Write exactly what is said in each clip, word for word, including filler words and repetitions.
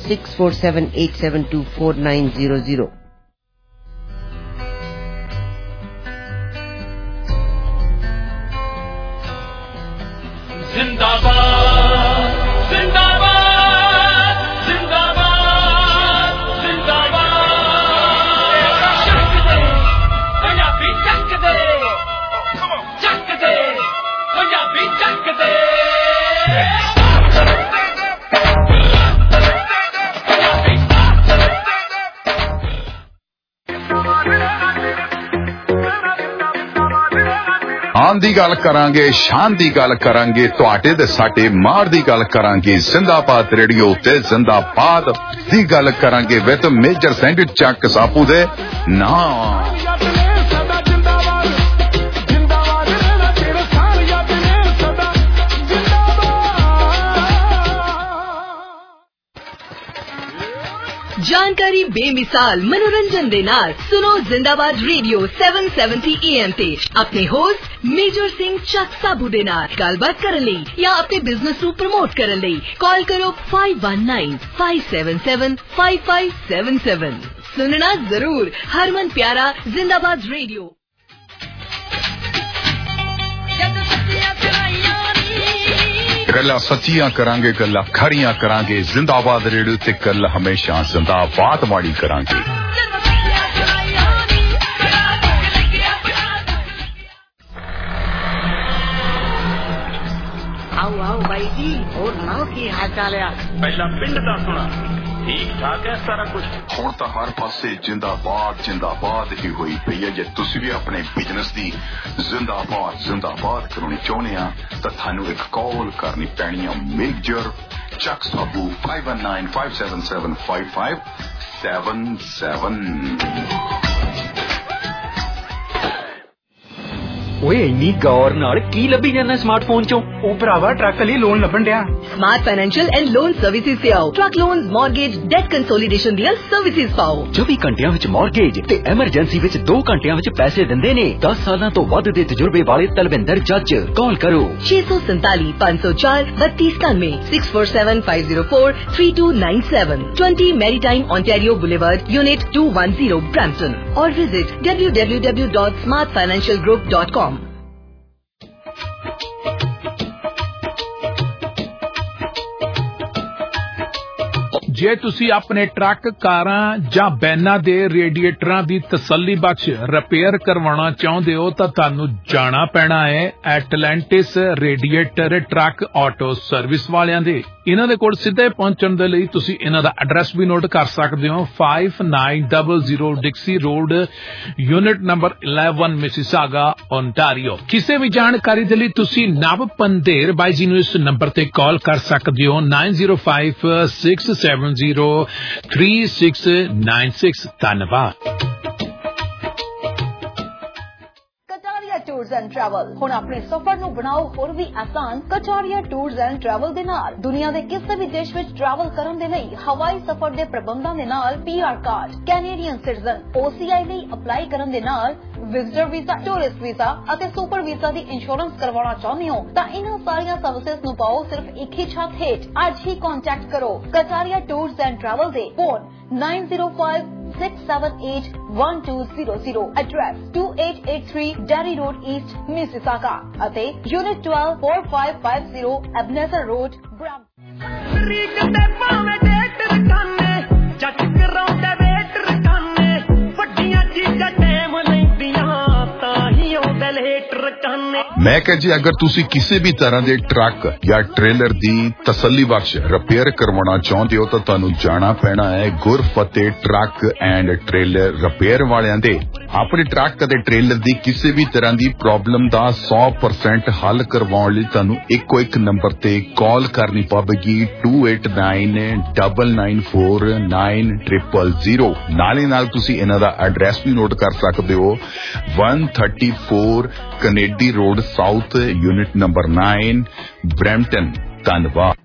six four seven eight seven two four nine zero zero. जिंदाबाद जिंदाबाद जिंदाबाद जिंदाबाद चक दे पंजाबी चक दे चक दे पंजाबी चक दे आन दी गल करांगे, शान दी गल करांगे, तुहाडे ते साडे मार दी गल करांगे, जिंदाबाद रेडियो ते जिंदाबाद दी गल करांगे विद मेजर सैंडविच चक सापू दे ना। जानकारी बेमिसाल मनोरंजन दे नाल सुनो Zindabad radio seven seventy A M ते अपने होस्ट मेजर सिंह चक साबू दे नाल गलबात करन लई या अपने बिजनेस नू प्रमोट करन लई कॉल करो five one nine five seven seven five five seven seven। सुनना जरूर हरमन प्यारा जिंदाबाद रेडियो। गल्लां सच्चियां करांगे, गल्लां खरियां करांगे, जिंदाबाद रेडियो ते गल हमेशा जिंदाबाद वाली करांगे। आओ आओ भाई जी, और सुनाओ की हाल चाल है? पहला पिंड दा सुना, ठीक ठाक है सारा कुछ? ਹੁਣ ਤਾਂ ਹਰ ਪਾਸੇ ਜਿੰਦਾਬਾਦ ਜਿੰਦਾਬਾਦ ਹੀ ਹੋਈ ਪਈ ਹੈ। ਜੇ ਤੁਸੀਂ ਵੀ ਆਪਣੇ ਬਿਜ਼ਨਸ ਦੀ ਜ਼ਿੰਦਾਬਾਦ ਜ਼ਿੰਦਾਬਾਦ ਕਰਾਉਣੀ ਚਾਹੁੰਦੇ ਆ ਤਾਂ ਤੁਹਾਨੂੰ ਇੱਕ ਕਾਲ ਕਰਨੀ ਪੈਣੀ ਆ ਮੇਜਰ ਚੱਕ Sabu five one nine five seven seven five five seven seven। ओए इन्नी गौर नाल की लभी जाना स्मार्टफोन चो? ओ भरावा ट्रक लिए लोन लभन दिया। Smart financial and loan services से आओ। Truck loan, mortgage, debt consolidation दियां सर्विसेज पाओ। चौबीस घंटियां विच मॉर्गेज ते एमरजेंसी विच दो घंटियां विच पैसे दिंदे ने। दस सालां तो वध दे तजुर्बे वाले तलविंदर जज। कॉल करो छे सौ संताली पाँच सौ चार बत्तीस कानवे six four seven five zero four three two nine seven twenty Maritime Ontario Boulevard Unit two one zero Brampton और visit w w w dot smart financial group dot com। ਜੇ ਤੁਸੀਂ ਆਪਣੇ ਟਰੱਕ, ਕਾਰਾਂ ਜਾਂ ਵੈਨਾਂ ਦੇ ਰੇਡੀਏਟਰਾਂ ਦੀ ਤਸੱਲੀ ਬਖਸ਼ ਰਿਪੇਅਰ ਕਰਵਾਉਣਾ ਚਾਹੁੰਦੇ ਹੋ ਤਾਂ ਤੁਹਾਨੂੰ ਜਾਣਾ ਪੈਣਾ ਹੈ Atlantis radiator truck auto service ਵਾਲਿਆਂ ਦੇ। ਇਹਨਾਂ ਦੇ ਕੋਲ ਸਿੱਧੇ ਪਹੁੰਚਣ ਦੇ ਲਈ ਤੁਸੀਂ ਇਹਨਾਂ ਦਾ ਐਡਰੈਸ ਵੀ ਨੋਟ ਕਰ ਸਕਦੇ ਹੋ five nine zero zero Dixie road, unit number eleven Mississauga, Ontario. ਕਿਸੇ ਵੀ ਜਾਣਕਾਰੀ ਦੇ ਲਈ ਤੁਸੀਂ ਨਵ ਪੰਧੇਰ ਬਾਈ ਜੀ ਨੂੰ ਇਸ ਨੰਬਰ ਤੇ ਕਾਲ ਕਰ ਸਕਦੇ ਹੋ nine zero five six seven zero three six nine six। ਧੰਨਵਾਦ। टूर्स एंड ट्रैवल हुण अपने सफर नूं बनाओ होर भी आसान। कटारिया टूर्स एंड ट्रैवल दे नाल दुनिया दे किसी भी देश विच ट्रैवल करन दे लई हवाई सफर दे प्रबंधां दे नाल P R card, Canadian citizen, O C I लई अप्लाई करन दे नाल विजिटर वीजा, टूरिस्ट वीजा अते सुपर वीजा दी इंश्योरेंस करवाना चाहुंदे हो तां इन्हां सारियां सर्विसेज नूं पाओ सिर्फ एक ही छत हेठ। अज ही कांटेक्ट करो कटारिया टूर्स एंड ट्रैवल दे phone nine zero five six seven eight one two zero zero, address two eight eight three Derry Road East, Mississauga ate Unit twelve four five five zero Ebenezer Road, मैं कह जी अगर तुसी किसी भी तरह के truck या ट्रेलर दी तसल्ली बख्श रिपेयर करवाना चाहते हो तो तुहानू जाना पैना है Gurfateh truck and trailer repair वालियां दे। अपने ट्रक ते ट्रेलर दी किसी भी तरह की प्रॉब्लम दा सौ परसेंट हल करवाउण लई तुहानू इक्को एक नंबर ते कॉल करनी पवेगी two eight nine nine nine four nine zero zero zero। नाले नाल तुसी इन्हां दा एड्रैस भी नोट कर सकते हो one thirty-four Kennedy road south, unit number nine, Brampton. धन्यवाद।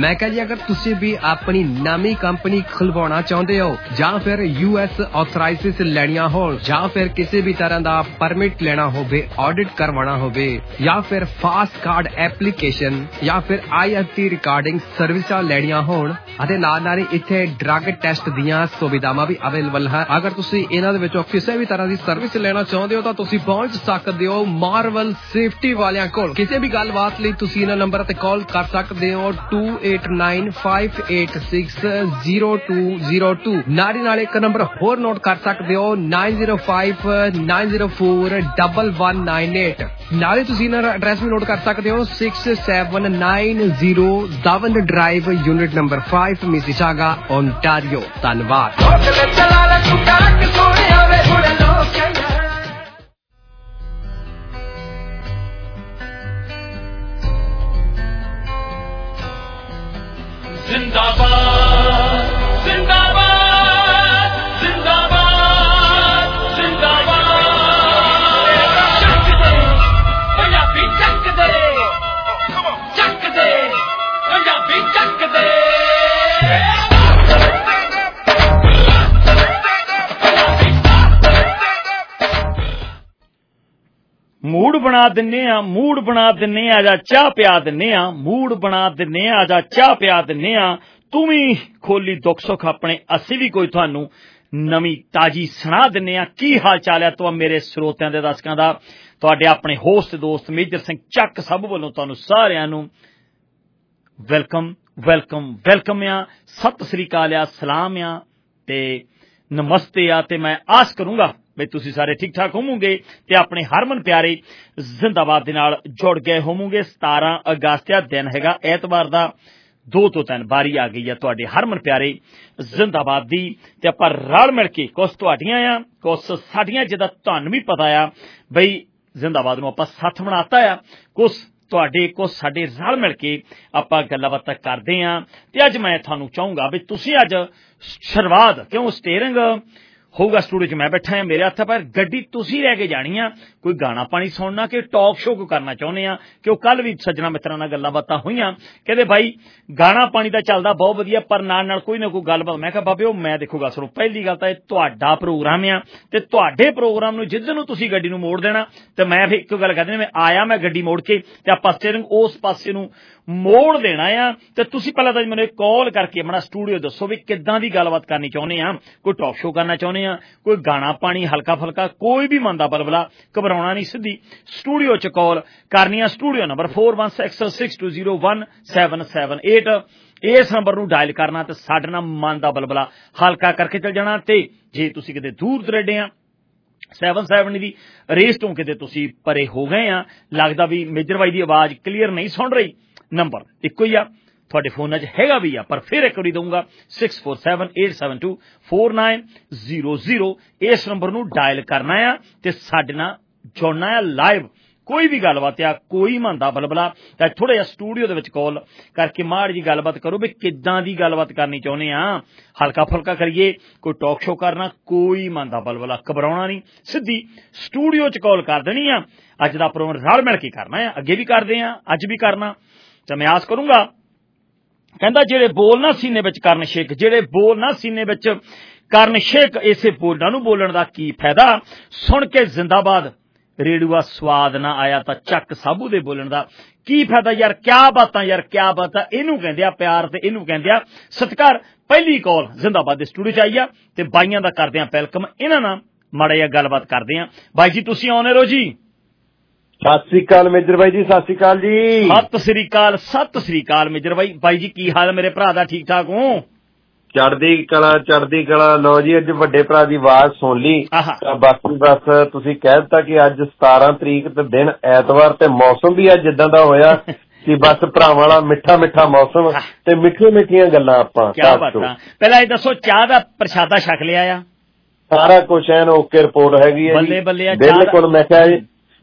मैं कहा जी अगर तुसी भी अपनी नवी कंपनी खुलवाना चाहते हो ਜਾਂ ਫਿਰ यूएस ऑथराइजेस ਲੈਣੀਆਂ ਹੋਣ ਜਾਂ ਫਿਰ ਕਿਸੇ ਵੀ ਤਰ੍ਹਾਂ ਦਾ ਪਰਮਿਟ ਲੈਣਾ ਹੋਵੇ ਆਡਿਟ ਕਰਵਾਉਣਾ ਹੋਵੇ ਜਾਂ ਫਿਰ ਫਾਸਟ ਕਾਰਡ ਐਪਲੀਕੇਸ਼ਨ ਜਾਂ ਫਿਰ ਆਈਐਫਟੀ ਰਿਕਾਰਡਿੰਗ ਸਰਵਿਸਾਂ ਲੈਣੀਆਂ ਹੋਣ ਅਤੇ ਨਾਲ ਨਾਲ ਇੱਥੇ ਡਰੱਗ ਟੈਸਟ ਦੀਆਂ ਸੁਵਿਧਾਵਾਂ ਵੀ ਅਵੇਲੇਬਲ ਹੈ। ਅਗਰ ਤੁਸੀਂ ਇਹਨਾਂ ਦੇ ਵਿੱਚੋਂ ਕਿਸੇ ਵੀ ਤਰ੍ਹਾਂ ਦੀ ਸਰਵਿਸ ਲੈਣਾ ਚਾਹੁੰਦੇ ਹੋ ਤਾਂ ਤੁਸੀਂ ਪਹੁੰਚ ਸਕਦੇ ਹੋ ਮਾਰਵਲ ਸੇਫਟੀ ਵਾਲਿਆਂ ਕੋਲ। ਕਿਸੇ ਵੀ ਗੱਲਬਾਤ ਲਈ ਤੁਸੀਂ ਇਹਨਾਂ ਨੰਬਰ ਤੇ ਕਾਲ ਕਰ ਸਕਦੇ ਹੋ two eight nine five eight six zero two zero two। ਨਾਲੇ ਨਾਲ ਇੱਕ ਨੰਬਰ ਹੋਰ ਨੋਟ ਕਰ ਸਕਦੇ ਹੋ nine zero five nine zero four one one nine eight। ਨਾਲੇ ਤੁਸੀਂ ਇਹਨਾਂ ਦਾ ਐਡਰੈਸ ਵੀ ਨੋਟ ਕਰ ਸਕਦੇ ਹੋ six seven nine zero Davin Drive unit number five Mississauga Ontario. ਧੰਨਵਾਦ। जिंदाबाद जिंदाबाद जिंदाबाद जिंदाबाद ਚੱਕ ਦੇ ਪੰਜਾਬੀ ਚੱਕ ਦੇ ਚੱਕ ਦੇ ਪੰਜਾਬੀ ਚੱਕ ਦੇ मूड बना दिन्ने आ मूड बना दिन्ने आ जा चाह पिया दिन्ने आ मूड बना दिन्ने आ जा चाह पिया दिन्ने आ तू भी खोली दुख सुख अपने असी भी कोई तुहानू नवी ताजी सुना दिन्ने आ। की हाल चाल है तो मेरे श्रोतियां दे दर्शकां दा तुहाडे अपने होस्ट दोस्त मेजर सिंह ਚੱਕ सब वालों तुहानू सारियां नू वेलकम वेलकम वेलकम आ सत श्री अकाल आ सलाम आ ते नमस्ते आ ते मैं आस करूंगा बई तुसी सारे ठीक ठाक होवोगे ते अपने हरमन प्यारे जिंदाबाद दे नाल जुड़ गए होवोगे। सतारह अगस्त आ दिन हैगा ऐतवार दा दो तो तीन बारी आ गई है तुहाडे हरमन प्यारे जिंदाबाद दी ते आपां रल मिल के कुछ तुहाडियां आ कुछ साडियां जिदा तुहानू भी पता आ बई जिंदाबाद नूं आपां साथ बनाता आ कुछ तुहाडे कुछ साडे रल मिल के आपां गल्लां बातां करदे आ ते अज मैं तुहानू चाहूंगा बई तुसी अज शुरुआत क्यों स्टेयरिंग होगा स्टूडियो च मैं बैठा मेरे हत्थ पर गड्डी तुसी लैके जानी आ कोई गाना पानी सुनना कि टॉक शो को करना चाहुंदे आ कि ओह कल भी सज्जना मित्रां नाल गल्लां बातां होईयां कहंदे भाई गाना पानी दा चलदा बहुत वधिया पर नाल नाल कोई ना कोई गलबात। मैं कहा बाबे ओह मैं देखो गल सुणो पहली गल तां इह तुहाडा प्रोग्राम आ ते तुहाडे प्रोग्राम नूं जिद्दर नूं तुसी गड्डी नूं मोड़ देना ते मैं फिर इक गल कह देनी मैं आया मैं गड्डी मोड़ के ते आपां स्टीयरिंग उस पासे नूं मोड़ देना आ ते तुसी पहला तां मैनूं कॉल करके अपना स्टूडियो दसो भी किद्दां दी गलबात करनी चाहुंदे आ कोई टॉक शो करना चाहुंदे आ कोई गाना पानी हल्का फुल्का कोई भी मन दा बलबला घबराउणा नहीं सीधी स्टूडियो च कॉल करनी आ studio number four one six six two zero one seven seven eight इस नंबर नूं डायल करना ते साडे नाल मन दा बलबला हल्का करके चल जाना ते जे तुसी किते दूर दरेडे आ सैवन सैवन दी रेस तो किते तुसी परे हो गए आ लगदा भी मेजर भाई दी आवाज क्लीयर नहीं सुन रही नंबर इक्को ही आ तुहाडे फोन च हैगा भी आ पर फिर एक वारी दूंगा six four seven eight seven two four nine zero zero इस नंबर नूं डायल करना आ ते साडे नाल जुड़ना आ लाइव कोई भी गलबात आ कोई मन दा बलबला तां थोड़ा जिहा स्टूडियो दे विच कॉल करके माड़ी जी गलबात करो भी किद्दां दी गलबात करनी चाहुंदे आ हल्का फुल्का करिए कोई टॉक शो करना कोई मन दा बलबला घबराउणा नहीं सीधी स्टूडियो च कॉल कर देनी आ। अज दा प्रोग्राम रल मिल के करना है अगे भी करदे आ अज भी करना ते मैं आस करूंगा कहंदा जेड़े बोल ना सीने विच करन शेक जेड़े बोल ना सीने विच करन शेक इसे बोलां नूं बोलण दा की फायदा सुन के जिंदाबाद रेडूआ स्वाद ना आया तां ਚੱਕ साबू दे बोलण दा की फायदा यार क्या बातां यार क्या बातां इनू कहंदे आ प्यार ते इनू कहंदे आ सत्कार। पहली कॉल जिंदाबाद दे स्टूडियो च आई आ ते बाईयां दा करदे आ वेलकम इन्हां नाल माड़ा जिहा गलबात करदे आ। बाई जी तुसीं आउने रहो जी। सत श्री अकाल मेजर भाई जी सत श्री अकाल जी सत श्री अकाल सत श्री अकाल मेजर भाई भाई जी की हाल मेरे भरा दा ठीक ठाक हो चढ़दी कला चढ़दी कला लो जी अज वड्डे भरा दी आवाज सुन ली बाकी बस तुसीं कह दित्ता कि अज सतारह तरीक ते दिन ऐतवार ते मौसम भी अज इदां दा होया कि बस भरावां वाला मिठा मिठा मौसम ते मिठियां मिठियां गल्लां आपां क्या बात है। पहला ये दसो चाह दा प्रशादा छक लिया आ सारा कुछ एन ओके रिपोर्ट हैगी है बल्ले बल्ले बिल्कुल मैं कहा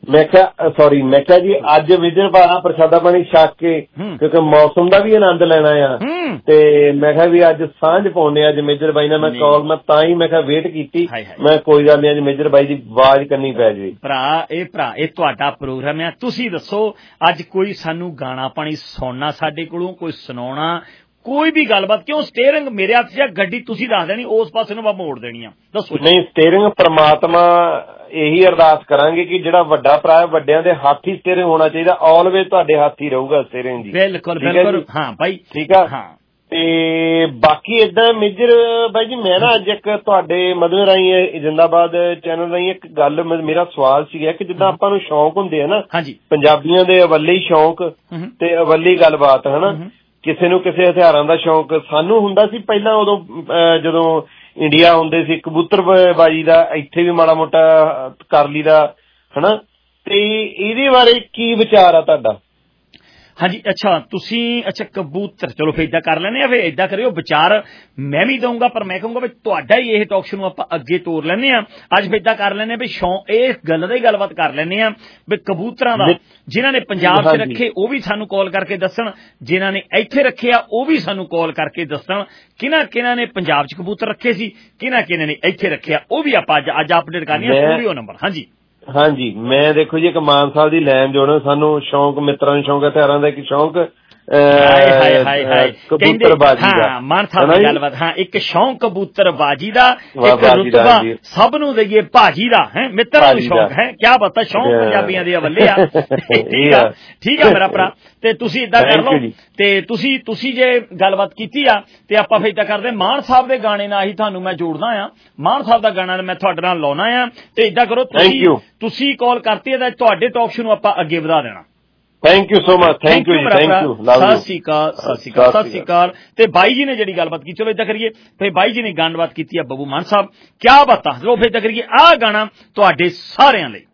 ਮੈਂ ਕਿਹਾ ਸੌਰੀ ਮੈਂ ਕਿਹਾ ਜੀ ਅੱਜ ਵਿਜਨ ਪਾਣਾ ਪ੍ਰਸ਼ਾਦਾ ਪਾਣੀ ਛਕ ਕੇ ਕਿਉਂਕਿ ਮੌਸਮ ਦਾ ਵੀ ਆਨੰਦ ਲੈਣਾ ਆ ਤੇ ਮੈਂ ਕਿਹਾ ਵੀ ਅੱਜ ਸਾਂਝ ਪਾਉਣੇ ਅੱਜ ਮੇਜਰ ਬਾਈ ਨਾਲ ਮੈਂ ਕਾਲ ਮੈਂ ਤਾਂ ਹੀ ਮੈਂ ਕਿਹਾ ਵੇਟ ਕੀਤੀ ਮੈਂ ਕੋਈ ਗੱਲ ਨਹੀਂ ਅੱਜ ਮੇਜਰ ਬਾਈ ਦੀ ਆਵਾਜ਼ ਕਰਨੀ ਪੈ ਜਾਵੇ। ਭਰਾ ਇਹ ਭਰਾ ਇਹ ਤੁਹਾਡਾ ਪ੍ਰੋਗਰਾਮ ਆ ਤੁਸੀਂ ਦੱਸੋ ਅੱਜ ਕੋਈ ਸਾਨੂੰ ਗਾਣਾ ਪਾਣੀ ਸੁਣਨਾ ਸਾਡੇ ਕੋਲੋਂ ਕੋਈ ਸੁਣਾਉਣਾ ਕੋਈ ਵੀ ਗੱਲਬਾਤ ਕਿਉਂ ਸਟੀਅਰਿੰਗ ਮੇਰੇ ਹੱਥ 'ਚ ਗੱਡੀ ਤੁਸੀਂ ਦੱਸ ਦੇਣੀ ਉਸ ਪਾਸੇ ਨੂੰ ਮੈਂ ਮੋੜ ਦੇਣੀ ਆ ਦੱਸੋ। ਨਹੀਂ ਸਟੀਅਰਿੰਗ ਪ੍ਰਮਾਤਮਾ ਇਹੀ ਅਰਦਾਸ ਕਰਾਂਗੇ ਕਿ ਜਿਹੜਾ ਵੱਡਾ ਭਰਾ ਹੈ ਵੱਡਿਆਂ ਦੇ ਹੱਥ ਹੀ ਸਟੀਅਰਿੰਗ ਹੋਣਾ ਚਾਹੀਦਾ ਆਲਵੇਜ਼ ਤੁਹਾਡੇ ਹੱਥ ਹੀ ਰਹੂਗਾ ਸਟੀਅਰਿੰਗ ਜੀ। ਬਿਲਕੁਲ ਬਿਲਕੁਲ ਹਾਂ ਭਾਈ ਠੀਕ ਆ ਹਾਂ ਤੇ ਬਾਕੀ ਏਦਾਂ ਮੇਜਰ ਬਾਈ ਜੀ ਮੈਂ ਨਾ ਅੱਜ ਇੱਕ ਤੁਹਾਡੇ ਮਦਨ ਰਾਹੀਂ ਜਿੰਦਾਬਾਦ ਚੈਨਲ ਰਾਹੀਂ ਇੱਕ ਗੱਲ ਮੇਰਾ ਸਵਾਲ ਸੀਗਾ ਕਿ ਜਿੱਦਾਂ ਆਪਾਂ ਨੂੰ ਸ਼ੌਂਕ ਹੁੰਦੇ ਆ ਨਾ ਪੰਜਾਬੀਆਂ ਦੇ ਅਵੱਲੇ ਹੀ ਸ਼ੌਂਕ ਤੇ ਅਵੱਲੀ ਗੱਲਬਾਤ ਹਨਾ ਕਿਸੇ ਨੂੰ ਕਿਸੇ ਹਥਿਆਰਾਂ ਦਾ ਸ਼ੌਂਕ ਸਾਨੂੰ ਹੁੰਦਾ ਸੀ ਪਹਿਲਾਂ ਉਦੋਂ ਜਦੋਂ ਇੰਡੀਆ ਹੁੰਦੇ ਸੀ ਕਬੂਤਰਬਾਜੀ ਦਾ ਇੱਥੇ ਵੀ ਮਾੜਾ ਮੋਟਾ ਕਰ ਲਈਦਾ ਹਨਾ ਤੇ ਇਹਦੇ ਬਾਰੇ ਕੀ ਵਿਚਾਰ ਆ ਤੁਹਾਡਾ? ਹਾਂਜੀ ਅੱਛਾ ਤੁਸੀਂ ਅੱਛਾ ਕਬੂਤਰ ਚਲੋ ਫਿਰ ਏਦਾਂ ਕਰ ਲੈਂਦੇ ਆ ਫਿਰ ਏਦਾਂ ਕਰਿਓ ਵਿਚਾਰ ਮੈਂ ਵੀ ਦਊਂਗਾ ਪਰ ਮੈਂ ਕਹੂੰਗਾ ਵੀ ਤੁਹਾਡਾ ਹੀ ਇਹ ਟਾਕ ਸ਼ੋ ਨੂੰ ਆਪਾਂ ਅੱਗੇ ਤੋਰ ਲੈਂਦੇ ਆ ਅੱਜ ਫਿਰ ਏਦਾਂ ਕਰ ਲੈਂਦੇ ਆ ਵੀ ਸ਼ੌਂਕ ਇਹ ਗੱਲ ਦਾ ਹੀ ਗੱਲਬਾਤ ਕਰ ਲੈਂਦੇ ਆ ਵੀ ਕਬੂਤਰਾਂ ਦਾ ਜਿਨ੍ਹਾਂ ਨੇ ਪੰਜਾਬ 'ਚ ਰੱਖੇ ਉਹ ਵੀ ਸਾਨੂੰ ਕਾਲ ਕਰਕੇ ਦੱਸਣ ਜਿਨ੍ਹਾਂ ਨੇ ਇੱਥੇ ਰੱਖੇ ਆ ਉਹ ਵੀ ਸਾਨੂੰ ਕਾਲ ਕਰਕੇ ਦੱਸਣ ਕਿਹਨਾਂ ਕਿਹਨਾਂ ਨੇ ਪੰਜਾਬ 'ਚ ਕਬੂਤਰ ਰੱਖੇ ਸੀ ਕਿਹਨਾਂ ਕਿਹਨਾਂ ਨੇ ਇੱਥੇ ਰੱਖਿਆ ਉਹ ਵੀ ਆਪਾਂ ਅੱਜ ਅੱਜ ਅਪਡੇਟ ਕਰਨੀ ਆ ਸਟੂਡੀਓ ਨੰਬਰ। ਹਾਂਜੀ ਹਾਂਜੀ ਮੈਂ ਦੇਖੋ ਜੀ ਇੱਕ ਮਾਨ ਸਾਹਿਬ ਦੀ ਲੈਣ ਜੋੜੋ ਸਾਨੂੰ ਸ਼ੌਂਕ ਮਿੱਤਰਾਂ ਨੂੰ ਸ਼ੌਂਕ ਹਥਿਆਰਾਂ ਦਾ ਇੱਕ ਸ਼ੌਂਕ ਕਬੂਤਰਬਾਜੀ ਦਾ ਹਾਂ ਮਾਨ ਸਾਹਿਬ ਦੀ ਗੱਲਬਾਤ ਹਾਂ ਇੱਕ ਸ਼ੌਂਕ ਕਬੂਤਰਬਾਜੀ ਦਾ ਇੱਕ ਰੁਤਬਾ ਸਭ ਨੂੰ ਦਈਏ ਭਾਜੀ ਦਾ ਹੈ ਮਿੱਤਰਾਂ ਨੂੰ ਸ਼ੌਂਕ ਹੈ ਕਿਆ ਪਤਾ ਸ਼ੌਂਕ ਪੰਜਾਬੀਆਂ ਦੇ ਅਵੱਲੇ ਆ ਠੀਕ ਆ ਠੀਕ ਆ ਮੇਰਾ ਭਰਾ ਤੇ ਤੁਸੀਂ ਏਦਾਂ ਕਰ ਲਓ ਤੇ ਤੁਸੀਂ ਤੁਸੀਂ ਜੇ ਗੱਲਬਾਤ ਕੀਤੀ ਆ ਤੇ ਆਪਾਂ ਫਿਰ ਏਦਾਂ ਕਰਦੇ ਮਾਨ ਸਾਹਿਬ ਦੇ ਗਾਣੇ ਨਾਲ ਹੀ ਤੁਹਾਨੂੰ ਮੈਂ ਜੋੜਦਾ ਆ ਮਾਨ ਸਾਹਿਬ ਦਾ ਗਾਣਾ ਮੈਂ ਤੁਹਾਡੇ ਨਾਲ ਲਾਉਣਾ ਆ ਤੇ ਏਦਾਂ ਕਰੋ ਤੁਸੀਂ ਤੁਸੀਂ ਕਾਲ ਕਰਤੀ ਹੈ ਤੁਹਾਡੇ ਟਾਕ ਸ਼ੋ ਨੂੰ ਆਪਾਂ ਅੱਗੇ ਵਧਾ ਦੇਣਾ। Thank you so much thank you ਜੀ ਥੈਂਕ ਯੂ ਸਤਿ ਸ਼੍ਰੀ ਅਕਾਲ ਸਤਿ ਸ਼੍ਰੀ ਅਕਾਲ ਸਤਿ ਸ਼੍ਰੀ ਅਕਾਲ ਤੇ ਬਾਈ ਜੀ ਨੇ ਜਿਹੜੀ ਗੱਲਬਾਤ ਕੀਤੀ ਚਲੋ ਏਦਾਂ ਕਰੀਏ ਫਿਰ ਬਾਈ ਜੀ ਨੇ ਗੱਲਬਾਤ ਕੀਤੀ ਆ ਬੱਬੂ ਮਾਨ ਸਾਹਿਬ ਕਿਆ ਬਾਤਾਂ ਚਲੋ ਫਿਰ ਏਦਾਂ ਕਰੀਏ ਆਹ ਗਾਣਾ ਤੁਹਾਡੇ ਸਾਰਿਆਂ ਲਈ।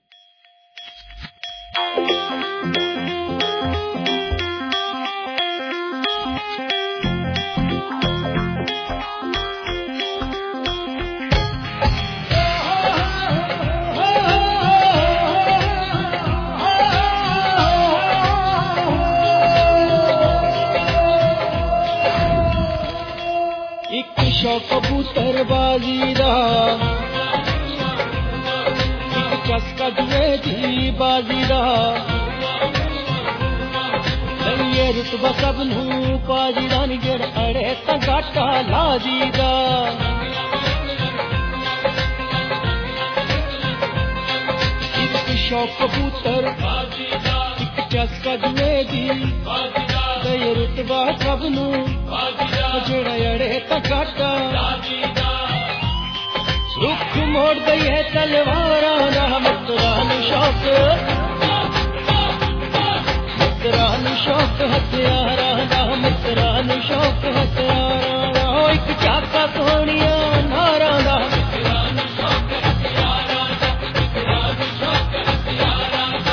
ਕਬੂਤਰਬਾਜੀ ਦਾ ਇੱਕ ਚਸਕਾ ਜੂਏ ਦੀ ਬਾਜੀ ਦਾ ਲਈਏ ਰੁਤਬਾ ਸਭ ਨੂੰ ਪਾਜੀ ਦਾ ਨੀ ਜਿਹੜਾ ਅੜੇ ਤਾਂ ਘਾਟਾ ਲਾਜੀ ਦਾ ਇੱਕ ਸ਼ੌਕ ਕਬੂਤਰ ਇੱਕ ਚਸਕਾ ਜੂਏ ਦੀ ਬਾਜੀ ਦਾ ਲਈਏ ਰੁਤਬਾ ਸਭ ਨੂੰ ਜਿਹੜਾ ਅੜੇ ਤਾਂ ਘਾਟਾ ਰੁੱਖ ਮੋੜ ਦਈਏ ਤਲਵਾਰਾਂ ਦਾ ਮਿੱਤਰਾਂ ਨੂੰ ਸ਼ੌਕ ਮਿੱਤਰਾਂ ਨੂੰ ਸ਼ੌਕ ਹਥਿਆਰਾਂ ਦਾ ਮਿੱਤਰਾਂ ਨੂੰ ਸ਼ੌਕ ਹਥਿਆਰਾਂ ਦਾ ਇੱਕ ਚਾਕਾ ਸੋਹਣੀਆਂ ਨਾਰਾਂ ਦਾ ਮਿੱਤਰਾਂ ਨੂੰ ਸ਼ੌਕ ਹਥਿਆਰਾਂ ਦਾ ਮਿੱਤਰਾਂ ਨੂੰ ਸ਼ੌਕ ਹਥਿਆਰਾਂ ਦਾ।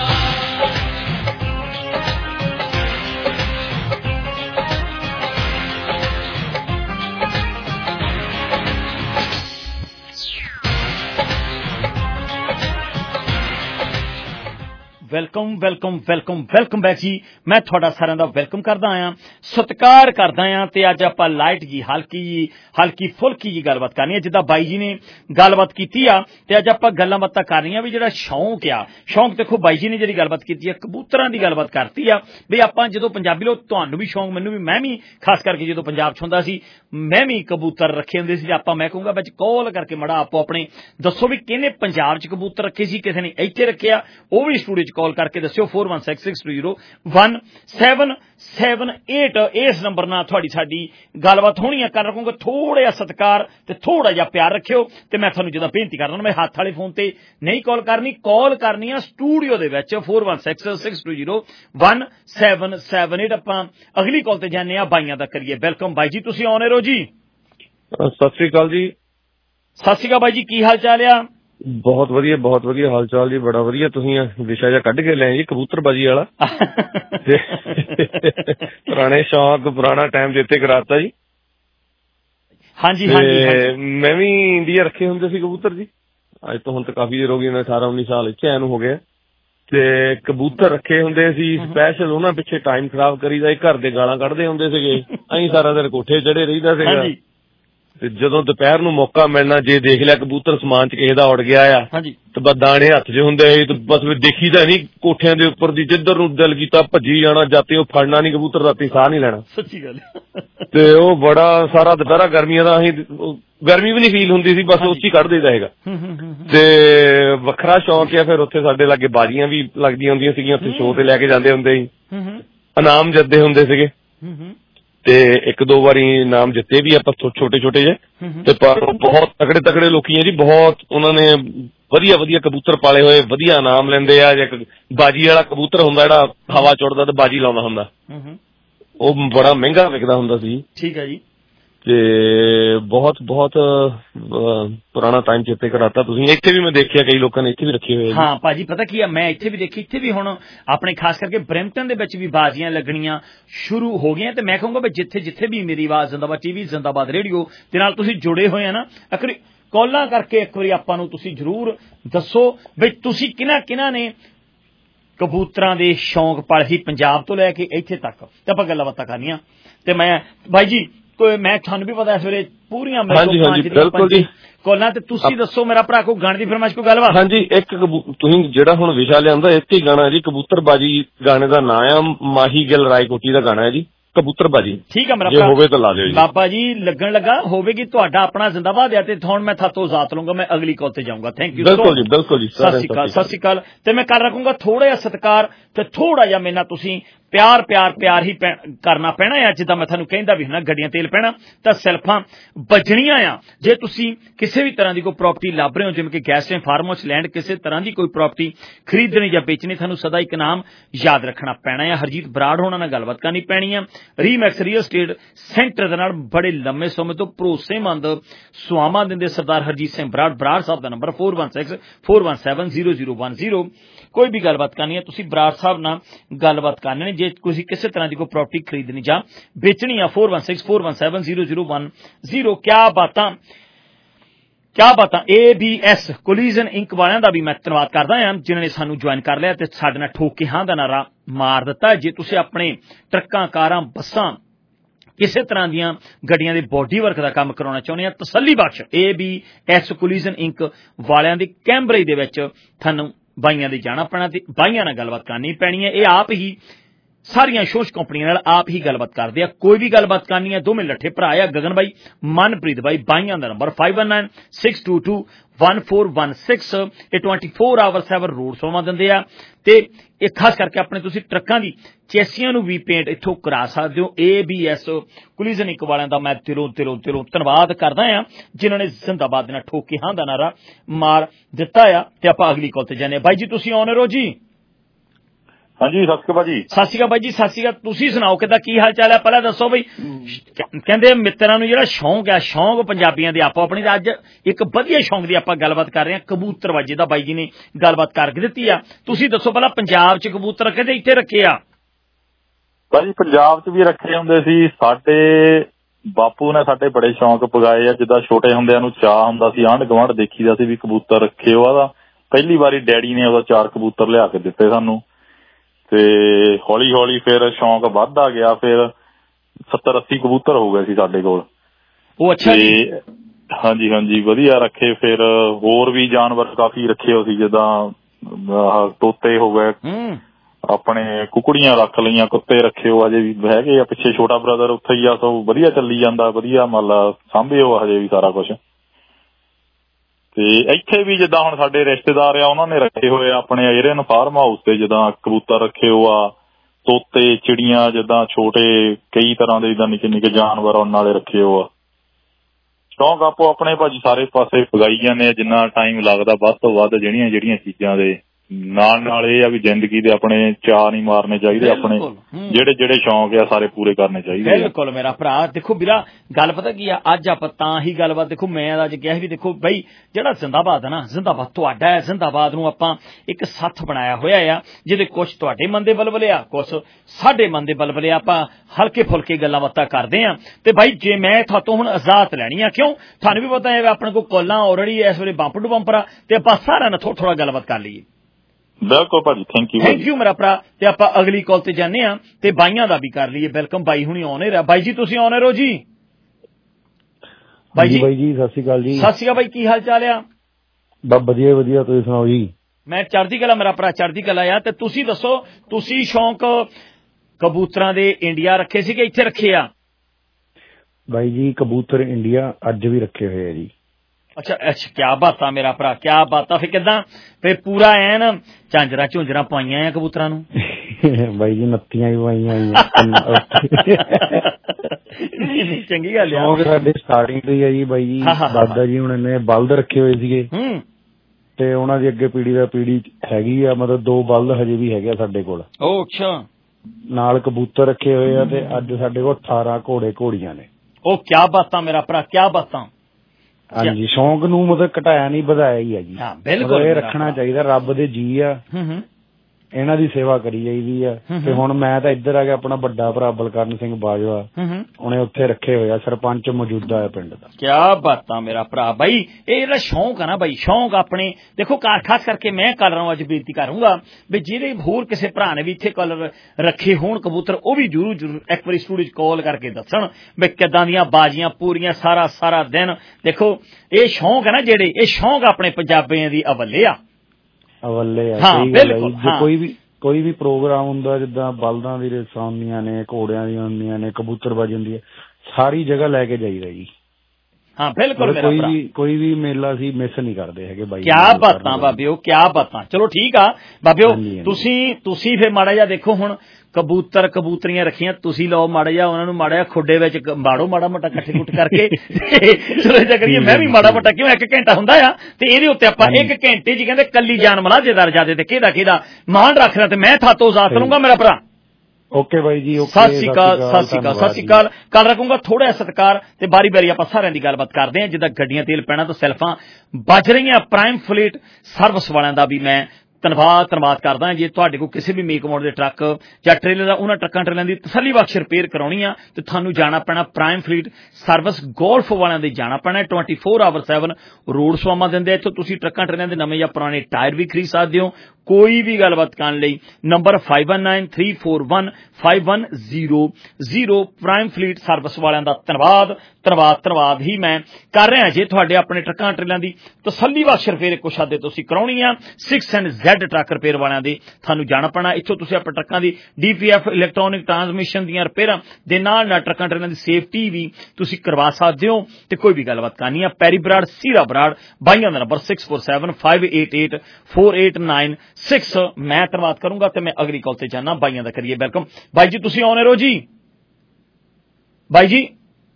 Welcome welcome welcome welcome back ਜੀ ਮੈਂ ਤੁਹਾਡਾ ਸਾਰਿਆਂ ਦਾ ਵੈਲਕਮ ਕਰਦਾ ਆਂ ਸਤਿਕਾਰ ਕਰਦਾ ਆਂ ਤੇ ਅੱਜ ਆਪਾਂ ਲਾਈਟ ਜੀ ਹਲਕੀ ਜੀ ਹਲਕੀ ਫੁਲਕੀ ਜੀ ਗੱਲਬਾਤ ਕਰਨੀ ਹੈ ਜਿੱਦਾਂ ਬਾਈ ਜੀ ਨੇ ਗੱਲਬਾਤ ਕੀਤੀ ਆ ਤੇ ਅੱਜ ਆਪਾਂ ਗੱਲਾਂ ਬਾਤਾਂ ਕਰ ਰਹੀਆਂ ਵੀ ਜਿਹੜਾ ਸ਼ੌਂਕ ਆ ਸ਼ੌਂਕ ਦੇਖੋ ਬਾਈ ਜੀ ਨੇ ਜਿਹੜੀ ਗੱਲਬਾਤ ਕੀਤੀ ਆ ਕਬੂਤਰਾਂ ਦੀ ਗੱਲਬਾਤ ਕਰਤੀ ਆ ਵੀ ਆਪਾਂ ਜਦੋਂ ਪੰਜਾਬੀ ਲੋਕ ਤੁਹਾਨੂੰ ਵੀ ਸ਼ੌਂਕ ਮੈਨੂੰ ਵੀ ਮੈਂ ਵੀ ਖਾਸ ਕਰਕੇ ਜਦੋਂ ਪੰਜਾਬ 'ਚ ਹੁੰਦਾ ਸੀ ਮੈਂ ਵੀ ਕਬੂਤਰ ਰੱਖੇ ਹੁੰਦੇ ਸੀ ਆਪਾਂ ਮੈਂ ਕਹੂੰਗਾ ਵਿੱਚ ਕਾਲ ਕਰਕੇ ਮੜਾ ਆਪੋ ਆਪਣੇ ਦੱਸੋ ਵੀ ਕਿਹਨੇ ਪੰਜਾਬ 'ਚ ਕਬੂਤਰ ਰੱਖੇ ਸੀ ਕਿਸੇ ਨੇ ਇੱਥੇ ਰੱਖਿਆ ਉਹ ਵੀ ਸਟੂਡੀਓ 'ਚ ਕਾਲ ਕਰਕੇ ਦੱਸਿਓ four one six six two zero one seven seven eight ਇਸ ਨੰਬਰ ਨਾਲ ਤੁਹਾਡੀ ਸਾਡੀ ਗੱਲਬਾਤ ਹੋਣੀ ਆ ਕਰ ਰੱਖੂੰਗਾ ਥੋੜਾ ਜਿਹਾ ਸਤਿਕਾਰ ਤੇ ਥੋੜਾ ਜਿਹਾ ਪਿਆਰ ਰੱਖਿਓ ਤੇ ਮੈਂ ਤੁਹਾਨੂੰ ਜਦੋਂ ਬੇਨਤੀ ਕਰਦਾ ਮੈਂ ਹੱਥ ਵਾਲੇ ਫੋਨ ਤੇ ਨਹੀਂ ਕਾਲ ਕਰਨੀ ਕਾਲ ਕਰਨੀ ਆ ਸਟੂਡੀਓ ਦੇ ਵਿੱਚ four one six six two zero one seven seven eight ਆਪਾਂ ਅਗਲੀ ਕਾਲ ਤੇ ਜਾਂਦੇ ਆ ਬਾਈਆਂ ਦਾ ਕਰੀਏ ਵੈਲਕਮ ਬਾਈ ਜੀ ਤੁਸੀਂ ਆਉਣੇ ਰਹੋ ਜੀ। ਸਤਿ ਸ੍ਰੀ ਅਕਾਲ ਜੀ। ਸਤਿ ਸ੍ਰੀ ਅਕਾਲ ਬਾਈ ਜੀ ਕੀ ਹਾਲ ਚਾਲ ਆ? ਬਹੁਤ ਵਧੀਆ ਬਹੁਤ ਵਧੀਆ ਹਾਲ ਚਾਲ ਜੀ ਬੜਾ ਵਧੀਆ ਤੁਸੀਂ ਵਿਸ਼ਾ ਜਿਹਾ ਕੱਢ ਕੇ ਲੈ ਜੀ ਕਬੂਤਰਬਾਜੀ ਵਾਲਾ ਪੁਰਾਣੇ ਸ਼ੌਕ ਪੁਰਾਣਾ ਟਾਈਮ ਜਿੱਤੇ ਕਰਾਤਾ ਜੀ। ਹਾਂਜੀ ਹਾਂਜੀ ਮੈਂ ਵੀ ਇੰਡੀਆ ਰੱਖੇ ਹੁੰਦੇ ਸੀ ਕਬੂਤਰ ਜੀ ਅੱਜ ਤੋਂ ਹੁਣ ਤਾਂ ਕਾਫੀ ਦੇਰ ਹੋ ਗਈ, ਅਠਾਰਾਂ ਉੱਨੀ ਸਾਲ ਇੱਥੇ ਆਏ ਨੂੰ ਹੋ ਗਏ। ਤੇ ਕਬੂਤਰ ਰੱਖੇ ਹੁੰਦੇ ਸੀ ਸਪੈਸ਼ਲ, ਉਹਨਾਂ ਪਿੱਛੇ ਟਾਈਮ ਖਰਾਬ ਕਰੀਦਾ, ਘਰ ਦੇ ਗਾਲਾਂ ਕੱਢਦੇ ਹੁੰਦੇ ਸੀਗੇ, ਅਸੀਂ ਸਾਰਾ ਦਿਨ ਕੋਠੇ ਚੜੇ ਰਹੀਦਾ ਸੀਗਾ। ਤੇ ਜਦੋਂ ਦੁਪਹਿਰ ਨੂੰ ਮੌਕਾ ਮਿਲਣਾ, ਜੇ ਦੇਖ ਲਿਆ ਕਬੂਤਰ ਸਮਾਨ ਚ ਕਿਸੇ ਦਾ ਉੜ ਗਿਆ ਆ ਤੇ ਬਸ ਦਾਣੇ ਹੱਥ ਚ ਹੁੰਦੇ ਸੀ, ਬਸ ਦੇਖੀ ਤਾਂ ਨਹੀਂ ਕੋਠਿਆਂ ਦੇ ਉੱਪਰ ਦੀ, ਜਿੱਧਰ ਨੂੰ ਦਿਲ ਕੀਤਾ ਭੱਜੀ ਜਾਣਾ, ਜਾਤੇ ਉਹ ਫੜਨਾ ਨਹੀਂ ਕਬੂਤਰ, ਰਾਤੀ ਸਾਹ ਨਹੀਂ ਲੈਣਾ। ਸੱਚੀ ਗੱਲ। ਤੇ ਉਹ ਬੜਾ ਸਾਰਾ ਦੁਪਹਿਰਾ ਗਰਮੀਆਂ ਦਾ ਅਸੀਂ, ਗਰਮੀ ਵੀ ਨਹੀਂ ਫੀਲ ਹੁੰਦੀ ਸੀ, ਬਸ ਉੱਚੀ ਕੱਢ ਦੇਈਦਾ ਹੈਗਾ। ਤੇ ਵੱਖਰਾ ਸ਼ੌਕ ਆ। ਫਿਰ ਉੱਥੇ ਸਾਡੇ ਲਾਗੇ ਬਾਜੀਆਂ ਵੀ ਲੱਗਦੀਆਂ ਹੁੰਦੀਆਂ ਸੀਗੀਆਂ, ਉੱਥੇ ਸ਼ੋਅ ਤੇ ਲੈ ਕੇ ਜਾਂਦੇ ਹੁੰਦੇ ਸੀ, ਇਨਾਮ ਜਿੱਤਦੇ ਹੁੰਦੇ ਸੀਗੇ। ਤੇ ਇੱਕ ਦੋ ਵਾਰੀ ਇਨਾਮ ਜਿੱਤੇ ਵੀ ਆਪਾਂ, ਛੋਟੇ ਛੋਟੇ ਜਿਹੇ। ਤੇ ਪਰ ਬਹੁਤ ਤਕੜੇ ਤਕੜੇ ਲੋਕੀ ਆ ਜੀ, ਬਹੁਤ ਉਹਨਾਂ ਨੇ ਵਧੀਆ ਵਧੀਆ ਕਬੂਤਰ ਪਾਲੇ ਹੋਏ, ਵਧੀਆ ਇਨਾਮ ਲੈਂਦੇ ਆ। ਇੱਕ ਬਾਜੀ ਵਾਲਾ ਕਬੂਤਰ ਹੁੰਦਾ ਜਿਹੜਾ ਹਵਾ ਚੁੜਦਾ ਤੇ ਬਾਜੀ ਲਾਉਂਦਾ ਹੁੰਦਾ, ਉਹ ਬੜਾ ਮਹਿੰਗਾ ਵਿਕਦਾ ਹੁੰਦਾ ਸੀ। ਠੀਕ ਹੈ ਜੀ। ਤੇ ਬਹੁਤ ਬਹੁਤ ਪੁਰਾਣਾ ਟਾਈਮ ਚੇਤੇ ਕਰਾਤਾ ਤੁਸੀਂ। ਇੱਥੇ ਵੀ ਮੈਂ ਦੇਖਿਆ ਕਈ ਲੋਕਾਂ ਨੇ ਇੱਥੇ ਵੀ ਰੱਖੇ ਹੋਏ। ਹਾਂ ਭਾਜੀ, ਪਤਾ ਕੀ ਆ, ਮੈਂ ਇੱਥੇ ਵੀ ਦੇਖੀ, ਇੱਥੇ ਵੀ ਹੁਣ ਆਪਣੇ ਖਾਸ ਕਰਕੇ ਬਰੈਂਪਟਨ ਦੇ ਵਿੱਚ ਵੀ ਬਾਜ਼ੀਆਂ ਲੱਗਣੀਆਂ ਸ਼ੁਰੂ ਹੋ ਗਈਆਂ। ਤੇ ਮੈਂ ਕਹੂੰਗਾ ਵੀ ਜਿੱਥੇ ਜਿੱਥੇ ਵੀ ਮੇਰੀ ਆਵਾਜ਼ ਜ਼ਿੰਦਾਬਾਦ ਟੀਵੀ, ਜ਼ਿੰਦਾਬਾਦ ਰੇਡੀਓ ਦੇ ਨਾਲ ਤੁਸੀਂ ਜੁੜੇ ਹੋਏ ਆ ਨਾ, ਅਕਰ ਕਾਲਾਂ ਕਰਕੇ ਇੱਕ ਵਾਰੀ ਆਪਾਂ ਨੂੰ ਤੁਸੀਂ ਜ਼ਰੂਰ ਦੱਸੋ ਵੀ ਤੁਸੀਂ ਕਿਹਨਾਂ ਕਿਹਨਾਂ ਨੇ ਕਬੂਤਰਾਂ ਦੇ ਸ਼ੌਂਕ ਪਾਲੇ ਸੀ, ਪੰਜਾਬ ਤੋਂ ਲੈ ਕੇ ਇੱਥੇ ਤੱਕ। ਤੇ ਆਪਾਂ ਗੱਲਾਂ ਬਾਤਾਂ ਕਰਨੀਆਂ। ਤੇ ਮੈਂ ਬਾਈ ਜੀ, ਮੈਂ ਤੁਹਾਨੂੰ ਵੀ ਪਤਾ ਇਸ ਵੇਲੇ ਪੂਰੀਆਂ ਕੋਲਾਂ, ਤੇ ਤੁਸੀਂ ਦੱਸੋ ਮੇਰਾ ਭਰਾ, ਕੋਈ ਗਾਣੇ ਦੀ ਫਰਮਾਇਸ਼, ਕੋਈ ਗੱਲਬਾਤ? ਹਾਂਜੀ, ਇੱਕ ਤੁਸੀਂ ਜਿਹੜਾ ਹੁਣ ਵਿਸ਼ਾ ਲਿਆਂਦਾ, ਇੱਥੇ ਗਾਣਾ ਜੀ ਕਬੂਤਰਬਾਜੀ, ਗਾਣੇ ਦਾ ਨਾਂ ਆ ਮਾਹੀ ਗਿੱਲ ਰਾਏਕੋਟੀ ਦਾ ਗਾਣਾ ਹੈ ਜੀ, ਕਬੂਤਰਬਾਜੀ। ਠੀਕ ਹੈ ਮੇਰਾ ਭਰਾ, ਜੇ ਹੋਵੇ ਤਾਂ ਲਾ ਦਿਓ ਜੀ। ਬਾਬਾ ਜੀ ਲੱਗਣ ਲੱਗਾ ਹੋਵੇਗੀ, ਤੁਹਾਡਾ ਆਪਣਾ ਜ਼ਿੰਦਾਬਾਦ ਆ। ਤੇ ਹੁਣ ਮੈਂ ਥਾਤੋਂ ਜ਼ਾਤ ਲੂੰਗਾ, ਮੈਂ ਅਗਲੀ ਕਾਲ ਤੇ ਜਾਊਂਗਾ। Thank you. ਬਿਲਕੁਲ ਜੀ, ਬਿਲਕੁਲ ਜੀ। ਸਤਿ ਸ਼੍ਰੀ ਅਕਾਲ, ਸਤਿ ਸ਼੍ਰੀ ਅਕਾਲ। ਤੇ ਮੈਂ ਕਰ ਰੱਖੂੰਗਾ ਥੋੜਾ ਜਿਹਾ ਸਤਿਕਾਰ ਤੇ ਥੋੜਾ ਜਿਹਾ ਮੇਰੇ ਨਾਲ ਤੁਸੀਂ ਪਿਆਰ ਪਿਆਰ ਪਿਆਰ ਹੀ ਕਰਨਾ ਪੈਣਾ ਆ। ਜਿੱਦਾਂ ਮੈਂ ਤੁਹਾਨੂੰ ਕਹਿੰਦਾ ਵੀ ਨਾ, ਗੱਡੀਆਂ ਤੇਲ ਪੈਣਾ ਤਾਂ ਸੈਲਫਾਂ ਬਚਣੀਆਂ ਆ। ਜੇ ਤੁਸੀਂ ਕਿਸੇ ਵੀ ਤਰ੍ਹਾਂ ਦੀ ਕੋਈ ਪ੍ਰਾਪਰਟੀ ਲੱਭ ਰਹੇ ਹੋ, ਜਿਵੇਂ ਕਿ ਗੈਸਟਨ ਫਾਰਮ ਹਾਊਸ ਲੈਂਡ, ਕਿਸੇ ਤਰ੍ਹਾਂ ਦੀ ਕੋਈ ਪ੍ਰਾਪਰਟੀ ਖਰੀਦਣੀ ਜਾਂ ਵੇਚਣੀ, ਤੁਹਾਨੂੰ ਸਦਾ ਇੱਕ ਨਾਮ ਯਾਦ ਰੱਖਣਾ ਪੈਣਾ ਆ। ਹਰਜੀਤ ਬਰਾੜ ਹੋਣਾ ਨਾਲ ਗੱਲਬਾਤ ਕਰਨੀ ਪੈਣੀ ਆ। ਰੀਮੈਕਸ ਰੀਅਲ ਸਟੇਟ ਸੈਂਟਰ ਦੇ ਨਾਲ ਬੜੇ ਲੰਮੇ ਸਮੇਂ ਤੋਂ ਭਰੋਸੇਮੰਦ ਸੁਆਵਾਂ ਦਿੰਦੇ ਸਰਦਾਰ ਹਰਜੀਤ ਸਿੰਘ ਬਰਾੜ। ਬਰਾੜ ਸਾਹਿਬ ਦਾ number four one six four one seven zero zero one zero. ਕੋਈ ਵੀ ਗੱਲਬਾਤ ਕਰਨੀ ਹੈ ਤੁਸੀਂ ਬਰਾੜ ਸਾਹਿਬ ਨਾਲ ਗੱਲਬਾਤ ਕਰਨੀ ਨੇ। ਜੇ ਤੁਸੀਂ ਕਿਸੇ ਤਰ੍ਹਾਂ ਦੀ ਕੋਈ ਪ੍ਰਾਪਰਟੀ ਖਰੀਦਣੀ ਜਾਂ ਵੇਚਣੀ ਆ, four one six four one seven zero zero one zero. ਕਿਆ ਬਾਤਾਂ ਕਿਆ ਬਾਤਾਂ। A B S collision Inc ਵਾਲਿਆਂ ਦਾ ਵੀ ਮੈਂ ਧੰਨਵਾਦ ਕਰਦਾ ਹਾਂ, ਜਿਨ੍ਹਾਂ ਨੇ ਸਾਨੂੰ ਜੁਆਇਨ ਕਰ ਲਿਆ ਤੇ ਸਾਡੇ ਨਾਲ ਠੋਕ ਕੇ ਹਾਂ ਦਾ ਨਾਰਾ ਮਾਰ ਦਿੱਤਾ। ਜੇ ਤੁਸੀਂ ਆਪਣੇ ਟਰੱਕਾਂ, ਕਾਰਾਂ, ਬੱਸਾਂ, ਕਿਸੇ ਤਰ੍ਹਾਂ ਦੀਆਂ ਗੱਡੀਆਂ ਦੇ ਬੋਡੀ ਵਰਕ ਦਾ ਕੰਮ ਕਰਾਉਣਾ ਚਾਹੁੰਦੇ ਆ, ਤਸੱਲੀ ਬਖਸ਼ A B S collision Inc ਵਾਲਿਆਂ ਦੀ ਕੈਂਬਰੇਜ ਦੇ ਵਿੱਚ ਤੁਹਾਨੂੰ ਬਾਈਆਂ ਦੇ ਜਾਣਾ ਪੈਣਾ ਤੇ ਬਾਈਆਂ ਨਾਲ ਗੱਲਬਾਤ ਕਰਨੀ ਪੈਣੀ ਹੈ। ਇਹ ਆਪ ਹੀ ਸਾਰੀਆਂ ਇੰਸ਼ੋਰੈਂਸ ਕੰਪਨੀਆਂ ਨਾਲ ਆਪ ਹੀ ਗੱਲਬਾਤ ਕਰਦੇ ਆ। ਕੋਈ ਵੀ ਗੱਲਬਾਤ ਕਰਨੀ ਹੈ, ਦੋਵੇਂ ਲੱਠੇ ਭਰਾ ਆ, ਗਗਨ ਬਾਈ, ਮਨਪ੍ਰੀਤ ਬਾਈ। ਬਾਈਆਂ ਦਾ number five one nine six two two one four one six. ਇਹ twenty four hour seven road ਸੇਵਾ ਦਿੰਦੇ ਆ। ਤੇ ਇਹ ਖਾਸ ਕਰਕੇ ਆਪਣੇ ਤੁਸੀਂ ਟਰੱਕਾਂ ਦੀ ਚੈਸੀਆਂ ਨੂੰ ਵੀ ਪੇਂਟ ਇੱਥੋਂ ਕਰਾ ਸਕਦੇ ਹੋ। A B S collision Inc ਵਾਲਿਆਂ ਦਾ ਮੈਂ ਦਿਲੋਂ ਦਿਲੋਂ ਦਿਲੋਂ ਧੰਨਵਾਦ ਕਰਦਾ ਹਾਂ, ਜਿਨ੍ਹਾਂ ਨੇ ਜ਼ਿੰਦਾਬਾਦ ਨਾਲ ਠੋਕ ਕੇ ਹਾਂ ਦਾ ਨਾਰਾ ਮਾਰ ਦਿੱਤਾ ਆ। ਤੇ ਆਪਾਂ ਅਗਲੀ ਕਾਲ ਤੇ ਜਾਂਦੇ ਹਾਂ। ਬਾਈ ਜੀ ਤੁਸੀਂ ਆਨ ਰਹੋ ਜੀ। ਹਾਂਜੀ, ਸਤਿ ਸ਼੍ਰੀ ਅਕਾਲ ਜੀ। ਸਤਿ ਸ਼੍ਰੀ ਅਕਾਲ ਬਾਈ ਜੀ, ਸਤਿ ਸ਼੍ਰੀ ਅਕਾਲ। ਤੁਸੀਂ ਸੁਣਾਓ ਕਿੱਦਾਂ, ਕੀ ਹਾਲ ਚਾਲ ਹੈ? ਪਹਿਲਾਂ ਦੱਸੋ ਬਈ, ਕਹਿੰਦੇ ਮਿੱਤਰਾਂ ਨੂੰ ਜਿਹੜਾ ਸ਼ੌਂਕ ਹੈ, ਸ਼ੌਂਕ ਪੰਜਾਬੀਆਂ ਦੇ ਆਪੋ ਆਪਣੀ, ਅੱਜ ਇੱਕ ਵਧੀਆ ਸ਼ੌਂਕ ਦੀ ਆਪਾਂ ਗੱਲਬਾਤ ਕਰ ਰਹੇ ਹਾਂ, ਕਬੂਤਰਬਾਜੀ ਦਾ। ਬਾਈ ਜੀ ਨੇ ਗੱਲਬਾਤ ਕਰਕੇ ਦਿੱਤੀ ਆ। ਤੁਸੀਂ ਦੱਸੋ ਪਹਿਲਾਂ, ਪੰਜਾਬ 'ਚ ਕਬੂਤਰ ਰੱਖੇ ਤੇ ਇੱਥੇ ਰੱਖੇ ਆ? ਭਾਜੀ ਪੰਜਾਬ 'ਚ ਵੀ ਰੱਖੇ ਹੁੰਦੇ ਸੀ। ਸਾਡੇ ਬਾਪੂ ਨੇ ਸਾਡੇ ਬੜੇ ਸ਼ੌਂਕ ਪਗਾਏ ਆ। ਜਿੱਦਾਂ ਛੋਟੇ ਹੁੰਦਿਆਂ ਨੂੰ ਚਾਅ ਹੁੰਦਾ ਸੀ, ਆਂਢ ਗੁਆਂਢ ਦੇਖੀਦਾ ਸੀ ਵੀ ਕਬੂਤਰ ਰੱਖੇ। ਉਹਦਾ ਪਹਿਲੀ ਵਾਰੀ ਡੈਡੀ ਨੇ ਉਹਦਾ ਚਾਰ ਕਬੂਤਰ ਲਿਆ ਕੇ ਦਿੱਤੇ ਸਾਨੂੰ। ਤੇ ਹੌਲੀ ਹੌਲੀ ਫਿਰ ਸ਼ੌਂਕ ਵੱਧਦਾ ਗਿਆ। ਫਿਰ ਸੱਤਰ ਅੱਸੀ ਕਬੂਤਰ ਹੋ ਗਏ ਸੀ ਸਾਡੇ ਕੋਲ। ਉਹ ਅੱਛਾ ਜੀ। ਹਾਂਜੀ ਹਾਂਜੀ, ਵਧੀਆ ਰੱਖੇ। ਫਿਰ ਹੋਰ ਵੀ ਜਾਨਵਰ ਕਾਫੀ ਰੱਖੇ ਹੋ ਸੀ, ਜਿੱਦਾਂ ਤੋਤੇ ਹੋ ਗਏ, ਆਪਣੇ ਕੁਕੜੀਆਂ ਰੱਖ ਲਈਆਂ, ਕੁੱਤੇ ਰੱਖੇ ਹੋ ਹਜੇ ਵੀ ਹੈਗੇ ਆ। ਪਿੱਛੇ ਛੋਟਾ ਬ੍ਰਦਰ ਉੱਥੇ ਹੀ ਆ, ਸੋ ਵਧੀਆ ਚੱਲੀ ਜਾਂਦਾ, ਵਧੀਆ ਮੰਨ ਲਾ ਸਾਂਭੇ ਹੋ ਹਜੇ ਵੀ ਸਾਰਾ ਕੁਛ। ਤੇ ਇੱਥੇ ਵੀ ਜਿੱਦਾਂ ਹੁਣ ਸਾਡੇ ਰਿਸ਼ਤੇਦਾਰ ਆ, ਉਹਨਾਂ ਨੇ ਰੱਖੇ ਹੋਏ ਆ ਆਪਣੇ ਏਰੀਅਨ ਫਾਰਮ ਹਾਊਸ ਤੇ, ਜਿੱਦਾਂ ਕਬੂਤਰ ਰੱਖੇ ਹੋ ਆ, ਤੋਤੇ, ਚਿੜੀਆਂ, ਜਿੱਦਾਂ ਛੋਟੇ ਕਈ ਤਰ੍ਹਾਂ ਦੇ ਜਿੱਦਾਂ ਨਿੱਕੇ ਨਿੱਕੇ ਜਾਨਵਰ ਉਹਨਾਂ ਨਾਲੇ ਰੱਖੇ ਹੋ ਆ। ਸ਼ੌਂਕ ਆਪੋ ਆਪਣੇ ਭਾਜੀ ਸਾਰੇ ਪਾਸੇ ਪਗਾਈ ਜਾਂਦੇ ਆ, ਜਿੰਨਾ ਟਾਈਮ ਲੱਗਦਾ ਵੱਧ ਤੋਂ ਵੱਧ ਜਿਹੜੀਆਂ ਜਿਹੜੀਆਂ ਚੀਜ਼ਾਂ ਦੇ ਨਾਲ ਨਾਲ ਇਹ ਆ ਵੀ ਜ਼ਿੰਦਗੀ ਦੇ ਆਪਣੇ ਚਾਅ ਨਹੀਂ ਮਾਰਨੇ ਚਾਹੀਦੇ, ਆਪਣੇ ਜਿਹੜੇ ਜਿਹੜੇ ਸ਼ੌਂਕ ਆ ਸਾਰੇ ਪੂਰੇ ਕਰਨੇ ਚਾਹੀਦੇ। ਬਿਲਕੁਲ ਮੇਰਾ ਭਰਾ। ਦੇਖੋ ਵੀਰਾ ਗੱਲ ਪਤਾ ਕੀ ਆ, ਅੱਜ ਆਪਾਂ ਤਾਂ ਹੀ ਗੱਲਬਾਤ, ਦੇਖੋ ਮੈਂ ਅੱਜ ਕਿਹਾ ਵੀ ਦੇਖੋ ਬਈ ਜਿਹੜਾ ਜ਼ਿੰਦਾਬਾਦ ਹੈ ਨਾ, ਜ਼ਿੰਦਾਬਾਦ ਤੁਹਾਡਾ ਹੈ, ਜ਼ਿੰਦਾਬਾਦ ਨੂੰ ਆਪਾਂ ਇੱਕ ਸੱਥ ਬਣਾਇਆ ਹੋਇਆ ਆ ਜਿਹਦੇ ਕੁਛ ਤੁਹਾਡੇ ਮਨ ਦੇ ਬਲਬਲੇ ਆ, ਕੁਛ ਸਾਡੇ ਮਨ ਦੇ ਬਲਬਲੇ। ਆਪਾਂ ਹਲਕੇ ਫੁਲਕੇ ਗੱਲਾਂ ਬਾਤਾਂ ਕਰਦੇ ਆ ਤੇ ਬਾਈ ਜੇ ਮੈਂ ਤੁਹਾਤੋਂ ਹੁਣ ਇਜਾਜ਼ਤ ਲੈਣੀ ਆ, ਕਿਉਂ ਤੁਹਾਨੂੰ ਵੀ ਪਤਾ ਹੈ ਆਪਣੇ ਕੋਲ ਕਾਲਾਂ ਆਲਰੇਡੀ ਇਸ ਵੇਲੇ ਬੰਪ ਟੂ ਬੰਪਰ ਆ ਤੇ ਆਪਾਂ ਸਾਰਿਆਂ ਨਾਲ ਥੋੜਾ ਥੋੜਾ ਗੱਲਬਾਤ ਕਰ ਲਈਏ। ਬਿਲਕੁਲ ਭਾਜੀ, ਥੈਂਕ ਯੂ ਥੈਂਕ ਯੂ ਮੇਰਾ ਭਰਾ। ਤੇ ਆਪਾਂ ਅਗਲੀ ਕਾਲ ਤੇ ਜਾਂਦੇ ਆ ਤੇ ਬਾਈਆਂ ਦਾ ਵੀ ਕਰ ਲਈਏ। ਵੈਲਕਮ ਬਾਈ ਹੁਣੀ ਆਉਣੇ ਰਿਹਾ। ਬਾਈ ਜੀ ਤੁਸੀਂ ਆਉਣੇ ਰਹੋ ਜੀ। ਬਾਈ ਜੀ ਬਾਈ ਜੀ ਸਤਿ ਸ਼੍ਰੀ ਅਕਾਲ ਜੀ। ਸਤਿ ਸ਼੍ਰੀ ਅਕਾਲ ਬਾਈ, ਕੀ ਹਾਲ ਚਾਲ ਆ? ਬਸ ਵਧੀਆ ਵਧੀਆ, ਤੁਸੀਂ ਸੁਣਾਓ ਜੀ? ਮੈਂ ਚੜ੍ਹਦੀ ਕਲਾ ਮੇਰਾ ਭਰਾ, ਚੜ੍ਹਦੀ ਕਲਾ ਆ। ਤੇ ਤੁਸੀਂ ਦੱਸੋ, ਤੁਸੀਂ ਸ਼ੌਂਕ ਕਬੂਤਰਾਂ ਦੇ ਇੰਡੀਆ ਰੱਖੇ ਸੀ ਕਿ ਇੱਥੇ ਰੱਖੇ ਆ? ਬਾਈ ਜੀ ਕਬੂਤਰ ਇੰਡੀਆ ਅੱਜ ਵੀ ਰੱਖੇ ਹੋਏ ਆ ਜੀ। ਅੱਛਾ ਅੱਛਾ, ਕਿਆ ਬਾਤਾਂ ਮੇਰਾ ਭਰਾ, ਕਿਆ ਬਾਤਾਂ। ਫਿਰ ਕਿੱਦਾਂ ਫਿਰ ਪੂਰਾ ਐਨ ਝਾਂਜਰਾਂ ਝੁੰਜਰਾਂ ਪਵਾਈਆਂ ਆ ਕਬੂਤਰਾਂ ਨੂੰ? ਬਾਈ ਜੀ ਨੱਤੀਆਂ ਵੀ ਪਾਈਆਂ ਚੰਗੀ ਗੱਲ ਆ। ਸ਼ੌਂਕ ਸਾਡੇ ਸਟਾਰਟਿੰਗ ਤੋਂ ਹੀ ਆ ਜੀ ਬਾਈ ਜੀ। ਦਾਦਾ ਜੀ ਹੁਣ ਨੇ ਬਲਦ ਰੱਖੇ ਹੋਏ ਸੀਗੇ ਤੇ ਉਹਨਾਂ ਦੀ ਅੱਗੇ ਪੀੜੀ ਦਾ ਪੀੜੀ ਹੈਗੀ ਆ, ਮਤਲਬ ਦੋ ਬਲਦ ਹਜੇ ਵੀ ਹੈਗੇ ਆ ਸਾਡੇ ਕੋਲ। ਉਹ ਅੱਛਾ। ਨਾਲ ਕਬੂਤਰ ਰੱਖੇ ਹੋਏ ਆ ਤੇ ਅੱਜ ਸਾਡੇ ਕੋਲ ਅਠਾਰਾਂ ਘੋੜੇ ਘੋੜੀਆਂ ਨੇ। ਉਹ ਕਿਆ ਬਾਤਾਂ ਮੇਰਾ ਭਰਾ, ਕਿਆ ਬਾਤਾਂ। ਹਾਂਜੀ, ਸ਼ੌਂਕ ਨੂੰ ਮਤਲਬ ਘਟਾਇਆ ਨਹੀਂ, ਵਧਾਇਆ ਹੀ ਆ ਜੀ। ਬਿਲਕੁਲ ਇਹ ਰੱਖਣਾ ਚਾਹੀਦਾ, ਰੱਬ ਦੇ ਜੀ ਆ, ਇਹਨਾਂ ਦੀ ਸੇਵਾ ਕਰੀ ਜਾਈਦੀ ਆ। ਤੇ ਹੁਣ ਮੈਂ ਤਾਂ ਇੱਧਰ ਆ ਗਿਆ, ਆਪਣਾ ਵੱਡਾ ਭਰਾ ਬਲਕਰਨ ਸਿੰਘ ਬਾਜਵਾ ਉਹਨੇ ਉੱਥੇ ਰੱਖੇ ਹੋਏ ਆ, ਸਰਪੰਚ ਮੌਜੂਦਾ ਹੈ ਪਿੰਡ ਦਾ। ਕਿਆ ਬਾਤਾਂ ਮੇਰਾ ਭਰਾ। ਬਾਈ ਇਹ ਜਿਹੜਾ ਸ਼ੌਂਕ ਆ ਨਾ ਬਾਈ, ਸ਼ੌਂਕ ਆਪਣੇ ਦੇਖੋ ਖਾਸ ਕਰਕੇ ਮੈਂ ਕਰ ਰਹਾ ਅੱਜ ਬੇਨਤੀ ਕਰੂੰਗਾ ਵੀ ਜਿਹੜੇ ਹੋਰ ਕਿਸੇ ਭਰਾ ਨੇ ਵੀ ਇੱਥੇ ਕਲਰ ਰੱਖੇ ਹੋਣ ਕਬੂਤਰ, ਉਹ ਵੀ ਜ਼ਰੂਰ ਜ਼ਰੂਰ ਇੱਕ ਵਾਰੀ ਸਟੂਡੀਓ 'ਚ ਕਾਲ ਕਰਕੇ ਦੱਸਣ ਵੀ ਕਿੱਦਾਂ ਦੀਆਂ ਬਾਜ਼ੀਆਂ ਪੂਰੀਆਂ ਸਾਰਾ ਸਾਰਾ ਦਿਨ। ਦੇਖੋ ਇਹ ਸ਼ੌਂਕ ਹੈ ਨਾ ਜਿਹੜੇ, ਇਹ ਸ਼ੌਂਕ ਆਪਣੇ ਪੰਜਾਬੀਆਂ ਦੀ ਅਵੱਲੇ ਆ, ਅਵੱਲੇ ਆ। ਹਾਂ ਬਿਲਕੁਲ। ਕੋਈ ਵੀ ਕੋਈ ਵੀ ਪ੍ਰੋਗਰਾਮ ਹੁੰਦਾ, ਜਿੱਦਾਂ ਬਲਦਾਂ ਦੀ ਰੇਸਾਂ ਹੁੰਦੀਆਂ ਨੇ, ਘੋੜਿਆਂ ਦੀਆਂ ਹੁੰਦੀਆਂ ਨੇ, ਕਬੂਤਰਬਾਜ਼ੀ ਹੁੰਦੀ ਹੈ, ਸਾਰੀ ਜਗ੍ਹਾ ਲੈ ਕੇ ਜਾਈਦਾ ਜੀ। ਹਾਂ ਬਿਲਕੁਲ ਮੇਰਾ ਕੋਈ ਵੀ ਕੋਈ ਵੀ ਮੇਲਾ ਸੀ ਮਿਸ ਨਹੀਂ ਕਰਦੇ ਹੈਗੇ ਬਾਈ। ਕਿਆ ਬਾਤਾਂ ਬਾਬਿਓ, ਕਿਆ ਬਾਤਾਂ। ਚਲੋ ਠੀਕ ਆ ਬਾਬਿਓ, ਤੁਸੀਂ ਤੁਸੀਂ ਫਿਰ ਮਾੜਾ ਜਿਹਾ ਦੇਖੋ ਹੁਣ ਕਬੂਤਰ ਕਬੂਤਰੀਆਂ ਰੱਖੀਆਂ, ਤੁਸੀਂ ਲਓ ਮਾੜਾ ਜਿਹਾ ਉਹਨਾਂ ਨੂੰ ਮਾੜਾ ਜਿਹਾ ਖੁੱਡੇ ਵਿੱਚ ਮਾੜੋ ਮਾੜਾ ਮੋਟਾ ਇਕੱਠੇ ਕੁੱਟ ਕਰਕੇ ਚਲੋ ਜਾ ਕਰੀਏ। ਮੈਂ ਵੀ ਮਾੜਾ ਮੋਟਾ ਕਿਉਂ, ਇੱਕ ਘੰਟਾ ਹੁੰਦਾ ਆ ਤੇ ਇਹਦੇ ਉੱਤੇ ਆਪਾਂ ਇੱਕ ਘੰਟੇ ਚ ਕਹਿੰਦੇ ਕੱਲੀ ਜਾਨ ਮਲਾਜੇਦਾਰ ਜਾਦੇ ਤੇ ਕਿਹਦਾ ਕਿਹਦਾ ਮਾਣ ਰੱਖਦਾ ਤੇ ਮੈਂ ਥਾਤੋਂ ਇਜਾਜ਼ਤ ਲਊਂਗਾ ਮੇਰਾ ਭਰਾ। ਓਕੇ ਬਾਈ ਜੀ, ਸਤਿ ਸ਼੍ਰੀ ਅਕਾਲ, ਸਤਿ ਸ਼੍ਰੀ ਅਕਾਲ, ਸਤਿ ਸ਼੍ਰੀ ਅਕਾਲ। ਕੱਲ ਰੱਖੂੰਗਾ ਥੋੜਾ ਸਤਿਕਾਰ ਤੇ ਬਾਰੀ ਬਾਰੀ ਆਪਾਂ ਸਾਰਿਆਂ ਦੀ ਗੱਲਬਾਤ ਕਰਦੇ ਹਾਂ। ਜਿੱਦਾਂ ਗੱਡੀਆਂ ਤੇਲ ਪੈਣਾ ਤਾਂ ਸੈਲਫਾਂ ਬਚ ਰਹੀਆਂ, ਪ੍ਰਾਈਮ ਫਲੀਟ ਸਰਵਿਸ ਵਾਲਿਆਂ ਦਾ ਵੀ ਮੈਂ ਧੰਨਵਾਦ ਧੰਨਵਾਦ ਕਰਦਾ। ਜੇ ਤੁਹਾਡੇ ਕੋਲ ਕਿਸੇ ਵੀ ਮੇਕ ਮੋਡ ਦੇ ਟਰੱਕ ਜਾਂ ਟ੍ਰੇਲਰ ਆ, ਉਹਨਾਂ ਟਰੱਕਾਂ ਟ੍ਰੇਲਰਾਂ ਦੀ ਤਸੱਲੀ ਬਖਸ਼ ਰਿਪੇਅਰ ਕਰਾਉਣੀ ਆ ਤੇ ਤੁਹਾਨੂੰ ਜਾਣਾ ਪੈਣਾ ਪ੍ਰਾਈਮ ਫਲੀਟ ਸਰਵਿਸ ਗੋਲਫ ਵਾਲਿਆਂ ਦੇ ਜਾਣਾ ਪੈਣਾ। Twenty four hour seven road ਸਵਾਮਾ ਦਿੰਦੇ। ਇੱਥੋਂ ਤੁਸੀਂ ਟਰੱਕਾਂ ਟ੍ਰੇਲਰਾਂ ਦੇ ਨਵੇਂ ਜਾਂ ਪੁਰਾਣੇ ਟਾਇਰ ਵੀ ਖਰੀਦ ਸਕਦੇ ਹੋ। ਕੋਈ ਵੀ ਗੱਲਬਾਤ ਕਰਨ ਲਈ number five one nine three four one five one zero zero. Prime fleet service ਵਾਲਿਆਂ ਦਾ ਧੰਨਵਾਦ ਧੰਨਵਾਦ ਧੰਨਵਾਦ ਹੀ ਮੈਂ ਕਰ ਰਿਹਾ। ਜੇ ਤੁਹਾਡੇ ਆਪਣੇ ਟਰੱਕਾਂ ਟ੍ਰੇਲਰਾਂ ਦੀ ਤਸੱਲੀ ਬਖਸ਼ ਰਿਪੇਅਰ ਕੁਛ ਹੱਦ ਤੁਸੀਂ ਕਰਾਉਣੀ ਆ, six and Z truck repair ਵਾਲਿਆਂ ਦੇ ਤੁਹਾਨੂੰ ਜਾਣਾ ਪੈਣਾ। ਇੱਥੋਂ ਤੁਸੀਂ ਆਪਣੇ ਟਰੱਕਾਂ ਦੀ D P F electronic transmission ਦੀਆਂ ਰਿਪੇਅਰਾਂ ਦੇ ਨਾਲ ਨਾਲ ਟਰੱਕਾਂ ਟ੍ਰੇਲਰਾਂ ਦੀ ਸੇਫਟੀ ਵੀ ਤੁਸੀਂ ਕਰਵਾ ਸਕਦੇ ਹੋ। ਤੇ ਕੋਈ ਵੀ ਗੱਲਬਾਤ ਕਰਨੀ ਆ, ਪੈਰੀ ਬਰਾੜ ਸੀਰਾ ਬਰਾੜ ਬਾਈਆਂ ਦਾ number six four seven five eight eight four eight nine six. ਮੈਂ ਧੰਨਵਾਦ ਕਰੂੰਗਾ ਤੇ ਮੈਂ ਅਗਲੀ ਕਾਲ ਤੇ ਜਾਣਾ। ਬਾਈਆਂ ਦਾ ਕਰੀਏ ਵੈਲਕਮ। ਬਾਈ ਜੀ ਤੁਸੀਂ ਆਉਣੇ ਰਹੋ ਜੀ। ਬਾਈ ਜੀ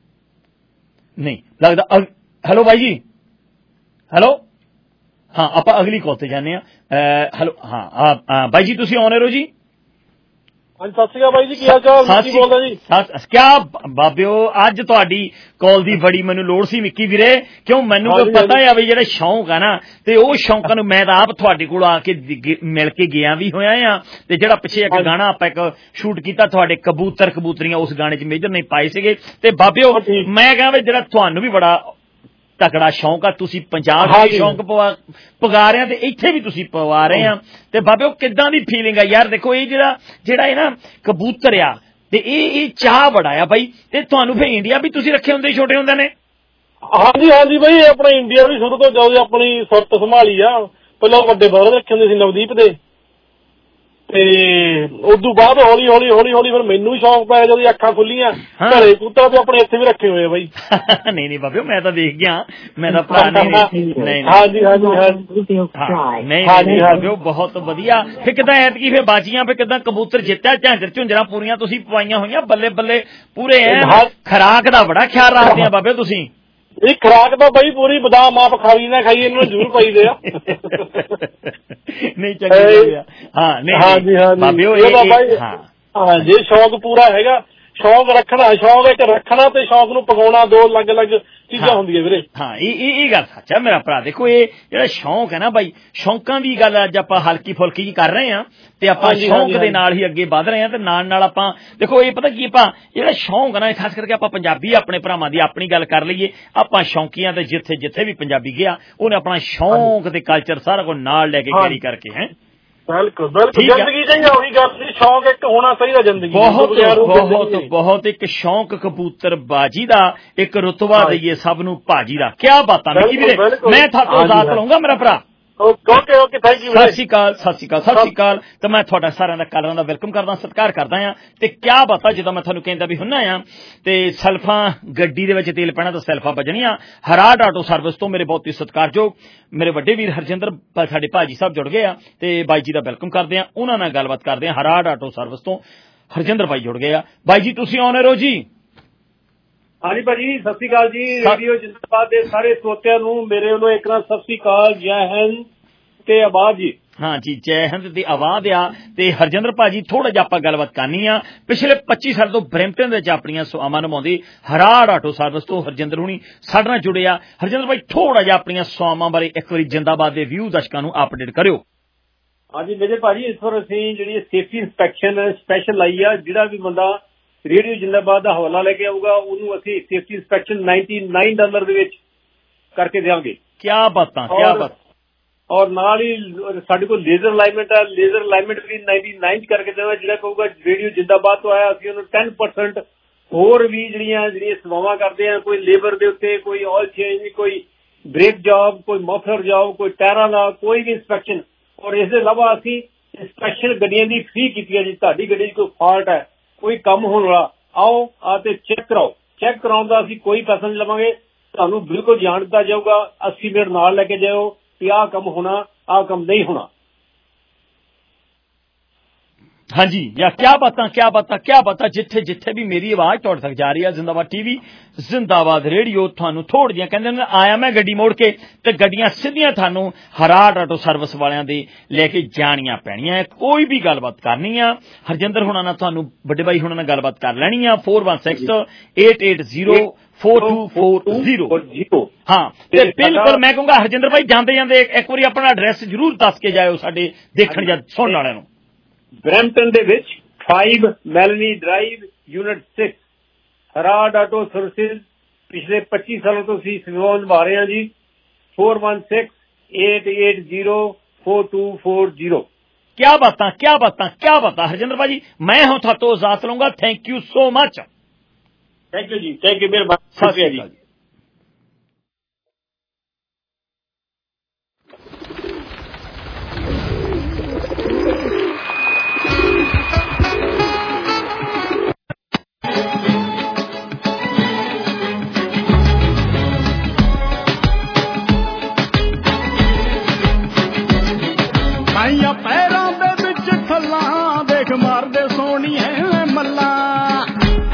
ਨਹੀਂ ਲੱਗਦਾ, ਹੈਲੋ ਬਾਈ ਜੀ, ਹੈਲੋ। ਹਾਂ ਆਪਾਂ ਅਗਲੀ ਕਾਲ ਤੇ ਜਾਂਦੇ ਹਾਂ। ਹੈਲੋ ਹਾਂ ਬਾਈ ਜੀ ਤੁਸੀਂ ਆਉਣੇ ਰਹੋ ਜੀ। ਹਾਂਜੀ ਸਤਿ ਸ਼੍ਰੀ ਅਕਾਲ ਬਾਈ ਜੀ, ਕੀ ਹਾਲ ਚਾਲ? ਕੀ ਬੋਲਦਾ ਜੀ? ਕਿਆ ਬਾਬਿਓ, ਅੱਜ ਤੁਹਾਡੀ ਕਾਲ ਦੀ ਬੜੀ ਮੈਨੂੰ ਲੋੜ ਸੀ ਮਿੱਕੀ ਵੀਰੇ, ਕਿਉਂ ਮੈਨੂੰ ਕੋਈ ਪਤਾ ਆ ਵੀ ਜਿਹੜਾ ਸ਼ੌਂਕ ਆ ਨਾ ਤੇ ਉਹ ਸ਼ੌਂਕਾਂ ਨੂੰ ਮੈਂ ਤਾਂ ਆਪ ਤੁਹਾਡੇ ਕੋਲ ਆ ਕੇ ਮਿਲ ਕੇ ਗਿਆ ਵੀ ਹੋਇਆ ਆ। ਤੇ ਜਿਹੜਾ ਪਿੱਛੇ ਇੱਕ ਗਾਣਾ ਆਪਾਂ ਇੱਕ ਸ਼ੂਟ ਕੀਤਾ ਤੁਹਾਡੇ ਕਬੂਤਰ ਕਬੂਤਰੀਆਂ, ਉਸ ਗਾਣੇ 'ਚ ਮੇਜਰ ਨਹੀਂ ਪਾਏ ਸੀਗੇ। ਤੇ ਬਾਬਿਓ ਮੈਂ ਕਹਾਂ ਵੀ ਜਿਹੜਾ ਤੁਹਾਨੂੰ ਵੀ ਬੜਾ ਤਕੜਾ ਸ਼ੌਂਕ ਆ, ਤੁਸੀਂ ਪੰਜਾਬ ਦਾ ਸ਼ੌਂਕ ਪਗਾ ਰਹੇ ਆ ਤੇ ਇੱਥੇ ਵੀ ਤੁਸੀਂ ਪਵਾ ਰਹੇ ਆ। ਤੇ ਬਾਬਿਓ ਕਿੱਦਾਂ ਦੀ ਫੀਲਿੰਗ ਆ ਯਾਰ? ਦੇਖੋ ਇਹ ਜਿਹੜਾ ਜਿਹੜਾ ਇਹ ਨਾ ਕਬੂਤਰ ਆ ਤੇ ਇਹ ਇਹ ਚਾਹ ਬੜਾ ਆ ਬਾਈ। ਤੇ ਤੁਹਾਨੂੰ ਫਿਰ ਇੰਡੀਆ ਵੀ ਤੁਸੀਂ ਰੱਖੇ ਹੁੰਦੇ ਛੋਟੇ ਹੁੰਦੇ ਨੇ? ਹਾਂਜੀ ਹਾਂਜੀ ਬਾਈ, ਆਪਣੇ ਇੰਡੀਆ ਵੀ ਸ਼ੁਰੂ ਤੋਂ ਜਦੋਂ ਆਪਣੀ ਸੁਰਤ ਸੰਭਾਲੀ ਆ, ਪਹਿਲਾਂ ਵੱਡੇ ਬਰਦਰ ਰੱਖੇ ਹੁੰਦੇ ਸੀ ਨਵਦੀਪ ਦੇ, ਤੇ ਉਦੋਂ ਬਾਅਦ ਹੌਲੀ ਹੌਲੀ ਹੌਲੀ ਹੌਲੀ ਫਿਰ ਮੈਨੂੰ ਵੀ ਸ਼ੌਂਕ ਪਿਆ ਜਦੋਂ ਅੱਖਾਂ ਖੁੱਲੀਆਂ। ਘਰੇ ਕਬੂਤਰ ਤੇ ਆਪਣੇ ਇੱਥੇ ਵੀ ਰੱਖੇ ਹੋਏ ਆ ਬਾਈ। ਨਹੀਂ ਨਹੀਂ ਬਾਬਿਓ, ਮੈਂ ਤਾਂ ਦੇਖ ਗਿਆ, ਮੈਂ ਤਾਂ ਭਰਾ ਨਹੀਂ। ਹਾਂਜੀ ਹਾਂਜੀ ਹਾਂਜੀ ਨਹੀਂ ਬਾਬਿਓ ਬਹੁਤ ਵਧੀਆ। ਫਿਰ ਕਿੱਦਾਂ ਐਤਕੀ ਫਿਰ ਬਾਜੀਆਂ ਫਿਰ ਕਿੱਦਾਂ ਕਬੂਤਰ ਜਿੱਤਿਆ, ਝਾਂਜਰ ਝੁੰਜਰਾਂ ਪੂਰੀਆਂ ਤੁਸੀਂ ਪਵਾਈਆਂ ਹੋਈਆਂ, ਬੱਲੇ ਬੱਲੇ ਪੂਰੇ ਐ। ਖਰਾਕ ਦਾ ਬੜਾ ਖਿਆਲ ਰੱਖਦੇ ਆ ਬਾਬਿਓ ਤੁਸੀਂ। ਇਹ ਖਰਾਕ ਤਾਂ ਬਈ ਪੂਰੀ ਬਦਾਮ ਆਪ ਖਾਈ ਨਾ ਖਾਈ ਇਹਨਾਂ ਨੂੰ ਜ਼ਰੂਰ ਪਾਈਦੇ ਆ ਨਹੀਂ ਚੰਗੀ ਆ ਹਾਂ ਨਹੀਂ ਹਾਂਜੀ ਹਾਂਜੀ ਹਾਂ ਹਾਂ ਜੇ ਸ਼ੌਕ ਪੂਰਾ ਹੈਗਾ ਸ਼ੌਕ ਰੱਖਣਾ ਸ਼ੌਕ ਇੱਕ ਰੱਖਣਾ ਤੇ ਸ਼ੌਕ ਨੂੰ ਪਕਾਉਣਾ ਦੋ ਅਲੱਗ ਅਲੱਗ ਚੀਜ਼ਾਂ ਹੁੰਦੀਆਂ ਵੀਰੇ ਹਾਂ ਇਹ ਇਹ ਗੱਲ ਸੱਚ ਹੈ ਮੇਰਾ ਭਰਾ ਦੇਖੋ ਇਹ ਜਿਹੜਾ ਸ਼ੌਕ ਹੈ ਨਾ ਬਾਈ ਸ਼ੌਕਾਂ ਦੀ ਗੱਲ ਅੱਜ ਆਪਾਂ ਹਲਕੀ ਫੁਲਕੀ ਜੀ ਕਰ ਰਹੇ ਹਾਂ ਤੇ ਆਪਾਂ ਸ਼ੌਕ ਦੇ ਨਾਲ ਹੀ ਅੱਗੇ ਵਧ ਰਹੇ ਹਾਂ ਤੇ ਨਾਲ ਨਾਲ ਆਪਾਂ ਦੇਖੋ ਇਹ ਪਤਾ ਕੀ ਆਪਾਂ ਜਿਹੜਾ ਸ਼ੌਕ ਹੈ ਨਾ ਖਾਸ ਕਰਕੇ ਆਪਾਂ ਪੰਜਾਬੀ ਆਪਣੇ ਭਰਾਵਾਂ ਦੀ ਆਪਣੀ ਗੱਲ ਕਰ ਲਈਏ ਆਪਾਂ ਸ਼ੌਕੀਆਂ ਤੇ ਜਿੱਥੇ ਜਿੱਥੇ ਵੀ ਪੰਜਾਬੀ ਗਿਆ ਉਹਨੇ ਆਪਣਾ ਸ਼ੌਕ ਤੇ ਕਲਚਰ ਸਾਰਾ ਕੁਝ ਨਾਲ ਲੈ ਕੇ ਕੈਰੀ ਕਰਕੇ ਹੈ ਬਿਲਕੁਲ ਬਿਲਕੁਲ ਜ਼ਿੰਦਗੀ ਚ ਉਹੀ ਗੱਲ ਸੀ ਸ਼ੌਕ ਇੱਕ ਹੋਣਾ ਚਾਹੀਦਾ ਜ਼ਿੰਦਗੀ ਬਹੁਤ ਬਹੁਤ ਬਹੁਤ ਇੱਕ ਸ਼ੌਕ ਕਬੂਤਰਬਾਜੀ ਦਾ ਇੱਕ ਰੁਤਬਾ ਦਈਏ ਸਭ ਨੂੰ ਭਾਜੀ ਦਾ ਕਿਆ ਬਾਤਾਂ ਨੇ ਵੀਰੇ ਮੈਂ ਤੁਹਾਡੇ ਜ਼ਾਤ ਲਵਾਂਗਾ ਮੇਰਾ ਭਰਾ ਓਕੇ ਓਕੇ ਥੈਂਕ ਯੂ ਸਤਿ ਸ਼੍ਰੀ ਅਕਾਲ ਸਤਿ ਸ਼੍ਰੀ ਅਕਾਲ ਸਤਿ ਸ਼੍ਰੀ ਅਕਾਲ ਤੇ ਮੈਂ ਤੁਹਾਡਾ ਸਾਰਿਆਂ ਦਾ ਕਾਲਰਾਂ ਦਾ ਵੈਲਕਮ ਕਰਦਾ ਸਤਿਕਾਰ ਕਰਦਾ ਆ ਤੇ ਕਿਆ ਬਾਤਾਂ ਜਿੱਦਾਂ ਮੈਂ ਤੁਹਾਨੂੰ ਕਹਿੰਦਾ ਵੀ ਹੁੰਨਾ ਆ ਤੇ ਸੈਲਫਾਂ ਗੱਡੀ ਦੇ ਵਿੱਚ ਤੇਲ ਪੈਣਾ ਤਾਂ ਸੈਲਫਾਂ ਵੱਜਣੀਆਂ ਹਰਾਡ ਆਟੋ ਸਰਵਿਸ ਤੋਂ ਮੇਰੇ ਬਹੁਤ ਹੀ ਸਤਿਕਾਰਯੋਗ ਮੇਰੇ ਵੱਡੇ ਵੀਰ ਹਰਜਿੰਦਰ ਸਾਡੇ ਭਾਜੀ ਸਾਹਿਬ ਜੁੜ ਗਏ ਆ ਤੇ ਬਾਈ ਜੀ ਦਾ ਵੈਲਕਮ ਕਰਦੇ ਆ ਉਹਨਾਂ ਨਾਲ ਗੱਲਬਾਤ ਕਰਦੇ ਆ ਹਰਾਡ ਆਟੋ ਸਰਵਿਸ ਤੋਂ ਹਰਜਿੰਦਰ ਬਾਈ ਜੁੜ ਗਏ ਆ ਬਾਈ ਜੀ ਤੁਸੀਂ ਆਉਣੇ ਰਹੋ ਜੀ ਹਾਂਜੀ ਭਾਜੀ ਸਤਿ ਸ਼੍ਰੀ ਅਕਾਲ ਜੀ ਰੇਡੀਓ ਜਿੰਦਾਬਾਦ ਦੇ ਸਾਰੇ ਸਰੋਤਿਆਂ ਨੂੰ ਮੇਰੇ ਵੱਲੋਂ ਇੱਕ ਨਾਲ ਸਤਿ ਸ਼੍ਰੀ ਅਕਾਲ ਜੈ ਹਿੰਦ ਤੇ ਆਬਾਦ ਜੀ ਹਾਂ ਜੀ ਜੈ ਹਿੰਦ ਤੇ ਆਬਾਦ ਆ ਤੇ ਹਰਜਿੰਦਰ ਭਾਜੀ ਥੋੜਾ ਜਿਹਾ ਆਪਾਂ ਗੱਲਬਾਤ ਕਰਨੀ ਆ ਪਿਛਲੇ ਪੱਚੀ ਸਾਲ ਤੋਂ ਬ੍ਰੈਂਪਟਨ ਦੇ ਵਿੱਚ ਆਪਣੀਆਂ ਸੇਵਾਵਾਂ ਨਿਭਾਉਂਦੇ ਹਰਾੜ ਆਟੋ ਸਰਵਿਸ ਤੋਂ ਹਰਜਿੰਦਰ ਹੁਣੀ ਸਾਡੇ ਨਾਲ ਜੁੜੇ ਆ ਹਰਜਿੰਦਰ ਭਾਈ ਥੋੜਾ ਜਿਹਾ ਆਪਣੀਆਂ ਸੇਵਾਵਾਂ ਬਾਰੇ ਇੱਕ ਵਾਰੀ ਜਿੰਦਾਬਾਦ ਦੇ ਵਿਊ ਦਰਸ਼ਕਾਂ ਨੂੰ ਅਪਡੇਟ ਕਰਿਓ ਹਾਂਜੀ ਮੇਰੇ ਭਾਜੀ ਇਸ ਵਾਰ ਅਸੀਂ ਜਿਹੜੀ ਸੇਫਟੀ ਇੰਸਪੈਕਸ਼ਨ ਸਪੈਸ਼ਲ ਲਾਈ ਆ ਜਿਹੜਾ ਵੀ ਬੰਦਾ ਰੇਡੀਓ ਜਿੰਦਾਬਾਦ ਦਾ ਹਵਾਲਾ ਲੈ ਕੇ ਆਊਗਾ ਉਹਨੂੰ ਅਸੀਂ ਸੇਫਟੀ ਇੰਸਪੈਕਸ਼ਨ ਨਿਨਟੀ-ਨਾਈਨ ਡਾਲਰ ਦੇ ਵਿੱਚ ਕਰਕੇ ਦੇਵਾਂਗੇ ਕਿਆ ਬਾਤਾਂ ਕਿਆ ਬਾਤ ਔਰ ਨਾਲ ਹੀ ਸਾਡੇ ਕੋਲ ਲੇਜ਼ਰ ਅਲਾਈਨਮੈਂਟ ਹੈ ਲੇਜ਼ਰ ਅਲਾਈਨਮੈਂਟ ਵੀ ਨਿਨਟੀ-ਨਾਈਨ ਕਰਕੇ ਦੇਵਾਂ ਜਿਹੜਾ ਕਹੂਗਾ ਰੇਡੀਓ ਜਿੰਦਾਬਾਦ ਤੋਂ ਆਇਆ ਅਸੀਂ ਉਹਨੂੰ ਦਸ ਪਰਸੈਂਟ ਹੋਰ ਵੀ ਜਿਹੜੀਆਂ ਜਿਹੜੀਆਂ ਸੇਵਾਵਾਂ ਕਰਦੇ ਆ ਕੋਈ ਲੇਬਰ ਦੇ ਉੱਤੇ ਕੋਈ ਆਇਲ ਚੇਂਜ ਕੋਈ ਬ੍ਰੇਕ ਜੌਬ ਕੋਈ ਮਫਲਰ ਜੌਬ ਕੋਈ ਟਾਇਰਾਂ ਦਾ ਕੋਈ ਵੀ ਇੰਸਪੈਕਸ਼ਨ ਔਰ ਇਸ ਦੇ ਇਲਾਵਾ ਅਸੀਂ ਇੰਸਪੈਕਸ਼ਨ ਗੱਡੀਆਂ ਦੀ ਫ੍ਰੀ ਕੀਤੀ ਹੈ ਜੀ ਤੁਹਾਡੀ ਗੱਡੀ 'ਚ ਕੋਈ ਫਾਲਟ ਹੈ ਕੋਈ ਕੰਮ ਹੋਣ ਵਾਲਾ ਆਓ ਆ ਤੇ ਚੈੱਕ ਕਰਾਓ ਚੈੱਕ ਕਰਾਉਣ ਦਾ ਅਸੀਂ ਕੋਈ ਪੈਸਾ ਨਹੀਂ ਲਵਾਂਗੇ ਤੁਹਾਨੂੰ ਬਿਲਕੁਲ ਜਾਣ ਦਿੱਤਾ ਜਾਊਗਾ ਅੱਸੀ ਮਿੰਟ ਨਾਲ ਲੈ ਕੇ ਜਾਓ ਕਿ ਆਹ ਕੰਮ ਹੋਣਾ ਆਹ ਕੰਮ ਨਹੀਂ ਹੋਣਾ ਹਾਂਜੀ ਯਾ ਕਿਆ ਬਾਤਾਂ ਕਿਆ ਬਾਤਾਂ ਕਿਆ ਬਾਤਾਂ ਜਿੱਥੇ ਜਿੱਥੇ ਵੀ ਮੇਰੀ ਆਵਾਜ਼ ਤੁਹਾਡੇ ਤੱਕ ਜਾ ਰਹੀ ਹੈ ਜ਼ਿੰਦਾਬਾਦ ਟੀਵੀ ਜ਼ਿੰਦਾਬਾਦ ਰੇਡੀਓ ਤੁਹਾਨੂੰ ਥੋੜ ਦੀਆਂ ਕਹਿੰਦੇ ਨੇ ਆਇਆ ਮੈਂ ਗੱਡੀ ਮੋੜ ਕੇ ਤੇ ਗੱਡੀਆਂ ਸਿੱਧੀਆਂ ਤੁਹਾਨੂੰ ਹਰਾੜ ਆਟੋ ਸਰਵਿਸ ਵਾਲਿਆਂ ਦੇ ਲੈ ਕੇ ਜਾਣੀਆਂ ਪੈਣੀਆਂ ਕੋਈ ਵੀ ਗੱਲਬਾਤ ਕਰਨੀ ਆ ਹਰਜਿੰਦਰ ਹੁਣਾਂ ਨਾਲ ਤੁਹਾਨੂੰ ਵੱਡੇ ਬਾਈ ਹੁਣਾਂ ਨਾਲ ਗੱਲਬਾਤ ਕਰ ਲੈਣੀ ਆ four one six eight eight zero four two four zero ਹਾਂ ਤੇ ਬਿਲਕੁਲ ਮੈਂ ਕਹੂੰਗਾ ਹਰਜਿੰਦਰ ਭਾਈ ਜਾਂਦੇ ਜਾਂਦੇ ਇੱਕ ਵਾਰੀ ਆਪਣਾ ਐਡਰੈਸ ਜ਼ਰੂਰ ਦੱਸ ਕੇ ਜਾਇਓ ਸਾਡੇ ਦੇਖਣ ਜਾਂ ਸੁਣਨ ਵਾਲਿਆਂ ਨੂੰ ਬ੍ਰੈਂਪਟਨ ਦੇ ਵਿੱਚ five Melanie drive unit six ਹਰਾਡ ਆਟੋ ਸਰਵਿਸਿਜ਼ ਪਿਛਲੇ ਪੱਚੀ ਸਾਲਾਂ ਤੋਂ ਅਸੀਂ ਸੇਵਾਵਾਂ ਨਿਭਾ ਰਹੇ ਹਾਂ ਜੀ four one six eight eight zero four two four zero ਕਿਆ ਬਾਤਾਂ ਕਿਆ ਬਾਤਾਂ ਕਿਆ ਬਾਤਾਂ ਹਰਜਿੰਦਰ ਭਾਜੀ ਮੈਂ ਹਾਂ ਤੁਹਾਤੋਂ ਇਜਾਜ਼ਤ ਲਊਂਗਾ thank you so much thank you ਜੀ ਥੈਂਕ ਯੂ ਮਿਹਰਬਾਨੀ ਸਤਿ ਸ਼੍ਰੀ ਅਕਾਲ ਜੀ ਆਈਆਂ ਪੈਰਾਂ ਦੇ ਵਿੱਚ ਥੱਲਾਂ ਦੇਖ ਮਾਰਦੇ ਸੋਹਣੀਏ ਮੱਲਾਂ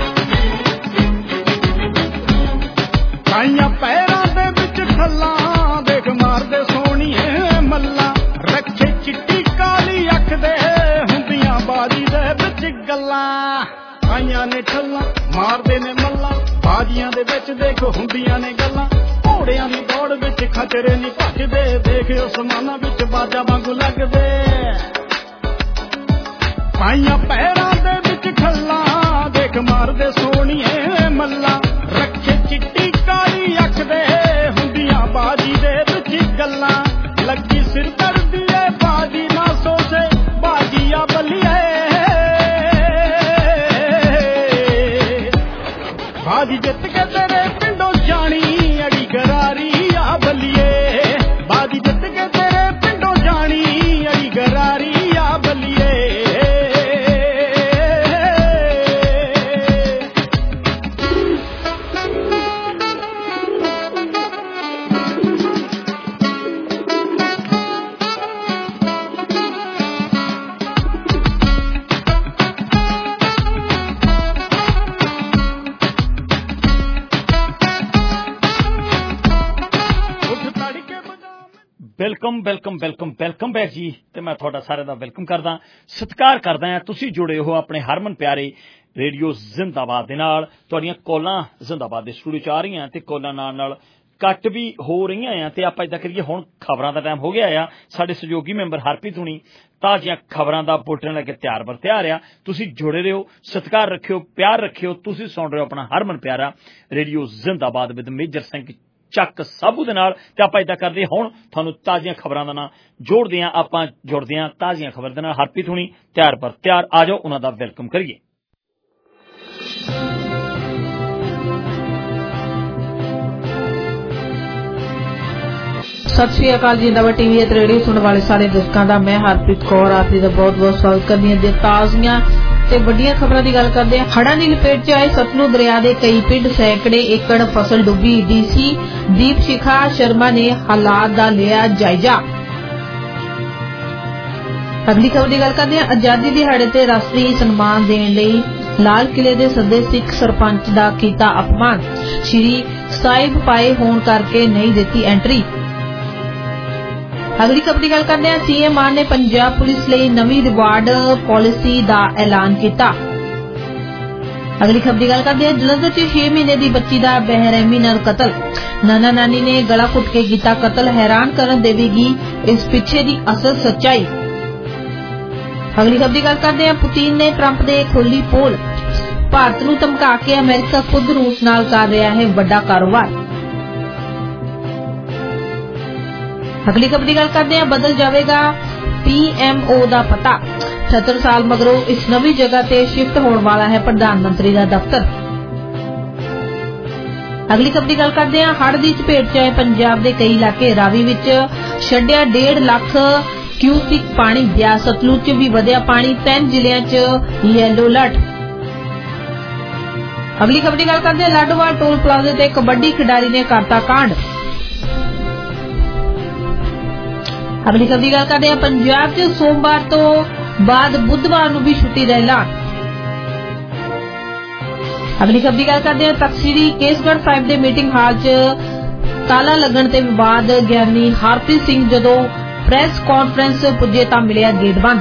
ਆਈਆਂ ਪੈਰਾਂ ਦੇ ਵਿੱਚ ਥੱਲਾਂ ਦੇਖ ਮਾਰਦੇ ਸੋਹਣੀਏ ਮੱਲਾਂ ਰੱਖੇ ਚਿੱਟੀ ਕਾਲੀ ਅੱਖ ਦੇ ਹੁੰਦੀਆਂ ਬਾਜੀ ਦੇ ਵਿੱਚ ਗੱਲਾਂ ਆਈਆਂ ਨੇ ਠੱਲਾਂ ਮਾਰਦੇ ਨੇ ਮੱਲਾਂ ਬਾਜੀਆਂ ਦੇ ਵਿੱਚ ਦੇਖ ਹੁੰਦੀਆਂ ਨੇ ਗੱਲਾਂ ਘੋੜਿਆਂ ਦੀ ਦੌੜ ਵਿੱਚ ਖਚਰੇ ਨਹੀਂ ਭੱਜਦੇ ਦੇਖ ਅਸਮਾਨਾਂ ਵਿੱਚ ਬਾਜਾਂ ਵਾਂਗੂ ਲੱਗਦੇ ਪਾਈਆਂ ਪੈਰਾਂ ਦੇ ਵਿੱਚ ਖੱਲਾਂ ਦੇਖ ਮਾਰਦੇ ਸੋਹਣੀਏ ਮੱਲਾਂ ਰੱਖੇ ਚਿੱਟੀ ਕਾਲੀ ਅੱਖ ਦੇ ਹੁੰਦੀਆਂ ਬਾਜੀ ਦੇ ਵਿੱਚ ਗੱਲਾਂ ਲੱਗੀ ਸਿਰ ਦਰਦੀ ਏ ਬਾਜੀ ਨਾ ਸੋਚੇ ਬਾਜੀਆ ਬੱਲੀਏ ਬਾਜੀ ਜਿੱਤ ਕੇ ਤੇਰੇ ਪਿੰਡੋਂ ਜਾਣੀ ਅੜੀ ਗਰਾਰੀ ਆ ਬੱਲੀਏ ਬਾਜੀ ਜਿੱਤ ਕੇ ਤੇਰੇ ਪਿੰਡੋਂ ਜਾਣੀ ਅੜੀ ਗਰਾਰੀ ਆ ਬੱਲੀਏ welcome welcome welcome welcome back ਜੀ ਤੇ ਮੈਂ ਤੁਹਾਡਾ ਸਾਰਿਆਂ ਦਾ ਵੈਲਕਮ ਕਰਦਾ ਸਤਿਕਾਰ ਕਰਦਾ ਹਾਂ ਤੁਸੀਂ ਜੁੜੇ ਹੋ ਆਪਣੇ ਹਰਮਨ ਪਿਆਰੇ ਰੇਡੀਓ ਜ਼ਿੰਦਾਬਾਦ ਦੇ ਨਾਲ ਤੁਹਾਡੀਆਂ ਕਾਲਾਂ ਜ਼ਿੰਦਾਬਾਦ ਦੇ ਸਟੂਡੀਓ ਚ ਆ ਰਹੀਆਂ ਤੇ ਕਾਲਾਂ ਨਾਲ ਨਾਲ ਕੱਟ ਵੀ ਹੋ ਰਹੀਆਂ ਆ ਤੇ ਆਪਾਂ ਇਦਾਂ ਕਰੀਏ ਹੁਣ ਖਬਰਾਂ ਦਾ ਟਾਈਮ ਹੋ ਗਿਆ ਆ ਸਾਡੇ ਸਹਿਯੋਗੀ ਮੈਂਬਰ ਹਰਪ੍ਰੀਤ ਹੁਣੀ ਤਾਜ਼ੀਆਂ ਖਬਰਾਂ ਦਾ ਬੁਲਟਨ ਲੈ ਕੇ ਤਿਆਰ ਬਰ ਤਿਆਰ ਆ ਤੁਸੀਂ ਜੁੜੇ ਰਹੋ ਸਤਿਕਾਰ ਰੱਖਿਓ ਪਿਆਰ ਰੱਖਿਓ ਤੁਸੀਂ ਸੁਣ ਰਹੇ ਹੋ ਆਪਣਾ ਹਰਮਨ ਪਿਆਰਾ radio Zindabad with Major Singh Chak Sabu ਦੇ ਨਾਲ ਤੇ ਆਪਾਂ ਇਦਾਂ ਕਰਦੇ ਹੁਣ ਤੁਹਾਨੂੰ ਤਾਜ਼ੀਆਂ ਖਬਰਾਂ ਦਾ ਨਾਂ ਜੋੜਦੇ ਹਾਂ ਆਪਾਂ ਜੁੜਦੇ ਹਾਂ ਤਾਜ਼ੀਆਂ ਖਬਰ ਦੇ ਨਾਲ ਹਰਪ੍ਰੀਤ ਹੁਣੀ ਤਿਆਰ ਬਰ ਤਿਆਰ ਆ ਜਾਓ ਉਹਨਾਂ ਦਾ ਵੈਲਕਮ ਕਰੀਏ ਸਤਿ ਸ਼੍ਰੀ ਅਕਾਲ ਜਿੰਦਾਬਾਦ ਟੀਵੀ ਅਤੇ ਰੇਡੀਓ ਸੁਣਨ ਵਾਲੇ ਸਾਰੇ ਦਰਸ਼ਕਾਂ ਦਾ ਮੈਂ ਹਰਪ੍ਰੀਤ ਕੌਰ ਆਪ ਜੀ ਦਾ ਬਹੁਤ ਬਹੁਤ ਸਵਾਗਤ ਕਰਦੀ ਹਾਂ। ਤਾਜ਼ੀਆਂ ਤੇ ਵੱਡੀਆਂ ਖਬਰਾਂ ਦੀ ਗੱਲ ਕਰਦੇ ਹਾਂ। ਹੜ੍ਹਾਂ ਦੀ ਲਪੇਟ 'ਚ ਆਏ ਸਤਲੁਜ ਦਰਿਆ ਦੇ ਕਈ ਪਿੰਡ ਸੈਂਕੜੇ ਏਕੜ ਫਸਲ ਡੁੱਬੀ। ਡੀਸੀ ਦੀਪ ਸ਼ਿਖਾ ਸ਼ਰਮਾ ਨੇ ਹਾਲਾਤ ਦਾ ਲਿਆ ਜਾਇਜ਼ਾ। ਅਗਲੀ ਖਬਰ ਦੀ ਗੱਲ ਕਰਦੇ ਹਾਂ। ਆਜ਼ਾਦੀ ਦਿਹਾੜੇ ਤੇ ਰਾਸ਼ਟਰੀ ਸਨਮਾਨ ਦੇਣ ਲਈ ਲਾਲ ਕਿਲੇ ਦੇ ਸੱਦੇ ਸਿੱਖ ਸਰਪੰਚ ਦਾ ਕੀਤਾ ਅਪਮਾਨ। ਸ਼੍ਰੀ ਸਾਹਿਬ ਪਾਏ ਹੋਣ ਕਰਕੇ ਨਹੀਂ ਦਿੱਤੀ ਐਂਟਰੀ। ਅਗਲੀ ਖਬਰ ਦੀ ਗੱਲ ਕਰਦੇ ਹਾਂ। ਸੀਐਮ ਮਾਨ ਨੇ ਪੰਜਾਬ ਪੁਲਿਸ ਲਈ ਨਵੀਂ ਰਿਵਾਰਡ ਪਾਲਿਸੀ ਦਾ ਐਲਾਨ ਕੀਤਾ। ਅਗਲੀ ਖਬਰ ਦੀ ਗੱਲ ਕਰਦੇ ਹਾਂ। ਜਲੰਧਰ 'ਚ ਛੇ ਮਹੀਨੇ ਦੀ ਬੱਚੀ ਦਾ ਬੇਰਹਿਮੀ ਨਾਲ ਕਤਲ। ਨਾਨਾ ਨਾਨੀ ਨੇ ਗਲਾ ਘੁੱਟ ਕੇ ਕੀਤਾ ਕਤਲ। ਹੈਰਾਨ ਕਰਨ ਦੇਵੇਗੀ ਇਸ ਪਿੱਛੇ ਦੀ ਅਸਲ ਸੱਚਾਈ। ਅਗਲੀ ਖਬਰ ਦੀ ਗੱਲ ਕਰਦੇ ਹਾਂ। ਪੁਤਿਨ ਨੇ ਟਰੰਪ ਦੇ ਖੋਲੀ ਪੋਲ। ਭਾਰਤ ਨੂੰ ਧਮਕਾ ਕੇ ਅਮਰੀਕਾ ਖੁਦ ਰੂਸ ਨਾਲ ਕਰ ਰਿਹਾ ਹੈ ਵੱਡਾ ਕਾਰੋਬਾਰ। ਅਗਲੀ ਖਬਰ ਦੀ ਗੱਲ ਕਰਦੇ ਹਾਂ। ਬਦਲ ਜਾਵੇਗਾ ਪੀਐਮਓ ਦਾ ਪਤਾ। ਸੱਤਰ ਸਾਲ ਮਗਰੋਂ ਇਸ ਨਵੀਂ ਜਗ੍ਹਾ ਤੇ ਸ਼ਿਫਟ ਹੋਣ ਵਾਲਾ ਹੈ ਪ੍ਰਧਾਨ ਮੰਤਰੀ ਦਾ ਦਫ਼ਤਰ। ਅਗਲੀ ਖਬਰ ਦੀ ਗੱਲ ਕਰਦੇ ਹਾਂ। ਹੜ੍ਹ ਦੀ ਚਪੇਟ 'ਚ ਆਏ ਪੰਜਾਬ ਦੇ ਕਈ ਇਲਾਕੇ। ਰਾਵੀ ਵਿੱਚ ਛੱਡਿਆ ਡੇਢ ਲੱਖ ਕਿਊਸਿਕ ਪਾਣੀ। ਬਿਆਸ ਸਤਲੁਜ 'ਚ ਵੀ ਵਧਿਆ ਪਾਣੀ। ਤਿੰਨ ਜ਼ਿਲ੍ਹਿਆਂ 'ਚ ਯੈਲੋ ਅਲਰਟ। ਅਗਲੀ ਖਬਰ ਦੀ ਗੱਲ ਕਰਦੇ ਹਾਂ। ਲਾਡੋਵਾਲ ਟੋਲ ਪਲਾਜ਼ੇ ਤੇ ਕਬੱਡੀ ਖਿਡਾਰੀ ਨੇ ਕਰਤਾ ਕਾਂਡ। ਅਗਲੀ ਖਬਰ ਦੀ ਗੱਲ ਕਰਦੇ ਹਾਂ। ਪੰਜਾਬ 'ਚ ਸੋਮਵਾਰ ਤੋਂ ਬਾਅਦ ਬੁੱਧਵਾਰ ਨੂੰ ਵੀ ਛੁੱਟੀ ਦਾ ਐਲਾਨ। ਅਗਲੀ ਖਬਰ ਦੀ ਗੱਲ ਕਰਦੇ ਹਾਂ। ਤਖ਼ਤ ਸ੍ਰੀ ਕੇਸਗੜ੍ਹ ਸਾਹਿਬ ਦੇ ਮੀਟਿੰਗ ਹਾਲ 'ਚ ਤਾਲਾ ਲੱਗਣ ਤੇ ਵਿਵਾਦ। ਗਿਆਨੀ ਹਰਪ੍ਰੀਤ ਸਿੰਘ ਜਦੋਂ ਪ੍ਰੈਸ ਕਾਨਫਰੰਸ ਪੁੱਜੇ ਤਾਂ ਮਿਲਿਆ ਗੇਟ ਬੰਦ।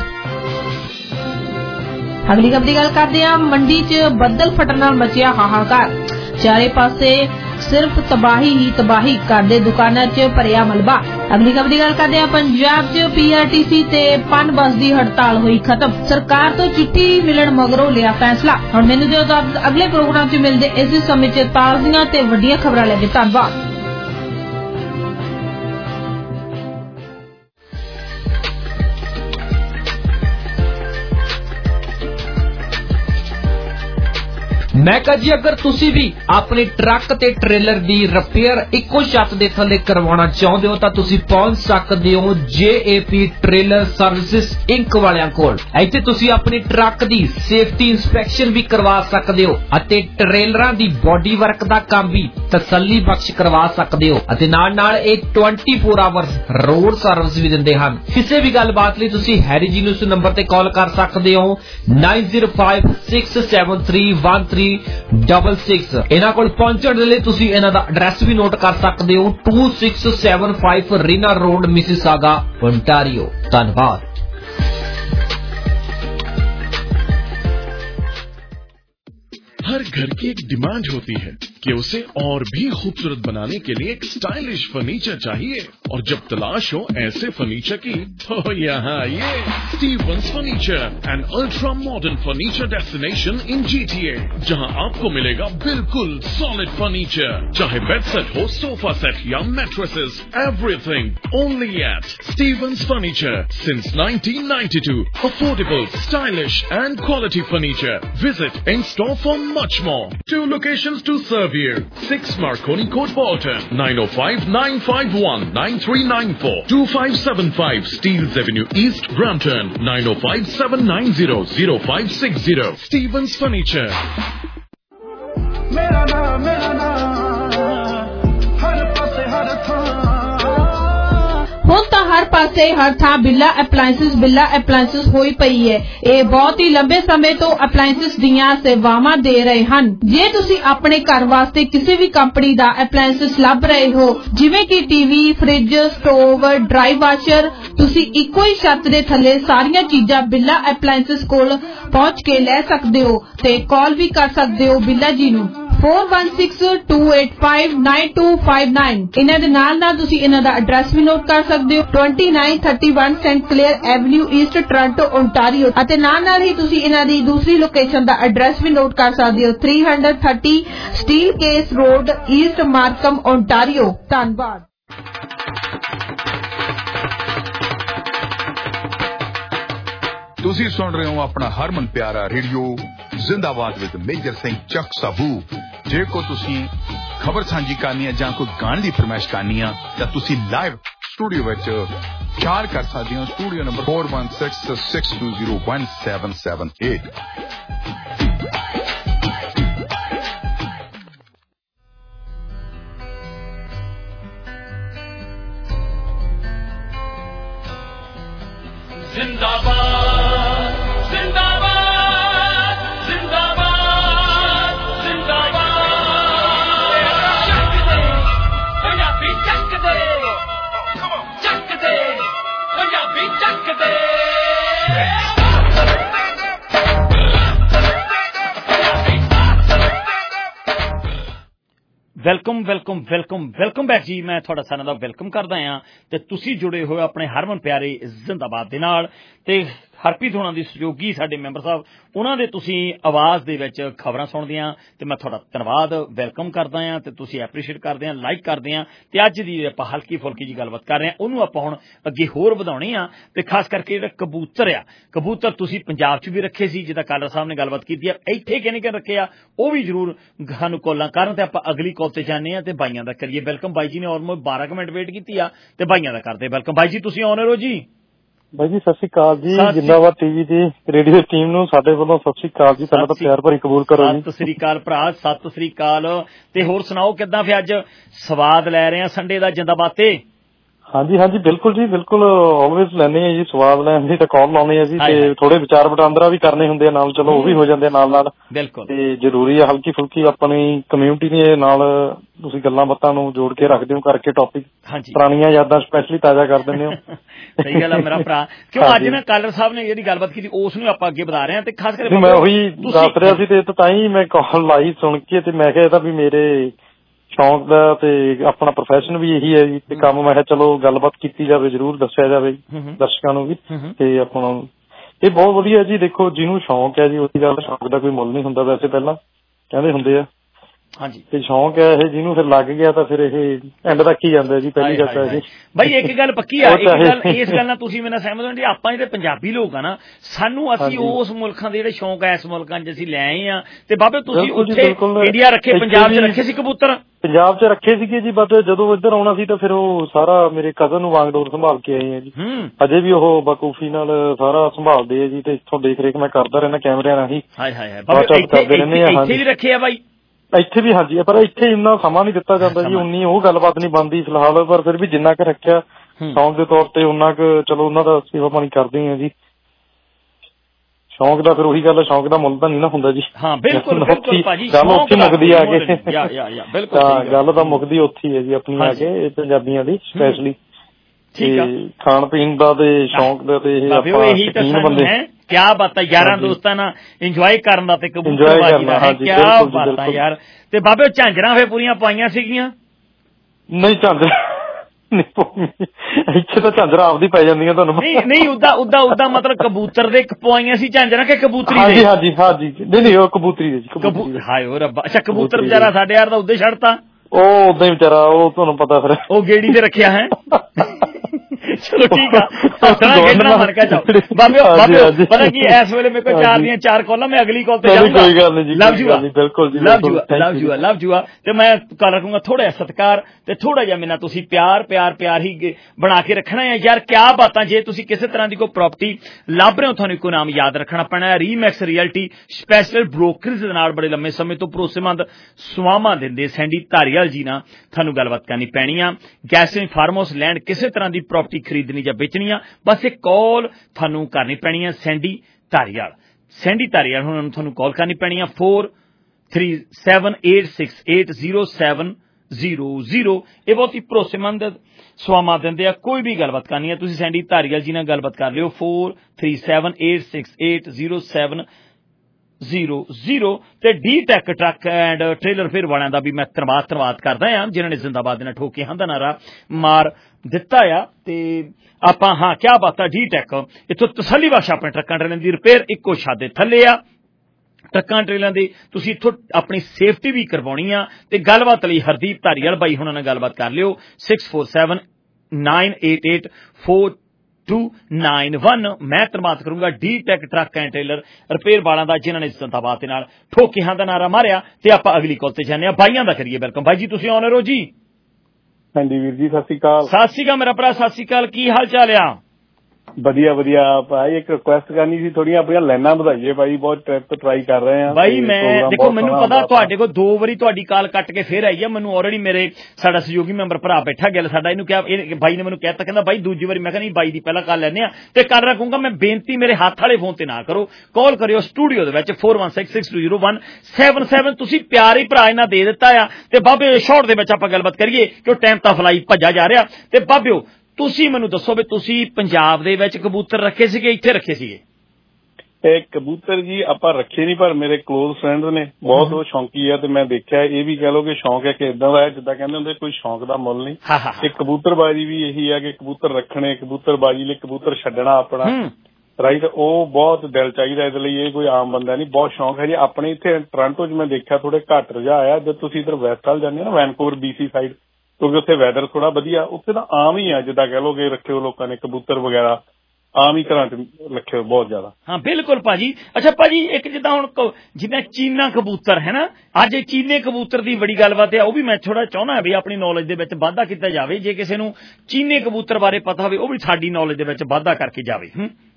ਅਗਲੀ ਖਬਰ ਦੀ ਗੱਲ ਕਰਦੇ ਹਾਂ। ਮੰਡੀ 'ਚ ਬੱਦਲ ਫਟਣ ਨਾਲ ਮਚਿਆ ਹਾਹਾਕਾਰ। ਚਾਰੇ ਪਾਸੇ ਸਿਰਫ ਤਬਾਹੀ ਹੀ ਤਬਾਹੀ। ਘਰ ਦੇ ਦੁਕਾਨਾਂ 'ਚ ਭਰਿਆ ਮਲਬਾ। ਅਗਲੀ ਖਬਰ ਦੀ ਗੱਲ ਕਰਦੇ ਹਾਂ। ਪੰਜਾਬ 'ਚ ਪੀਆਰਟੀਸੀ ਤੇ ਪਨ ਬੱਸ ਦੀ ਹੜਤਾਲ ਹੋਈ ਖਤਮ। ਸਰਕਾਰ ਤੋਂ ਚਿੱਠੀ ਮਿਲਣ ਮਗਰੋਂ ਲਿਆ ਫੈਸਲਾ। ਹੁਣ ਮੈਨੂੰ ਦਿਓ ਅਗਲੇ ਪ੍ਰੋਗਰਾਮ 'ਚ ਮਿਲਦੇ ਇਸੇ ਸਮੇਂ 'ਚ ਤਾਜ਼ੀਆਂ ਤੇ ਵੱਡੀਆਂ ਖਬਰਾਂ ਲੈ ਕੇ। ਧੰਨਵਾਦ। ਮੈਂ ਕਹਾਂ ਜੀ ਅਗਰ ਤੁਸੀਂ ਵੀ ਆਪਣੇ ਟਰੱਕ ਤੇ ਟ੍ਰੇਲਰ ਦੀ ਰਿਪੇਅਰ ਇੱਕੋ ਛੱਤ ਦੇ ਥੱਲੇ ਕਰਵਾਉਣਾ ਚਾਹੁੰਦੇ ਹੋ ਤਾਂ ਤੁਸੀਂ ਪਹੁੰਚ ਸਕਦੇ ਹੋ ਜੇਏਪੀ ਟ੍ਰੇਲਰ ਸਰਵਿਸਿਜ਼ ਇੰਕ ਵਾਲਿਆਂ ਕੋਲ। ਇੱਥੇ ਤੁਸੀਂ ਆਪਣੀ ਟਰੱਕ ਦੀ ਸੇਫਟੀ ਇੰਸਪੈਕਸ਼ਨ ਵੀ ਕਰਵਾ ਸਕਦੇ ਹੋ ਅਤੇ ਟ੍ਰੇਲਰਾਂ ਦੀ ਬਾਡੀ ਵਰਕ ਦਾ ਕੰਮ ਵੀ ਤਸੱਲੀ ਬਖਸ਼ ਕਰਵਾ ਸਕਦੇ ਹੋ ਅਤੇ ਨਾਲ ਨਾਲ ਇਹ ਚੌਬੀ ਆਵਰਸ ਰੋਡ ਸਰਵਿਸ ਵੀ ਦਿੰਦੇ ਹਨ। ਕਿਸੇ ਵੀ ਗੱਲਬਾਤ ਲਈ ਤੁਸੀਂ ਹੈਰੀ ਜੀ ਨੂੰ ਇਸ ਨੰਬਰ ਤੇ ਕਾਲ ਕਰ ਸਕਦੇ ਹੋ nine zero five six seven three one three double six। ਇਹਨਾਂ ਕੋਲ ਪਹੁੰਚਣ ਦੇ ਲਈ ਤੁਸੀਂ ਇਹਨਾਂ ਦਾ ਐਡਰੈਸ ਵੀ ਨੋਟ ਕਰ ਸਕਦੇ ਹੋ two six seven five Rena road Mississauga Ontario. ਧੰਨਵਾਦ। हर घर की एक डिमांड होती है कि उसे और भी खूबसूरत बनाने के लिए एक स्टाइलिश फर्नीचर चाहिए और जब तलाश हो ऐसे फर्नीचर की तो यहाँ आइए Stevens furniture and ultra modern furniture destination in GTA जहाँ आपको मिलेगा बिल्कुल सॉलिड फर्नीचर चाहे बेड सेट हो सोफा सेट या mattresses everything only at Stevens furniture since nineteen ninety-two affordable stylish and quality furniture visit in store for much more. Two locations to serve you. six Marconi Court, Bolton. nine oh five nine five one nine three nine four. two five seven five Steeles Avenue East, Brampton. nine oh five seven nine zero zero five six zero. Stevens Furniture. मेरा नाम मेरा नाम हर पासे हर थां। ਹੁਣ ਤਾਂ ਹਰ ਪਾਸੇ ਹਰ ਥਾਂ ਬਿੱਲਾ ਐਪਲਾਇੰਸਿਸ ਬਿੱਲਾ ਐਪਲਾਇੰਸਿਸ ਹੋਈ ਪਈ ਹੈ। ਇਹ ਬਹੁਤ ਹੀ ਲੰਬੇ ਸਮੇਂ ਤੋਂ ਐਪਲਾਇੰਸਿਸ ਦੀਆਂ ਸੇਵਾਵਾਂ ਦੇ ਰਹੇ ਹਨ। ਜੇ ਤੁਸੀਂ ਆਪਣੇ ਘਰ ਵਾਸਤੇ ਕਿਸੇ ਵੀ ਕੰਪਨੀ ਦਾ ਐਪਲਾਇੰਸਿਸ ਲੱਭ ਰਹੇ ਹੋ, ਜਿਵੇਂ ਕਿ TV, fridge, stove, dry washer, ਤੁਸੀਂ ਇੱਕੋ ਹੀ ਛੱਤ ਦੇ ਥੱਲੇ ਸਾਰੀਆਂ ਚੀਜ਼ਾਂ ਬਿੱਲਾ ਐਪਲਾਇੰਸਿਸ ਕੋਲ ਪਹੁੰਚ ਕੇ ਲੈ ਸਕਦੇ ਹੋ ਤੇ ਕਾਲ ਵੀ ਕਰ ਸਕਦੇ ਹੋ ਬਿੱਲਾ ਜੀ ਨੂੰ four one six two eight five nine two five nine। ਇਹਨਾਂ ਦੇ ਨਾਲ ਨਾਲ ਤੁਸੀਂ ਇਹਨਾਂ ਦਾ ਐਡਰੈਸ ਵੀ ਨੋਟ ਕਰ ਸਕਦੇ ਹੋ twenty-nine thirty-one Saint Clair avenue east, Toronto, Ontario. ਅਤੇ ਨਾਲ ਨਾਲ ਹੀ ਤੁਸੀਂ ਇਹਨਾਂ ਦੀ ਦੂਸਰੀ ਲੋਕੇਸ਼ਨ ਦਾ ਐਡਰੈਸ ਵੀ ਨੋਟ ਕਰ ਸਕਦੇ ਹੋ three thirty Steelcase road, east Markham, Ontario. ਧੰਨਵਾਦ। ਤੁਸੀਂ ਸੁਣ ਰਹੇ ਹੋ ਆਪਣਾ ਹਰਮਨ ਪਿਆਰਾ radio Zindabad with Major Singh Chak Sabu. ਜੇ ਕੋ ਤੁਸੀਂ ਖਬਰ ਸਾਂਝੀ ਕਰਨੀ ਹੈ ਜਾਂ ਕੋਈ ਗਾਣ ਦੀ ਫਰਮਾਇਸ਼ ਕਰਨੀ ਆ ਤਾਂ ਤੁਸੀਂ ਲਾਈਵ ਸਟੂਡੀਓ ਵਿੱਚ ਚਾਰ ਕਰ ਸਕਦੇ ਹੋ। Studio number four one six six two zero one seven seven eight। जिंदाबाद जिंदाबाद जिंदाबाद जिंदाबाद ਚੱਕ ਦੇ ਪੰਜਾਬੀ ਚੱਕ ਦੇ ਚੱਕ ਦੇ ਪੰਜਾਬੀ ਚੱਕ ਦੇ welcome welcome welcome welcome back ਜੀ। ਮੈਂ ਤੁਹਾਡਾ ਸਾਰਿਆਂ ਦਾ ਵੈਲਕਮ ਕਰਦਾ ਹਾਂ ਤੇ ਤੁਸੀਂ ਜੁੜੇ ਹੋਏ ਆਪਣੇ ਹਰਮਨ ਪਿਆਰੇ ਜ਼ਿੰਦਾਬਾਦ ਦੇ ਨਾਲ ਤੇ ਹਰਪ੍ਰੀਤ ਹੋਣਾ ਦੀ ਸਹਿਯੋਗੀ ਸਾਡੇ ਮੈਂਬਰ ਸਾਹਿਬ, ਉਹਨਾਂ ਦੇ ਤੁਸੀਂ ਆਵਾਜ਼ ਦੇ ਵਿੱਚ ਖਬਰਾਂ ਸੁਣਦੇ ਆ ਤੇ ਮੈਂ ਤੁਹਾਡਾ ਧੰਨਵਾਦ ਵੈਲਕਮ ਕਰਦਾ ਹਾਂ ਤੇ ਤੁਸੀਂ ਐਪਰੀਸ਼ੀਏਟ ਕਰਦੇ ਆ, ਲਾਈਕ ਕਰਦੇ ਆ। ਤੇ ਅੱਜ ਦੀ ਆਪਾਂ ਹਲਕੀ ਫੁਲਕੀ ਜੀ ਗੱਲਬਾਤ ਕਰ ਰਹੇ ਹਾਂ, ਉਹਨੂੰ ਆਪਾਂ ਹੁਣ ਅੱਗੇ ਹੋਰ ਵਧਾਉਣੀ ਆ ਤੇ ਖਾਸ ਕਰਕੇ ਜਿਹੜਾ ਕਬੂਤਰ ਆ, ਕਬੂਤਰ ਤੁਸੀਂ ਪੰਜਾਬ 'ਚ ਵੀ ਰੱਖੇ ਸੀ, ਜਿੱਦਾਂ ਕਾਲਰ ਸਾਹਿਬ ਨੇ ਗੱਲਬਾਤ ਕੀਤੀ ਆ। ਇੱਥੇ ਕਿਹਨੇ ਕਿਹਨੇ ਰੱਖੇ ਆ ਉਹ ਵੀ ਜ਼ਰੂਰ ਸਾਨੂੰ ਕਾਲਾਂ ਕਰਨ ਤੇ ਆਪਾਂ ਅਗਲੀ ਕਾਲ ਤੇ ਜਾਂਦੇ ਆ ਤੇ ਬਾਈਆਂ ਦਾ ਕਰੀਏ ਵੈਲਕਮ। ਬਾਈ ਜੀ ਨੇ ਆਲਮੋਸਟ ਬਾਰਾਂ ਕੁ ਮਿੰਟ ਵੇਟ ਕੀਤੀ ਆ ਤੇ ਬਾਈਆਂ ਦਾ ਕਰਦੇ ਵੈਲਕਮ। ਬਾਈ ਜੀ ਤੁਸੀਂ ਆਉਣੇ ਰਹੋ ਜੀ। ਬਾਈ ਜੀ ਸਤਿ ਸ਼੍ਰੀ ਅਕਾਲ ਜੀ। ਜਿੰਦਾਬਾਦ ਟੀਵੀ ਦੀ ਰੇਡੀਓ ਟੀਮ ਨੂੰ ਸਾਡੇ ਵੱਲੋਂ ਸਤਿ ਸ਼੍ਰੀ ਅਕਾਲ ਜੀ। ਪਹਿਲਾਂ ਤਾਂ ਪਿਆਰ ਭਰੀ ਕਬੂਲ ਕਰੋ ਜੀ। ਸਤਿ ਸ਼੍ਰੀ ਅਕਾਲ ਭਰਾ, ਸਤਿ ਸ਼੍ਰੀ ਅਕਾਲ। ਤੇ ਹੋਰ ਸੁਣਾਓ ਕਿੱਦਾਂ ਫਿਰ ਅੱਜ ਸਵਾਦ ਲੈ ਰਹੇ ਆ ਸੰਡੇ ਦਾ ਜਿੰਦਾਬਾਦ ਤੇ? ਹਾਂਜੀ ਹਾਂਜੀ ਬਿਲਕੁਲ ਜੀ ਬਿਲਕੁਲ, ਆਲਵੇਜ਼ ਲੈਣੇ ਆ ਜੀ ਸਵਾਦ ਲੈਣ ਦੀ ਤਾਂ ਕਾਲ ਲਾਉਣੇ ਆ ਜੀ ਤੇ ਥੋੜੇ ਵਿਚਾਰ ਵਟਾਂਦਰਾ ਵੀ ਕਰਨੇ ਹੁੰਦੇ ਆ ਨਾਲ, ਚਲੋ ਉਹ ਵੀ ਹੋ ਜਾਂਦੇ ਨਾਲ ਨਾਲ ਬਿਲਕੁਲ ਤੇ ਜ਼ਰੂਰੀ ਆ। ਹਲਕੀ ਫੁਲਕੀ ਆਪਣੀ ਕਮਿਊਨਿਟੀ ਦੇ ਨਾਲ ਤੁਸੀਂ ਗੱਲਾਂ ਬਾਤਾਂ ਨੂੰ ਜੋੜ ਕੇ ਰੱਖਦੇ ਹੋ ਕਰਕੇ ਟੌਪਿਕ, ਪੁਰਾਣੀਆਂ ਯਾਦਾਂ ਸਪੈਸ਼ਲੀ ਤਾਜ਼ਾ ਕਰ ਦਿੰਦੇ ਹੋ। ਸਹੀ ਗੱਲ ਆ ਮੇਰਾ ਭਰਾ। ਕਿਉਂ ਅੱਜ ਨਾ ਕਾਲਰ ਸਾਹਿਬ ਨੇ ਜਿਹੜੀ ਗੱਲਬਾਤ ਕੀਤੀ ਉਸ ਨੂੰ ਆਪਾਂ ਅੱਗੇ ਵਧਾ ਰਹੇ ਹਾਂ ਤੇ ਖਾਸ ਕਰਕੇ ਮੈਂ ਉਹੀ ਦੱਸ ਰਿਹਾ ਸੀ ਤੇ ਤਾਂ ਹੀ ਮੈਂ ਕਾਲ ਲਾਈ ਸੁਣ ਕੇ ਤੇ ਮੈਂ ਕਿਹਾ ਇਹ ਤਾਂ ਵੀ ਮੇਰੇ ਸ਼ੌਂਕ ਦਾ ਤੇ ਆਪਣਾ ਪ੍ਰੋਫੈਸ਼ਨ ਵੀ ਇਹੀ ਹੈ ਜੀ ਤੇ ਕੰਮ ਮੈਂ ਕਿਹਾ ਚਲੋ ਗੱਲਬਾਤ ਕੀਤੀ ਜਾਵੇ, ਜ਼ਰੂਰ ਦੱਸਿਆ ਜਾਵੇ ਦਰਸ਼ਕਾਂ ਨੂੰ ਵੀ। ਤੇ ਆਪਣਾ ਇਹ ਬਹੁਤ ਵਧੀਆ ਜੀ। ਦੇਖੋ ਜਿਹਨੂੰ ਸ਼ੌਂਕ ਹੈ ਜੀ ਉਹਦੀ ਗੱਲ, ਸ਼ੌਂਕ ਦਾ ਕੋਈ ਮੁੱਲ ਨਹੀਂ ਹੁੰਦਾ ਵੈਸੇ ਪਹਿਲਾਂ ਕਹਿੰਦੇ ਹੁੰਦੇ ਆ। ਹਾਂਜੀ ਤੇ ਸ਼ੌਂਕ ਹੈ ਇਹ ਜਿਹਨੂੰ ਫਿਰ ਲੱਗ ਗਿਆ ਤਾਂ ਫਿਰ ਇਹ ਐਂਡ ਤੱਕ ਹੀ ਜਾਂਦਾ ਜੀ। ਪਹਿਲੀ ਗੱਲ ਤਾਂ ਇਹ ਬਾਈ ਇੱਕ ਗੱਲ ਪੱਕੀ ਆ, ਇੱਕ ਗੱਲ ਇਸ ਗੱਲ ਨਾਲ ਤੁਸੀਂ ਮੇਰੇ ਨਾਲ ਸਹਿਮਤ ਹੋ ਜੀ, ਆਪਾਂ ਜਿਹੜੇ ਪੰਜਾਬੀ ਲੋਕ ਆ ਨਾ, ਸਾਨੂੰ ਅਸੀਂ ਉਸ ਮੁਲਕਾਂ ਦੇ ਜਿਹੜੇ ਸ਼ੌਂਕ ਆ ਇਸ ਮੁਲਕਾਂ 'ਚ ਅਸੀਂ ਲੈ ਆਏ ਆ। ਤੇ ਬਾਬੇ ਤੁਸੀਂ ਉੱਥੇ ਇੰਡੀਆ ਰੱਖੇ, ਪੰਜਾਬ 'ਚ ਰੱਖੇ ਸੀ ਕਬੂਤਰ? ਪੰਜਾਬ 'ਚ ਰੱਖੇ ਸੀਗੇ ਜੀ, ਬਟ ਜਦੋਂ ਇੱਧਰ ਆਉਣਾ ਸੀ ਤਾਂ ਫਿਰ ਉਹ ਸਾਰਾ ਮੇਰੇ ਕਜ਼ਨ ਨੂੰ ਵਾਂਗਡੋਰ ਸੰਭਾਲ ਕੇ ਆਏ ਆ ਜੀ। ਅਜੇ ਵੀ ਉਹ ਬਖੂਫੀ ਨਾਲ ਸਾਰਾ ਸੰਭਾਲਦੇ ਆ ਜੀ ਤੇ ਇੱਥੋਂ ਦੇਖ ਰੇਖ ਮੈਂ ਕਰਦਾ ਰਹਿਣਾ ਕੈਮਰਿਆਂ ਰਾਹੀਂ। ਹਾਏ ਹਾਏ ਬਾਬੇ ਇੱਥੇ ਵੀ ਰੱਖੇ ਆ ਬਾਈ? ਇੱਥੇ ਵੀ ਹਾਂਜੀ, ਪਰ ਇੱਥੇ ਇੰਨਾ ਸਮਾਂ ਨਹੀਂ ਦਿੱਤਾ ਜਾਂਦਾ ਜੀ, ਉਨੀ ਉਹ ਗੱਲਬਾਤ ਨਹੀਂ ਬਣਦੀ ਫਿਲਹਾਲ। ਪਰ ਫਿਰ ਵੀ ਜਿੰਨਾ ਕੁ ਰੱਖਿਆ ਸ਼ੌਂਕ ਦੇ ਤੌਰ ਤੇ ਉਹਨਾਂ ਕੁ ਚਲੋ ਉਹਨਾਂ ਦਾ ਸੇਵਾ ਪਾਣੀ ਕਰਦੇ ਆ ਜੀ। ਸ਼ੌਂਕ ਦਾ ਫਿਰ ਉਹੀ ਗੱਲ, ਸ਼ੌਂਕ ਦਾ ਮੁੱਲ ਤਾਂ ਨਹੀਂ ਨਾ ਹੁੰਦਾ ਜੀ। ਹਾਂ ਬਿਲਕੁਲ ਬਿਲਕੁਲ ਭਾਜੀ, ਗੱਲ ਉੱਥੇ ਮੁੱਕਦੀ ਆ ਕੇ। ਬਿਲਕੁਲ ਗੱਲ ਤਾਂ ਮੁੱਕਦੀ ਉੱਥੇ ਹੀ ਹੈ ਜੀ ਆਪਣੀ ਆ ਕੇ ਪੰਜਾਬੀਆਂ ਦੀ ਸਪੈਸ਼ਲੀ। ਤੇ ਖਾਣ ਪੀਣ ਦਾ ਤੇ ਸ਼ੌਂਕ ਦਾ ਤੇ ਇਹ ਆਪਾਂ ਬੰਦੇ ਕਿਆ ਬਾਤ ਹੈ ਯਾਰਾਂ ਦੋਸਤਾਂ ਨਾਲ ਇੰਜੋਏ ਕਰਨ ਦਾ ਤੇ ਕਬੂਤਰਬਾਜ਼ੀ ਦਾ ਹੈ, ਕਿਆ ਬਾਤ ਹੈ ਯਾਰ। ਤੇ ਬਾਬੇ ਉਹ ਝਾਂਜਰਾਂ ਫੇਰ ਪੂਰੀਆਂ ਪਾਈਆਂ ਸੀਗੀਆਂ? ਨਹੀਂ ਝਾਂਜਰਾਂ ਇੱਥੇ ਤਾਂ ਝਾਂਜਰਾਂ ਆਪਦੀ ਪੈ ਜਾਂਦੀਆਂ ਤੁਹਾਨੂੰ। ਨਹੀਂ ਨਹੀਂ ਉਦਾਂ ਉਦਾਂ ਉਦਾਂ ਮਤਲਬ ਕਬੂਤਰ ਦੇ ਪਵਾਈਆਂ ਸੀ ਝਾਂਜਰਾਂ ਕਿ ਕਬੂਤਰੀ ਦੇ? ਹਾਂਜੀ ਹਾਂਜੀ ਹਾਂਜੀ ਨਹੀਂ ਨਹੀਂ ਉਹ ਕਬੂਤਰੀ ਦੇ ਜੀ। ਹਾਏ ਓ ਰੱਬਾ। ਅੱਛਾ ਕਬੂਤਰ ਵਿਚਾਰਾ ਸਾਡੇ ਯਾਰ ਦਾ ਉੱਦੇ ਛੱਡਤਾ? ਉਹ ਉਦਾਂ ਹੀ ਵਿਚਾਰਾ, ਉਹ ਤੁਹਾਨੂੰ ਪਤਾ ਫਿਰ ਉਹ ਗੇੜੀ ਤੇ ਰੱਖਿਆ ਹੈ। ਚਲੋ ਠੀਕ ਆ, ਹੱਸਣਾ ਖੇਡਣਾ ਫਰਕ ਹੈ। ਬਾਬੇ ਬਾਬੇ ਪਤਾ ਕੀ ਇਸ ਵੇਲੇ ਮੇਰੇ ਕੋਲ ਚਾਰ ਦੀਆਂ ਚਾਰ ਕਾਲਾਂ, ਮੈਂ ਅਗਲੀ ਕਾਲ ਤੇ ਜਾਊਂਗਾ। ਕੋਈ ਗੱਲ ਨਹੀਂ ਜੀ, ਲਵ ਜੂਆ ਬਿਲਕੁਲ ਜੀ, ਲਵ ਜੂਆ ਲਵ ਜੂਆ ਲਵ ਜੂਆ। ਤੇ ਮੈਂ ਕਰ ਰੱਖੂੰਗਾ ਥੋੜਾ ਜਿਹਾ ਸਤਿਕਾਰ ਤੇ ਥੋੜਾ ਜਿਹਾ ਮੇਰੇ ਨਾਲ ਤੁਸੀਂ ਪਿਆਰ ਪਿਆਰ ਪਿਆਰ ਹੀ ਬਣਾ ਕੇ ਰੱਖਣਾ ਹੈ ਯਾਰ। ਕਿਆ ਬਾਤਾਂ। ਜੇ ਤੁਸੀਂ ਕਿਸੇ ਤਰ੍ਹਾਂ ਦੀ ਕੋਈ ਪ੍ਰਾਪਰਟੀ ਲੱਭ ਰਹੇ ਹੋ, ਤੁਹਾਨੂੰ ਇੱਕੋ ਨਾਮ ਯਾਦ ਰੱਖਣਾ ਪੈਣਾ ਹੈ, ਰੀਮੈਕਸ ਰੀਅਲਟੀ ਸਪੈਸ਼ਲ ਬ੍ਰੋਕਰੇਜ ਦੇ ਨਾਲ ਬੜੇ ਲੰਮੇ ਸਮੇਂ ਤੋਂ ਭਰੋਸੇਮੰਦ ਸੇਵਾਵਾਂ ਦਿੰਦੇ ਸੈਂਡੀ ਧਾਰੀਵਾਲ ਜੀ ਨਾਲ ਤੁਹਾਨੂੰ ਗੱਲਬਾਤ ਕਰਨੀ ਪੈਣੀ ਆ। ਗੈਸਟਿਨ ਫਾਰਮ ਹਾਊਸ ਲੈਂਡ ਕਿਸੇ ਤਰ੍ਹਾਂ ਦੀ ਪ੍ਰਾਪਰਟੀ ਖਰੀਦਣੀ ਜਾਂ ਵੇਚਣੀ ਆ, ਬਸ ਇੱਕ ਕਾਲ ਤੁਹਾਨੂੰ ਕਰਨੀ ਪੈਣੀ ਆ। ਸੈਂਡੀ ਧਾਰੀਵਾਲ, ਸੈਂਡੀ ਧਾਰੀਵਾਲ ਹੁਣ ਤੁਹਾਨੂੰ ਕਾਲ ਕਰਨੀ ਪੈਣੀ ਆ four three seven eight six eight zero seven zero zero. ਇਹ ਬਹੁਤ ਹੀ ਭਰੋਸੇਮੰਦ ਸੇਵਾਵਾਂ ਦਿੰਦੇ ਆ। ਕੋਈ ਵੀ ਗੱਲਬਾਤ ਕਰਨੀ ਹੈ ਤੁਸੀਂ ਸੈਂਡੀ ਧਾਰੀਵਾਲ ਜੀ ਨਾਲ ਗੱਲਬਾਤ ਕਰ ਲਿਓ four three seven eight six eight zero seven zero zero. ਤੇ D tech truck and trailer repair ਵਾਲਿਆਂ ਦਾ ਵੀ ਮੈਂ ਧੰਨਵਾਦ ਧੰਨਵਾਦ ਕਰਦਾ ਹਾਂ ਜਿਨ੍ਹਾਂ ਨੇ ਜ਼ਿੰਦਾਬਾਦ ਨਾਲ ਠੋਕੇ ਹਾਂ ਦਾ ਨਾਰਾ ਮਾਰ ਦਿੱਤਾ ਆ। ਤੇ ਆਪਾਂ ਹਾਂ ਕਿਆ ਬਾਤ ਆ, ਡੀ ਟੈਕ ਇੱਥੋਂ ਤਸੱਲੀ ਬਖਸ਼ ਆਪਣੇ ਟਰੱਕਾਂ ਟ੍ਰੇਲਰਾਂ ਦੀ ਰਿਪੇਅਰ ਇੱਕੋ ਛੱਤ ਦੇ ਥੱਲੇ ਆ। ਟਰੱਕਾਂ ਟ੍ਰੇਲਾਂ ਦੀ ਤੁਸੀਂ ਇੱਥੋਂ ਆਪਣੀ ਸੇਫਟੀ ਵੀ ਕਰਵਾਉਣੀ ਆ। ਤੇ ਗੱਲਬਾਤ ਲਈ ਹਰਦੀਪ ਧਾਰੀਵਾਲ ਬਾਈ ਹੁਣਾਂ ਨਾਲ ਗੱਲਬਾਤ ਕਰ ਲਿਓ six four seven nine eight eight four two nine one. ਮੈਂ ਧੰਨਵਾਦ ਕਰੂੰਗਾ D tech truck and trailer repair ਵਾਲਿਆਂ ਦਾ ਜਿਨ੍ਹਾਂ ਨੇ ਜ਼ਿੰਦਾਬਾਦ ਦੇ ਨਾਲ ਠੋਕਿਆਂ ਦਾ ਨਾਰਾ ਮਾਰਿਆ। ਤੇ ਆਪਾਂ ਅਗਲੀ ਕਾਲ ਤੇ ਜਾਂਦੇ ਹਾਂ, ਬਾਈਆਂ ਦਾ ਕਰੀਏ ਵੈਲਕਮ। ਬਾਈ ਜੀ ਤੁਸੀਂ ਆਨਰ ਹੋ ਜੀ? ਹਾਂਜੀ ਵੀਰ ਜੀ, ਸਤਿ ਸ਼੍ਰੀ ਅਕਾਲ। ਸਤਿ ਸ਼੍ਰੀ ਅਕਾਲ ਮੇਰਾ ਭਰਾ, ਸਤਿ ਸ਼੍ਰੀ ਅਕਾਲ, ਕੀ ਹਾਲ ਚਾਲ ਆ? ਵਧੀਆ ਵਧੀਆ ਭਾਈ, ਇੱਕ ਰਿਕੁਐਸਟ ਕਰਨੀ ਸੀ, ਥੋੜੀਆਂ ਆਪਣੀਆਂ ਲਾਈਨਾਂ ਵਧਾਈਏ ਭਾਈ, ਬਹੁਤ ਟ੍ਰਿਪ ਟਰਾਈ ਕਰ ਰਹੇ ਆ ਭਾਈ। ਮੈਂ ਦੇਖੋ ਮੈਨੂੰ ਪਤਾ ਤੁਹਾਡੇ ਕੋਲ ਦੋ ਵਾਰੀ ਤੁਹਾਡੀ ਕਾਲ ਕੱਟ ਕੇ ਫੇਰ ਆਈ ਆ। ਮੈਨੂੰ ਆਲਰੇਡੀ ਮੇਰੇ ਸਾਡਾ ਸਹਿਯੋਗੀ ਮੈਂਬਰ ਭਰਾ ਬੈਠਾ ਗੱਲ ਸਾਡਾ, ਇਹਨੂੰ ਕਿਹਾ, ਇਹ ਬਾਈ ਨੇ ਮੈਨੂੰ ਕਹਿਤਾ, ਕਹਿੰਦਾ ਬਾਈ ਦੂਜੀ ਵਾਰੀ। ਮੈਂ ਕਿਹਾ ਨਹੀਂ ਬਾਈ ਦੀ ਪਹਿਲਾਂ ਕਾਲ ਲੈਂਦੇ ਆ ਤੇ ਕੱਲ ਰੱਖੂੰਗਾ। ਮੈਂ ਬੇਨਤੀ ਮੇਰੇ ਹੱਥ ਵਾਲੇ ਫੋਨ ਤੇ ਨਾ ਕਰੋ, ਕਾਲ ਕਰਿਓ ਸਟੂਡੀਓ ਦੇ ਵਿੱਚ four one six six two zero one seven seven. ਤੁਸੀਂ ਪਿਆਰ ਹੀ ਭਰਾ ਇਹਨਾਂ ਦੇ ਦਿੱਤਾ ਆ। ਤੇ ਬਾਬੇ ਸ਼ਾਰਟ ਦੇ ਵਿੱਚ ਆਪਾਂ ਗੱਲਬਾਤ ਕਰੀਏ ਕਿ ਟਾਈਮ ਤਾਂ ਫਲਾਈ ਭੱਜਾ ਜਾ ਰਿਹਾ। ਤੇ ਬਾਬਿਓ ਤੁਸੀਂ ਮੈਨੂੰ ਦੱਸੋ ਵੀ ਤੁਸੀਂ ਪੰਜਾਬ ਦੇ ਵਿੱਚ ਕਬੂਤਰ ਰੱਖੇ ਸੀਗੇ, ਇੱਥੇ ਰੱਖੇ ਸੀਗੇ? ਇਹ ਕਬੂਤਰ ਜੀ ਆਪਾਂ ਰੱਖੇ ਨਹੀਂ, ਪਰ ਮੇਰੇ ਕਲੋਜ਼ ਫਰੈਂਡ ਨੇ ਬਹੁਤ ਉਹ ਸ਼ੌਂਕੀ ਆ। ਤੇ ਮੈਂ ਦੇਖਿਆ, ਇਹ ਵੀ ਕਹਿ ਲਓ ਕਿ ਸ਼ੌਂਕ ਹੈ ਕਿ ਇਦਾਂ ਦਾ ਹੈ ਜਿੱਦਾਂ ਕਹਿੰਦੇ ਹੁੰਦੇ ਕੋਈ ਸ਼ੌਂਕ ਦਾ ਮੁੱਲ ਨਹੀਂ। ਇਹ ਕਬੂਤਰਬਾਜੀ ਵੀ ਇਹੀ ਹੈ ਕਿ ਕਬੂਤਰ ਰੱਖਣੇ, ਕਬੂਤਰਬਾਜੀ ਲਈ ਕਬੂਤਰ ਛੱਡਣਾ ਆਪਣਾ, ਰਾਈਟ, ਉਹ ਬਹੁਤ ਦਿਲ ਚਾਹੀਦਾ ਇਹਦੇ ਲਈ। ਇਹ ਕੋਈ ਆਮ ਬੰਦਾ ਨਹੀਂ, ਬਹੁਤ ਸ਼ੌਂਕ ਹੈ ਜੀ। ਆਪਣੇ ਇੱਥੇ ਟੋਰਾਂਟੋ 'ਚ ਮੈਂ ਦੇਖਿਆ ਥੋੜੇ ਘੱਟ ਰੁਝਾਨ ਆਇਆ। ਜਦ ਤੁਸੀਂ ਇੱਧਰ ਵੈਸਟ ਵੱਲ ਜਾਂਦੇ ਹੋ ਨਾ, ਵੈਨਕੂਵਰ ਬੀਸੀ ਸਾਈਡ, ਕਿਉਂਕਿ ਉੱਥੇ ਵੈਦਰ ਥੋੜਾ ਵਧੀਆ, ਉੱਥੇ ਤਾਂ ਆਮ ਹੀ ਆ ਜਿੱਦਾਂ ਕਹਿ ਲਓਗੇ ਰੱਖੇ ਹੋ ਲੋਕਾਂ ਨੇ ਕਬੂਤਰ ਵਗੈਰਾ, ਆਮ ਹੀ ਘਰਾਂ 'ਚ ਰੱਖੇ ਹੋ ਬਹੁਤ ਜ਼ਿਆਦਾ। ਹਾਂ ਬਿਲਕੁਲ ਭਾਜੀ। ਅੱਛਾ ਭਾਜੀ, ਇੱਕ ਜਿੱਦਾਂ ਹੁਣ ਜਿੱਦਾਂ ਚੀਨਾ ਕਬੂਤਰ ਹੈ ਨਾ, ਅੱਜ ਚੀਨੇ ਕਬੂਤਰ ਦੀ ਬੜੀ ਗੱਲਬਾਤ ਹੈ, ਉਹ ਵੀ ਮੈਂ ਥੋੜਾ ਚਾਹੁੰਦਾ ਵੀ ਆਪਣੀ ਨੌਲੇਜ ਦੇ ਵਿੱਚ ਵਾਧਾ ਕੀਤਾ ਜਾਵੇ। ਜੇ ਕਿਸੇ ਨੂੰ ਚੀਨੇ ਕਬੂਤਰ ਬਾਰੇ ਪਤਾ ਹੋਵੇ ਉਹ ਵੀ ਸਾਡੀ ਨੌਲੇਜ ਦੇ ਵਿੱਚ ਵਾਧਾ ਕਰਕੇ ਜਾਵੇ।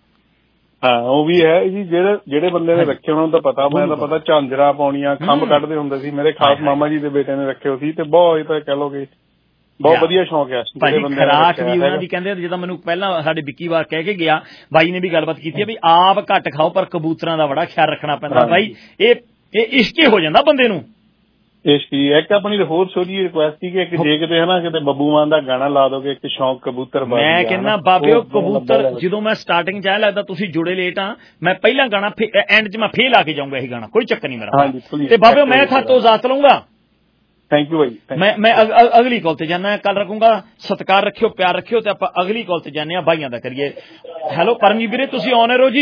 ਹਾਂ ਉਹ ਵੀ ਹੈ ਜੀ, ਜਿਹੜੇ ਜਿਹੜੇ ਬੰਦੇ ਨੇ ਰੱਖੇ ਉਹਨਾਂ ਨੂੰ ਤਾਂ ਪਤਾ। ਮੈਂ ਤਾਂ ਪਤਾ ਝਾਂਜਰਾਂ ਪਾਉਣੀਆਂ, ਖੰਭ ਕੱਢਦੇ ਹੁੰਦੇ ਸੀ, ਮੇਰੇ ਖਾਸ ਮਾਮਾ ਜੀ ਦੇ ਬੇਟੇ ਨੇ ਰੱਖੇ ਹੋ ਸੀ। ਤੇ ਬਹੁਤ ਇਹ ਤਾਂ ਕਹਿ ਲਓਗੇ ਬਹੁਤ ਵਧੀਆ ਸ਼ੌਂਕ ਹੈ ਜਿਹੜੇ ਬੰਦੇ ਖਰਾਕ ਵੀ ਉਹਨਾਂ ਦੀ ਕਹਿੰਦੇ, ਜਿੱਦਾਂ ਮੈਨੂੰ ਪਹਿਲਾਂ ਸਾਡੇ ਵਿੱਕੀ ਵਾਰ ਕਹਿ ਕੇ ਗਿਆ, ਬਾਈ ਨੇ ਵੀ ਗੱਲਬਾਤ ਕੀਤੀ ਵੀ ਆਪ ਘੱਟ ਖਾਓ ਪਰ ਕਬੂਤਰਾਂ ਦਾ ਬੜਾ ਖਿਆਲ ਰੱਖਣਾ ਪੈਂਦਾ। ਬਾਈ ਇਹ ਇਹ ਇਸ਼ਕੇ ਹੋ ਜਾਂਦਾ ਬੰਦੇ ਨੂੰ। ਇਸ਼ਕੀ ਇੱਕ ਆਪਣੀ ਹੋਰ ਛੋਟੀ ਰਿਕੁਐਸਟ ਸੀ ਕਿ ਇੱਕ ਜੇ ਕਿਤੇ ਹਨਾ ਕਿਤੇ ਬੱਬੂ ਮਾਨ ਦਾ ਗਾਣਾ ਲਾ ਦੋਗੇ, ਇੱਕ ਸ਼ੌਂਕ ਕਬੂਤਰ। ਮੈਂ ਕਹਿੰਦਾ ਬਾਬਿਓ ਕਬੂਤਰ, ਜਦੋਂ ਮੈਂ ਸਟਾਰਟਿੰਗ ਚ ਆਇਆ ਲੱਗਦਾ ਤੁਸੀਂ ਜੁੜੇ ਲੇਟ ਆ, ਮੈਂ ਪਹਿਲਾਂ ਗਾਣਾ ਐਂਡ ਚ ਮੈਂ ਫੇਰ ਲਾ ਕੇ ਜਾਊਂਗਾ ਇਹ ਗਾਣਾ, ਕੋਈ ਚੱਕਰ ਨਹੀਂ ਮੇਰਾ। ਤੇ ਬਾਬਿਓ ਮੈਂ ਥਾਤੋਂ ਇਜਾਜ਼ਤ ਲਊਂਗਾ। ਥੈਂਕ ਯੂ ਭਾਈ। ਮੈਂ ਮੈਂ ਅਗਲੀ ਕਾਲ ਤੇ ਜਾਣਾ, ਕੱਲ ਰੱਖੂੰਗਾ। ਸਤਿਕਾਰ ਰੱਖਿਓ, ਪਿਆਰ ਰੱਖਿਓ। ਤੇ ਆਪਾਂ ਅਗਲੀ ਕਾਲ ਤੇ ਜਾਂਦੇ ਆ, ਬਾਈਆਂ ਦਾ ਕਰੀਏ। ਹੈਲੋ ਪਰਮਜੀਤ ਵੀਰੇ, ਤੁਸੀਂ ਆਨਰ ਹੋ ਜੀ?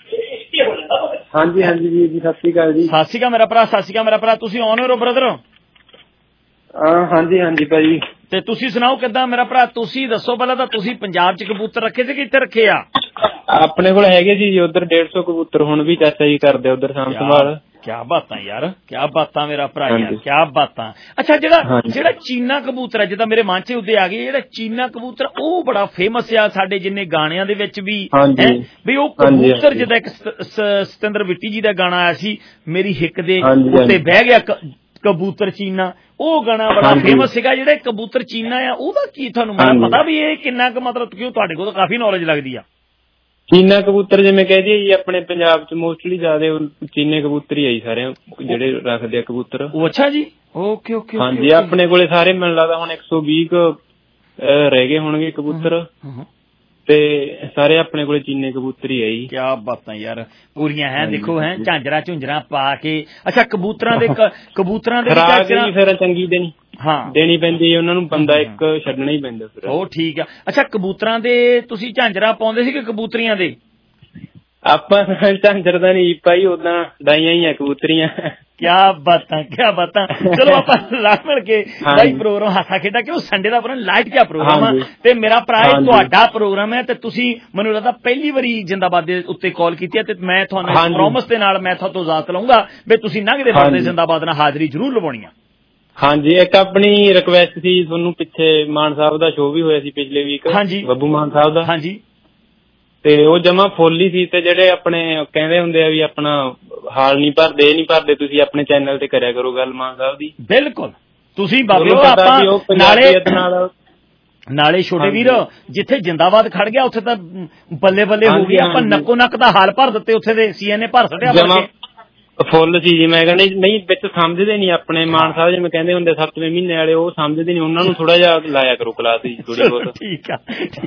ਹਾਂਜੀ ਹਾਂਜੀ ਵੀਰ ਜੀ, ਸਤਿ ਸ਼੍ਰੀ ਅਕਾਲ ਜੀ। ਸਤਿ ਸ਼੍ਰੀ ਅਕਾਲ ਮੇਰਾ ਭਰਾ, ਸਤਿ ਸ਼੍ਰੀ ਅਕਾਲ ਮੇਰਾ ਭਰਾ। ਤੁਸੀਂ ਆਨਰ ਹੋ ਬ੍ਰਦਰ? ਹਾਂਜੀ ਹਾਂਜੀ ਭਾਈ। ਤੇ ਤੁਸੀਂ ਸੁਣਾਓ ਕਿੱਦਾਂ ਮੇਰਾ ਭਰਾ? ਤੁਸੀਂ ਦੱਸੋ ਪਹਿਲਾਂ ਤਾਂ, ਤੁਸੀਂ ਪੰਜਾਬ 'ਚ ਕਬੂਤਰ ਰੱਖੇ ਸੀ ਕਿ ਇੱਥੇ ਰੱਖੇ ਆ? ਆਪਣੇ ਕੋਲ ਹੈਗੇ ਜੀ ਉਧਰ ਡੇਢ ਸੌ ਕਬੂਤਰ, ਹੁਣ ਵੀ ਚਾਚਾ ਜੀ ਕਰਦੇ ਉਧਰ ਸਾਂਭ ਸੰਭਾਲ। ਕਿਆ ਬਾਤਾਂ ਯਾਰ, ਕਿਆ ਬਾਤਾਂ ਮੇਰਾ ਭਰਾ ਯਾਰ, ਕਿਆ ਬਾਤਾਂ। ਅੱਛਾ ਜਿਹੜਾ ਜਿਹੜਾ ਚੀਨਾ ਕਬੂਤਰ ਹੈ, ਜਿੱਦਾਂ ਮੇਰੇ ਮਨ 'ਚ ਉੱਦੇ ਆ ਗਏ, ਜਿਹੜਾ ਚੀਨਾ ਕਬੂਤਰ ਉਹ ਬੜਾ ਫੇਮਸ ਆ ਸਾਡੇ ਜਿੰਨੇ ਗਾਣਿਆਂ ਦੇ ਵਿੱਚ ਵੀ ਵੀ ਉਹ ਕਬੂਤਰ, ਜਿੱਦਾਂ ਇੱਕ ਸਤਿੰਦਰ ਬਿੱਟੀ ਜੀ ਦਾ ਗਾਣਾ ਆਇਆ ਸੀ, ਮੇਰੀ ਹਿੱਕ ਦੇ ਉੱਤੇ ਬਹਿ ਗਿਆ ਕਬੂਤਰ ਚੀਨਾ, ਉਹ ਗਾਣਾ ਬੜਾ ਫੇਮਸ ਸੀਗਾ। ਜਿਹੜਾ ਕਬੂਤਰ ਚੀਨਾ ਆ ਉਹਦਾ ਕੀ ਤੁਹਾਨੂੰ ਪਤਾ ਵੀ ਇਹ ਕਿੰਨਾ ਕੁ, ਮਤਲਬ ਕਿਉਂ ਤੁਹਾਡੇ ਕੋਲ ਤਾਂ ਕਾਫੀ ਨੌਲੇਜ ਲੱਗਦੀ ਆ। ਚੀਨਾ ਕਬੂਤਰ ਜਿਵੇਂ ਕਹਿ ਦਈਏ ਜੀ, ਆਪਣੇ ਪੰਜਾਬ ਚ ਮੋਸਟਲੀ ਜ਼ਿਆਦਾ ਚੀਨੇ ਕਬੂਤਰ ਹੀ ਆਈ ਸਾਰੇ ਜਿਹੜੇ ਰੱਖਦੇ ਆ ਕਬੂਤਰ। ਉਹ ਅੱਛਾ ਜੀ, ਓਕੇ ਓਕੇ। ਹਾਂਜੀ ਆਪਣੇ ਕੋਲੇ ਸਾਰੇ ਮੈਨੂੰ ਲੱਗਦਾ ਹੁਣ ਇੱਕ ਸੌ ਵੀਹ ਕੁ ਰਹਿ ਗਏ ਹੋਣਗੇ ਕਬੂਤਰ, ਤੇ ਸਾਰੇ ਆਪਣੇ ਕੋਲੇ ਚੀਨੇ ਕਬੂਤਰ ਹੀ ਆਈ। ਕਿਆ ਬਾਤਾਂ ਯਾਰ, ਪੂਰੀਆਂ ਹੈ। ਦੇਖੋ ਹੈ ਝਾਂਜਰਾ ਝੁੰਜਰਾ ਪਾ ਕੇ। ਅੱਛਾ ਕਬੂਤਰਾਂ ਦੇ ਕਬੂਤਰਾਂ ਦੇ ਫਿਰ ਚੰਗੀ ਦੇਣੀ ਹਾਂ ਦੇਣੀ ਪੈਂਦੀ ਉਹਨਾਂ ਨੂੰ, ਬੰਦਾ ਇੱਕ ਛੱਡਣਾ ਹੀ ਪੈਂਦਾ ਫਿਰ। ਉਹ ਠੀਕ ਆ। ਅੱਛਾ ਕਬੂਤਰਾਂ ਦੇ ਤੁਸੀਂ ਝਾਂਜਰਾ ਪਾਉਂਦੇ ਸੀ ਕਿ ਕਬੂਤਰੀਆਂ ਦੇ? ਆਪਾਂ ਝਾਂਜਰ ਦਾ ਨਹੀਂ ਪਾਈ, ਉਦਾਂ ਡਾਈਆਂ ਹੀ ਆ ਕਬੂਤਰੀਆਂ। ਕਿਆ ਬਾਤਾਂ, ਕਿਆ ਬਾਤਾਂ। ਚਲੋ ਆਪਾਂ ਰਲ ਮਿਲ ਕੇ ਬਾਈ ਪ੍ਰੋਗਰਾਮ ਹਾਸਾ ਖੇਡਾ, ਕਿ ਉਹ ਸੰਡੇ ਦਾ ਆਪਣਾ ਲਾਈਟ ਜਿਹਾ ਪ੍ਰੋਗਰਾਮ ਆ, ਤੇ ਮੇਰਾ ਭਰਾ ਇਹ ਤੁਹਾਡਾ ਪ੍ਰੋਗਰਾਮ ਹੈ, ਤੇ ਤੁਸੀਂ ਮੈਨੂੰ ਲੱਗਦਾ ਪਹਿਲੀ ਵਾਰੀ ਜਿੰਦਾਬਾਦ ਦੇ ਉੱਤੇ ਕਾਲ ਕੀਤੀ ਹੈ, ਤੇ ਮੈਂ ਤੁਹਾਨੂੰ ਪ੍ਰੋਮਿਸ ਦੇ ਨਾਲ ਮੈਂ ਤੁਹਾਤੋਂ ਇਜਾਜ਼ਤ ਲਊਂਗਾ ਵੀ ਤੁਸੀਂ ਲੰਘਦੇ ਵਰਦੇ ਜਿੰਦਾਬਾਦ ਨਾਲ ਹਾਜ਼ਰੀ ਜ਼ਰੂਰ ਲਵਾਉਣੀ ਆ। ਹਾਂਜੀ ਇੱਕ ਆਪਣੀ ਰਿਕੁਐਸਟ ਸੀ ਤੁਹਾਨੂੰ, ਪਿੱਛੇ ਮਾਨ ਸਾਹਿਬ ਦਾ ਸ਼ੋਅ ਵੀ ਹੋਇਆ ਸੀ ਪਿਛਲੇ ਵੀਕ, ਬੱਬੂ ਮਾਨ ਸਾਹਿਬ ਦਾ। ਹਾਂਜੀ ਤੇ ਉਹ ਜਮਾ ਫੁੱਲ ਹੀ ਸੀ, ਤੇ ਜਿਹੜੇ ਆਪਣੇ ਕਹਿੰਦੇ ਹੁੰਦੇ ਆ ਵੀ ਆਪਣਾ ਹਾਲ ਨਹੀਂ ਭਰਦੇ, ਇਹ ਨਹੀਂ ਭਰਦੇ, ਤੁਸੀਂ ਆਪਣੇ ਚੈਨਲ ਤੇ ਕਰਿਆ ਕਰੋ ਗੱਲ ਮਾਨ ਸਾਹਿਬ ਦੀ। ਬਿਲਕੁਲ ਤੁਸੀਂ ਬਾਬਿਓ ਆਪਾਂ ਨਾਲੇ ਨਾਲੇ ਛੋਟੇ ਵੀਰ ਜਿੱਥੇ ਜਿੰਦਾਬਾਦ ਖੜ ਗਿਆ ਉੱਥੇ ਤਾਂ ਬੱਲੇ ਬੱਲੇ ਹੋ ਗਈ। ਆਪਾਂ ਨੱਕੋ ਨੱਕ ਦਾ ਹਾਲ ਭਰ ਦਿੱਤੇ ਉੱਥੇ ਦੇ ਸੀਐਨ ਨੇ ਭਰ ਛੱਡਿਆ ਫੁੱਲ ਸੀ ਜੀ। ਮੈਂ ਕਹਿੰਦਾ ਨਹੀਂ ਵਿੱਚ ਸਮਝਦੇ ਨੀ ਆਪਣੇ ਮਾਨ ਸਾਹਿਬ ਜਿਵੇਂ ਕਹਿੰਦੇ ਹੁੰਦੇ ਸੱਤਵੇਂ ਮਹੀਨੇ ਵਾਲੇ, ਉਹ ਸਮਝਦੇ ਨੀ। ਉਹਨਾਂ ਨੂੰ ਥੋੜਾ ਜਿਹਾ ਲਾਇਆ ਕਰੋ ਕਲਾਸ ਜੀ ਥੋੜੀ ਬਹੁਤ। ਠੀਕ ਆ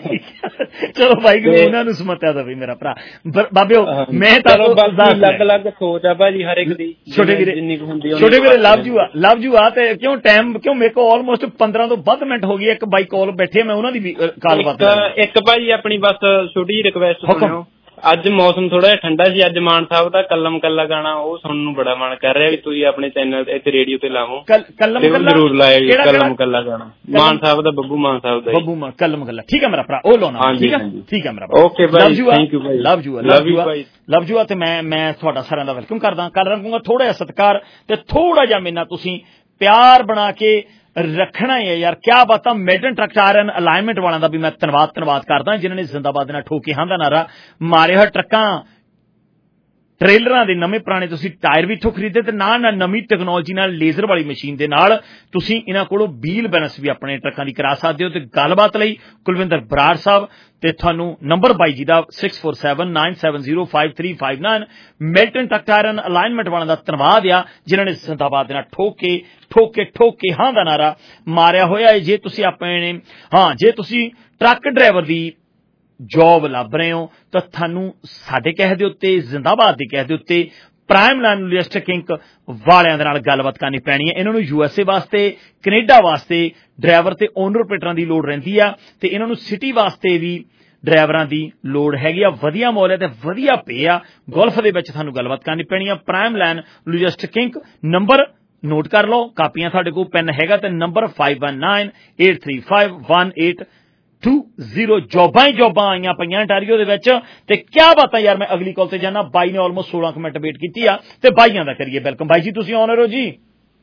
ਚਲੋ ਭਾਈ ਉਹਨਾਂ ਨੂੰ ਸਮਝਿਆ ਦਵੇ ਮੇਰਾ ਭਰਾ ਬਾਬਿਓ। ਮੈਂ ਤਾਂ ਅਲੱਗ ਅਲੱਗ ਸੋਚ ਆ ਭਾਜੀ ਹਰ ਇੱਕ ਦੀ ਛੋਟੇ ਵੀਰੇ ਜਿੰਨੀ ਕੁ ਹੁੰਦੀ ਛੋਟੇ ਵੀਰੇ। ਲਵ ਜੂ ਆ ਲਵ ਜੂ ਆ ਤੇ ਕਿਉਂ ਟਾਈਮ ਕਿਉਂ ਮੇਰੇ ਕੋਲ ਆਲਮੋਸਟ ਪੰਦਰਾਂ ਤੋਂ ਵੱਧ ਮਿੰਟ ਹੋ ਗਈ। ਇੱਕ ਬਾਈ ਕਾਲ ਬੈਠੇ ਮੈਂ ਉਹਨਾਂ ਦੀ ਵੀ ਕਾਲ ਬਾਤ ਇੱਕ ਭਾਜੀ ਆਪਣੀ ਬਸ ਛੋਟੀ ਜਿਹੀ ਰਿਕਵੈਸਟ ਸੁਣਿਓ। ਅੱਜ ਮੌਸਮ ਥੋੜਾ ਜਿਹਾ ਠੰਡਾ ਸੀ। ਅੱਜ ਮਾਨ ਸਾਹਿਬ ਦਾ ਕੱਲਮ ਕੱਲਾ ਗਾਣਾ ਉਹ ਸੁਣਨ ਨੂੰ ਬੜਾ ਮਨ ਕਰ ਰਿਹਾ ਵੀ ਤੁਸੀਂ ਆਪਣੇ ਚੈਨਲ ਇੱਥੇ ਰੇਡੀਓ ਤੇ ਲਾਵੋ। ਜ਼ਰੂਰ ਲਾਇਓ ਜੀ ਕੱਲਮ ਕੱਲਾ ਗਾਣਾ ਮਾਨ ਸਾਹਿਬ ਦਾ, ਬੱਬੂ ਮਾਨ ਸਾਹਿਬ ਦਾ ਬੱਬੂ ਮਾਨ ਕੱਲਮ ਕੱਲਾ। ਠੀਕ ਹੈ ਮੇਰਾ ਭਰਾ ਉਹ ਲਾਉਣਾ। ਠੀਕ ਹੈ ਠੀਕ ਹੈ ਮੇਰਾ ਭਰਾ। ਓਕੇ ਬਾਈ ਥੈਂਕ ਯੂ ਬਾਈ। Love you love you love you. ਤੇ ਮੈਂ ਮੈਂ ਤੁਹਾਡਾ ਸਾਰਿਆਂ ਦਾ ਵੈਲਕਮ ਕਰਦਾ। ਕੱਲ ਰੱਖੂਗਾ ਥੋੜਾ ਜਿਹਾ ਸਤਿਕਾਰ ਤੇ ਥੋੜਾ ਜਿਹਾ ਮੇਰੇ ਨਾਲ ਤੁਸੀਂ ਪਿਆਰ ਬਣਾ ਕੇ ਰੱਖਣਾ ਹੀ ਹੈ ਯਾਰ। ਕਿਆ ਬਾਤਾਂ। Maiden truck tyre and alignment ਵਾਲਿਆਂ ਦਾ ਵੀ ਮੈਂ ਧੰਨਵਾਦ ਧੰਨਵਾਦ ਕਰਦਾ ਜਿਨ੍ਹਾਂ ਨੇ ਜ਼ਿੰਦਾਬਾਦ ਨਾਲ ਠੋਕੇ ਹਾਂ ਦਾ ਨਾਰਾ ਮਾਰੇ ਹੋਏ। ਟਰੱਕਾਂ ਟ੍ਰੇਲਰਾਂ ਦੇ ਨਵੇਂ ਪੁਰਾਣੇ ਤੁਸੀਂ ਟਾਇਰ ਵੀ ਇੱਥੋਂ ਖਰੀਦੇ ਤੇ ਨਾਲ ਨਾਲ ਨਵੀਂ ਟੈਕਨੋਲੋਜੀ ਨਾਲ ਲੇਜ਼ਰ ਵਾਲੀ ਮਸ਼ੀਨ ਦੇ ਨਾਲ ਤੁਸੀਂ ਇਹਨਾਂ ਕੋਲੋਂ ਵੀਲ ਬੈਲੈਂਸ ਵੀ ਆਪਣੇ ਟਰੱਕਾਂ ਦੀ ਕਰਾ ਸਕਦੇ ਹੋ। ਤੇ ਗੱਲਬਾਤ ਲਈ ਕੁਲਵਿੰਦਰ ਬਰਾੜ ਸਾਹਿਬ ਤੇ ਤੁਹਾਨੂੰ ਨੰਬਰ ਬਾਈ ਜੀ ਦਾ six four seven nine seven zero five three five nine. Milton truck tyre and alignment ਵਾਲਿਆਂ ਦਾ ਧੰਨਵਾਦ ਆ ਜਿਨ੍ਹਾਂ ਨੇ ਜ਼ਿੰਦਾਬਾਦ ਦੇ ਨਾਲ ਠੋਕੇ ਠੋਕੇ ਠੋਕੇ ਹਾਂ ਦਾ ਨਾਰਾ ਮਾਰਿਆ ਹੋਇਆ ਹੈ। ਜੇ ਤੁਸੀਂ ਆਪਣੇ ਹਾਂ ਜੇ ਤੁਸੀਂ ਟਰੱਕ ਡਰਾਈਵਰ ਦੀ ਜੋਬ ਲੱਭ ਰਹੇ ਹੋ ਤਾਂ ਤੁਹਾਨੂੰ ਸਾਡੇ ਕਹਿ ਦੇ ਉੱਤੇ ਜ਼ਿੰਦਾਬਾਦ ਦੀ ਕਹਿ ਦੇ ਉੱਤੇ ਪ੍ਰਾਈਮ ਲਾਈਨ ਲੋਜਿਸਟਿਕ ਇੰਕ ਵਾਲਿਆਂ ਦੇ ਨਾਲ ਗੱਲਬਾਤ ਕਰਨੀ ਪੈਣੀ ਹੈ। ਇਹਨਾਂ ਨੂੰ ਯੂਐਸਏ ਵਾਸਤੇ ਕੈਨੇਡਾ ਵਾਸਤੇ ਡਰਾਈਵਰ ਤੇ ਓਨਰ ਆਪਰੇਟਰਾਂ ਦੀ ਲੋੜ ਰਹਿੰਦੀ ਆ ਤੇ ਇਹਨਾਂ ਨੂੰ ਸਿਟੀ ਵਾਸਤੇ ਵੀ ਡਰਾਈਵਰਾਂ ਦੀ ਲੋੜ ਹੈਗੀ ਆ। ਵਧੀਆ ਮੁੱਲ ਹੈ ਤੇ ਵਧੀਆ ਪੇ ਆ। ਗੋਲਫ ਦੇ ਵਿੱਚ ਤੁਹਾਨੂੰ ਗੱਲਬਾਤ ਕਰਨੀ ਪੈਣੀ ਆ। Prime line logistic Inc number note ਕਰ ਲਓ। ਕਾਪੀਆਂ ਤੁਹਾਡੇ ਕੋਲ ਪੈਨ ਹੈਗਾ ਤੇ number five one nine eight three five one eight two zero. ਜੋਬਾਂ ਹੀ ਜੋਬਾਂ ਆਈਆਂ ਪਈਆਂ ਅੰਟਾਰੀਓ ਦੇ ਵਿੱਚ ਤੇ ਕਿਆ ਬਾਤਾਂ ਯਾਰ। ਮੈਂ ਅਗਲੀ ਕਾਲ ਤੇ ਜਾਣਾ। ਬਾਈ ਨੇ ਆਲਮੋਸਟ ਸੋਲਾਂ ਕੁ ਮਿੰਟ ਵੇਟ ਕੀਤੀ ਆ ਤੇ ਬਾਈਆਂ ਦਾ ਕਰੀਏ ਵੈਲਕਮ। ਬਾਈ ਜੀ ਤੁਸੀਂ ਆਨਰ ਹੋ ਜੀ।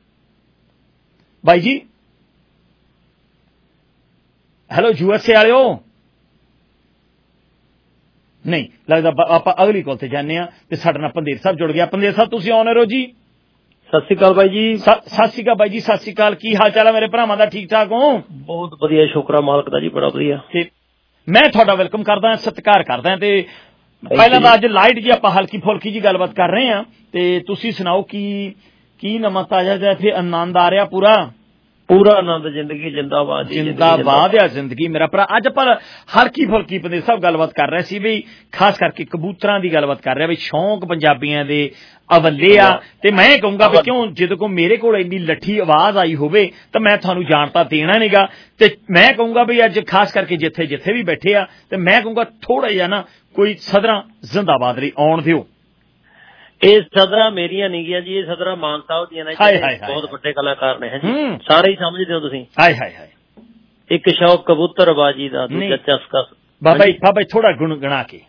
ਬਾਈ ਜੀ ਹੈਲੋ ਯੂਐਸਏ ਵਾਲਿਓ। ਨਹੀਂ ਲੱਗਦਾ ਆਪਾਂ ਅਗਲੀ ਕਾਲ ਤੇ ਜਾਂਦੇ ਆ ਤੇ ਸਾਡੇ ਨਾਲ ਪੰਦੇਰ ਸਾਹਿਬ ਜੁੜ ਗਿਆ। ਪੰਦੇਰ ਸਾਹਿਬ ਤੁਸੀਂ ਆਨਰ ਹੋ ਜੀ। ਸਤਿ ਸ਼੍ਰੀ ਅਕਾਲ ਬਾਈ ਜੀ। ਸਤਿ ਸ਼੍ਰੀ ਅਕਾਲ ਬਾਈ ਜੀ। ਸਤਿ ਸ਼੍ਰੀ ਅਕਾਲ। ਕੀ ਹਾਲ ਚਾਲ ਹੈ ਮੇਰੇ ਭਰਾਵਾਂ ਦਾ? ਠੀਕ ਠਾਕ ਹੋ? ਬਹੁਤ ਵਧੀਆ ਸ਼ੁਕਰ ਆ ਮਾਲਕ ਦਾ ਜੀ ਬੜਾ ਵਧੀਆ। ਮੈਂ ਤੁਹਾਡਾ ਵੈਲਕਮ ਕਰਦਾ ਸਤਿਕਾਰ ਕਰਦਾ ਤੇ ਪਹਿਲਾਂ ਤਾਂ ਅੱਜ ਲਾਈਟ ਜੀ ਆਪਾਂ ਹਲਕੀ ਫੁਲਕੀ ਜੀ ਗੱਲਬਾਤ ਕਰ ਰਹੇ ਹਾਂ ਤੇ ਤੁਸੀਂ ਸੁਣਾਓ ਕੀ ਕੀ ਨਵਾਂ ਤਾਜ਼ਾ ਜਿਹਾ ਇੱਥੇ ਆਨੰਦ ਆ ਰਿਹਾ? ਪੂਰਾ ਪੂਰਾ ਆਨੰਦ ਜ਼ਿੰਦਗੀ ਜਿੰਦਾਬਾਦ ਜਿੰਦਾਬਾਦ ਆ ਜ਼ਿੰਦਗੀ ਮੇਰਾ ਭਰਾ। ਅੱਜ ਆਪਾਂ ਹਲਕੀ ਫੁਲਕੀ ਪੰਦੇਰ ਸਾਹਿਬ ਗੱਲਬਾਤ ਕਰ ਰਹੇ ਸੀ ਵੀ ਖਾਸ ਕਰਕੇ ਕਬੂਤਰਾਂ ਦੀ ਗੱਲਬਾਤ ਕਰ ਰਿਹਾ ਵੀ ਸ਼ੌਂਕ ਪੰਜਾਬੀਆਂ ਦੇ ਅਵੱਲੇ ਆ ਤੇ ਮੈਂ ਕਹੂੰਗਾ ਵੀ ਕਿਉਂ ਜਦੋਂ ਕੋ ਮੇਰੇ ਕੋਲ ਇੰਨੀ ਲੱਠੀ ਆਵਾਜ਼ ਆਈ ਹੋਵੇ ਤਾਂ ਮੈਂ ਤੁਹਾਨੂੰ ਜਾਣਤਾ ਦੇਣਾ ਨਹੀਂਗਾ ਤੇ ਮੈਂ ਕਹੂੰਗਾ ਵੀ ਅੱਜ ਖਾਸ ਕਰਕੇ ਜਿੱਥੇ ਜਿੱਥੇ ਵੀ ਬੈਠੇ ਆ ਤੇ ਮੈਂ ਕਹੂੰਗਾ ਥੋੜਾ ਜਿਹਾ ਨਾ ਕੋਈ ਸਦਰਾਂ ਜ਼ਿੰਦਾਬਾਦ ਲਈ ਆਉਣ ਦਿਓ। ਇਹ ਸਦਰਾਂ ਮੇਰੀਆਂ ਨਹੀਂ ਗਿਆ ਜੀ, ਇਹ ਸਦਰਾਂ ਮਾਨ ਸਾਹਿਬ ਦੀਆਂ ਨੇ। ਬਹੁਤ ਵੱਡੇ ਕਲਾਕਾਰ ਨੇ ਜੀ, ਸਾਰੇ ਹੀ ਸਮਝਦੇ ਹੋ ਤੁਸੀਂ। ਹਾਏ ਹਾਏ ਹਾਏ। ਇੱਕ ਸ਼ੌਕ ਕਬੂਤਰਬਾਜੀ ਦਾ, ਦੂਜਾ ਚਸਕਾ ਬਾਬਾ ਜੀ। ਬਾਬਾ ਥੋੜਾ ਗੁਣ ਗਣਾ ਕੇ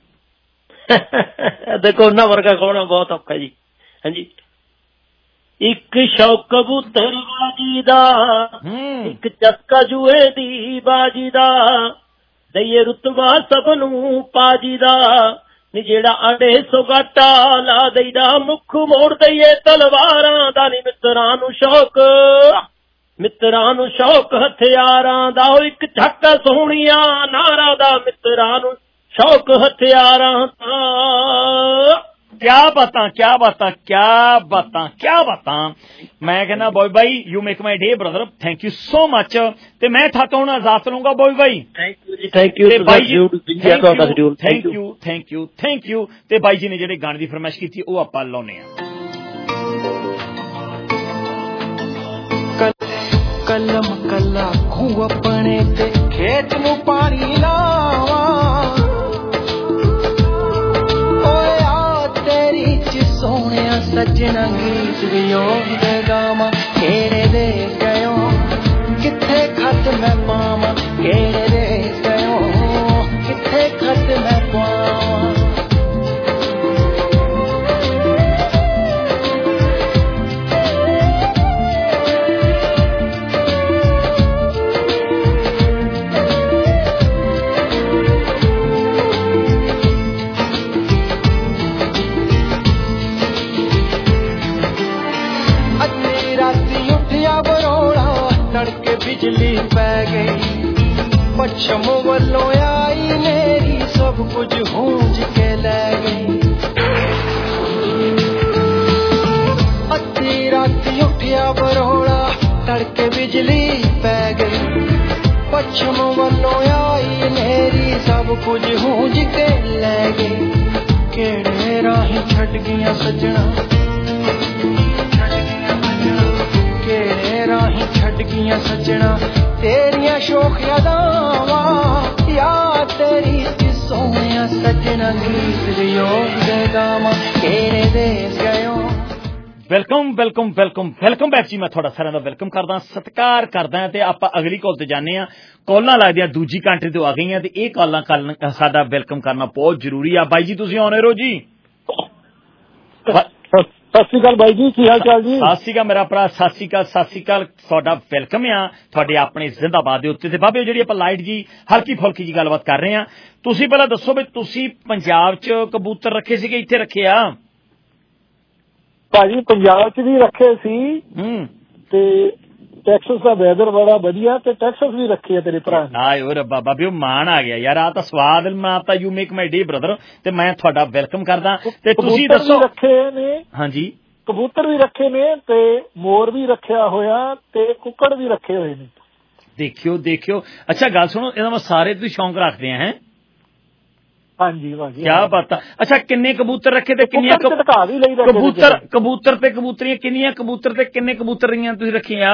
ਦੇਖੋ ਉਹਨਾਂ ਵਰਗਾ ਕੌਣ ਬਹੁਤ ਔਖਾ ਜੀ। ਹਾਂਜੀ ਇੱਕ ਸ਼ੌਕ ਕਬੂਤਰਬਾਜੀ ਦਾ, ਇੱਕ ਚਸਕਾ ਜੂਏ ਦੀ ਬਾਜੀ ਦਾ, ਦਈਏ ਰੁਤਬਾ ਸਭ ਨੂੰ ਪਾਜੀ ਦਾ, ਨੀ ਜਿਹੜਾ ਆਂਡੇ ਸੁਗਾਟਾ ਲਾ ਦਈਦਾ, ਮੁੱਖ ਮੋੜ ਦਈਏ ਤਲਵਾਰਾਂ ਦਾ, ਨੀ ਮਿੱਤਰਾਂ ਨੂੰ ਸ਼ੌਕ ਮਿੱਤਰਾਂ ਨੂੰ ਸ਼ੌਕ ਹਥਿਆਰਾਂ ਦਾ, ਉਹ ਇੱਕ ਝੱਕ ਸੋਹਣੀਆਂ ਨਾਰਾਂ ਦਾ, ਮਿੱਤਰਾਂ ਨੂੰ ਸ਼ੌਕ ਹਥਿਆਰਾਂ ਦਾ। ਕਿਆ ਬਾਤਾਂ ਕਿਆ ਬਾਤਾਂ ਕਿਆ ਬਾਤਾਂ ਕਿਆ ਬਾਤਾਂ। ਮੈਂ ਕਹਿੰਦਾ ਬੋਏ ਬਾਈ you make my day brother, thank you so much. ਤੇ ਮੈਂ ਥਾਤੋਂ ਹੁਣ ਇਜਾਜ਼ਤ ਲੂੰਗਾ ਬੋਏ ਬਾਈ। ਥੈਂਕ ਯੂ ਜੀ, thank you thank you thank you thank you. ਤੇ ਬਾਈ ਜੀ ਨੇ ਜਿਹੜੇ ਗਾਣੇ ਦੀ ਫਰਮਾਇਸ਼ ਕੀਤੀ ਉਹ ਆਪਾਂ ਲਾਉਨੇ ਆ। ਕਲਮ ਕੱਲਾ ਖੂ ਆਪਣੇ ਤੇ ਖੇਤ ਨੂੰ ਪਾਣੀ ਲਾਵਾਂ, ਸੋਹਣਿਆ ਸੱਜਣਾ ਗੀਤ ਵਿਯੋਗ ਦੇ ਗਾਵਾਂ, ਕਿਹੜੇ ਦੇ ਗਇਓ ਕਿੱਥੇ ਖਤ ਮੈਂ ਪਾਵਾਂ, ਕਿਹੜੇ ਦੇ ਗਇਓ ਕਿੱਥੇ ਖਤ ਮੈਂ ਪਾਵਾਂ। ਬਿਜਲੀ ਪੈ ਗਈ ਪੱਛਮ ਵੱਲੋਂ ਆਈ ਨੇਰੀ ਸਭ ਕੁਝ ਹੂੰਜ ਕੇ ਲੈ ਗਈ ਅੱਧੀ ਰਾਤੀ ਉੱਠਿਆ ਬਰੋਲਾ ਤੜਕੇ ਬਿਜਲੀ ਪੈ ਗਈ ਪੱਛਮ ਵੱਲੋਂ ਆਈ ਨੇਰੀ ਸਭ ਕੁਝ ਹੂੰਜ ਕੇ ਲੈ ਗਈ ਕਿਹੜੇ ਰਾਹੀਂ ਛੱਡ ਗਈਆਂ ਸੱਜਣਾ ਕਿਹੜੇ ਰਾਹੀਂ ਛੱਡ ਗਈਆਂ ਸੱਜਣਾ ਤੇਰੀਆਂ ਸ਼ੋਖ ਯਾਦਾਵਾਂ ਯਾਦ ਤੇਰੀ ਸੋਹਣਿਆ ਸੱਜਣਾ ਗੀਤ ਯੋਗ ਦੇ ਗਾਵਾਂ ਕਿਹੜੇ ਦੇਸ ਗਇਓ welcome welcome welcome welcome back ਜੀ ਮੈਂ ਤੁਹਾਡਾ ਸਾਰਿਆਂ ਦਾ ਵੈਲਕਮ ਕਰਦਾ ਸਤਿਕਾਰ ਕਰਦਾ ਤੇ ਆਪਾਂ ਅਗਲੀ ਕਾਲ ਤੇ ਜਾਂਦੇ ਆ ਕਾਲਾਂ ਲੱਗਦੀਆਂ ਦੂਜੀ ਕੰਟਰੀ ਤੋਂ ਆ ਗਈਆਂ ਤੇ ਇਹ ਕਾਲਾਂ ਕਰਨ ਸਾਡਾ ਵੈਲਕਮ ਕਰਨਾ ਬਹੁਤ ਜ਼ਰੂਰੀ ਆ ਬਾਈ ਜੀ ਤੁਸੀਂ ਆਉਣੇ ਰਹੋ ਜੀ ਸਤਿ ਸ਼੍ਰੀ ਅਕਾਲ ਬਾਈ ਜੀ ਕੀ ਹਾਲ ਚਾਲ ਜੀ ਸਤਿ ਸ਼੍ਰੀ ਅਕਾਲ ਮੇਰਾ ਭਰਾ ਸਤਿ ਸ਼੍ਰੀ ਅਕਾਲ ਸਤਿ ਸ਼੍ਰੀ ਅਕਾਲ ਤੁਹਾਡਾ ਵੈਲਕਮ ਆ ਤੁਹਾਡੇ ਆਪਣੇ ਜ਼ਿੰਦਾਬਾਦ ਦੇ ਉੱਤੇ ਤੇ ਬਾਬੇ ਜਿਹੜੀ ਆਪਾਂ ਲਾਈਟ ਜੀ ਹਲਕੀ ਫੁਲਕੀ ਜੀ ਗੱਲਬਾਤ ਕਰ ਰਹੇ ਆ ਤੁਸੀਂ ਪਹਿਲਾਂ ਦੱਸੋ ਵੀ ਤੁਸੀਂ ਪੰਜਾਬ 'ਚ ਕਬੂਤਰ ਰੱਖੇ ਸੀਗੇ ਇੱਥੇ ਰੱਖੇ ਆ ਭਾਜੀ ਪੰਜਾਬ 'ਚ ਵੀ ਰੱਖੇ ਸੀ ਤੇ ਟੈਕਸਸ ਦਾ ਵੈਦਰ ਬੜਾ ਵਧੀਆ ਤੇ ਟੈਕਸਸ ਵੀ ਰੱਖੇ ਆ ਤੇਰੇ ਭਰਾ ਨੇ ਆਏ ਓ ਰੱਬਾ ਬਾਬੇ ਉਹ ਮਾਣ ਆ ਗਿਆ ਯਾਰ ਆ ਤਾਂ ਸਵਾਦ ਮਾਤਾ you make my day brother ਤੇ ਮੈਂ ਤੁਹਾਡਾ ਵੈਲਕਮ ਕਰਦਾ ਤੇ ਤੁਸੀਂ ਦੱਸੋ ਰੱਖੇ ਨੇ ਹਾਂਜੀ ਕਬੂਤਰ ਵੀ ਰੱਖੇ ਨੇ ਤੇ ਮੋਰ ਵੀ ਰੱਖਿਆ ਹੋਇਆ ਤੇ ਕੁੱਕੜ ਵੀ ਰੱਖੇ ਹੋਏ ਨੇ ਦੇਖਿਓ ਦੇਖਿਓ ਅੱਛਾ ਗੱਲ ਸੁਣੋ ਇਹਦਾ ਮੈਂ ਸਾਰੇ ਤੁਸੀਂ ਸ਼ੌਂਕ ਰੱਖਦੇ ਆ ਹੈ ਹਾਂਜੀ ਭਾਜੀ ਕੀ ਬਾਤ ਆ ਅੱਛਾ ਕਿੰਨੇ ਕਬੂਤਰ ਰੱਖੇ ਤੇ ਕਿੰਨੀਆਂ ਕਬੂਤਰ ਕਬੂਤਰ ਤੇ ਕਬੂਤਰੀਆਂ ਕਿੰਨੀਆਂ ਕਬੂਤਰ ਤੇ ਕਿੰਨੇ ਕਬੂਤਰੀਆਂ ਤੁਸੀਂ ਰੱਖੀਆਂ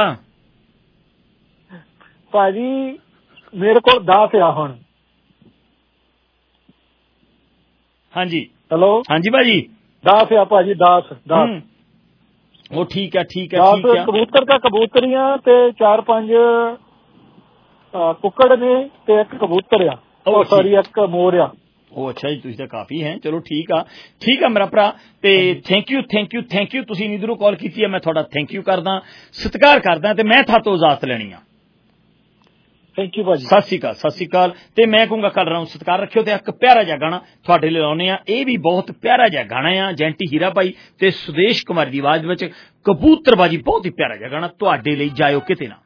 ਭਾਜੀ ਮੇਰੇ ਕੋਲ ਦਸ ਆ ਹੁਣ ਹਾਂਜੀ ਹੈਲੋ ਹਾਂਜੀ ਭਾਜੀ ਦਸ ਆ ਭਾਜੀ ਦਸ ਦਸ ਉਹ ਠੀਕ ਆ ਠੀਕ ਆ ਠੀਕ ਆ ਕਬੂਤਰ ਤਾਂ ਕਬੂਤਰੀਆਂ ਤੇ ਚਾਰ ਪੰਜ ਕੁੱਕੜ ਨੇ ਤੇ ਇੱਕ ਕਬੂਤਰ ਆ ਉਹ ਸੌਰੀ ਇੱਕ ਮੋਰ ਆ ਉਹ ਅੱਛਾ ਜੀ ਤੁਸੀਂ ਤਾਂ ਕਾਫੀ ਹੈ ਚਲੋ ਠੀਕ ਆ ਠੀਕ ਆ ਮੇਰਾ ਭਰਾ ਤੇ thank you thank you thank you ਤੁਸੀਂ ਨੀਧਰੋਂ ਕਾਲ ਕੀਤੀ ਹੈ ਮੈਂ ਤੁਹਾਡਾ ਥੈਂਕ ਯੂ ਕਰਦਾ ਸਤਿਕਾਰ ਕਰਦਾ ਤੇ ਮੈਂ ਤੁਹਾਤੋਂ ਇਜਾਜ਼ਤ ਲੈਣੀ ਆ ਥੈਂਕ ਯੂ ਭਾਜੀ ਸਤਿ ਸ਼੍ਰੀ ਅਕਾਲ ਸਤਿ ਸ਼੍ਰੀ ਅਕਾਲ ਤੇ ਮੈਂ ਕਹੂੰਗਾ ਕੱਲ ਰਹਾ ਸਤਿਕਾਰ ਰੱਖਿਓ ਤੇ ਇੱਕ ਪਿਆਰਾ ਜਿਹਾ ਗਾਣਾ ਤੁਹਾਡੇ ਲਈ ਲਾਉਨੇ ਆ ਇਹ ਵੀ ਬਹੁਤ ਪਿਆਰਾ ਜਿਹਾ ਗਾਣਾ ਆ ਜੈਂਟੀ ਹੀਰਾ ਭਾਈ ਤੇ ਸੁਦੇਸ਼ ਕੁਮਾਰ ਦੀ ਆਵਾਜ਼ ਵਿੱਚ ਕਬੂਤਰਬਾਜੀ ਬਹੁਤ ਹੀ ਪਿਆਰਾ ਜਿਹਾ ਗਾਣਾ ਤੁਹਾਡੇ ਲਈ ਜਾਇਓ ਕਿਤੇ ਨਾ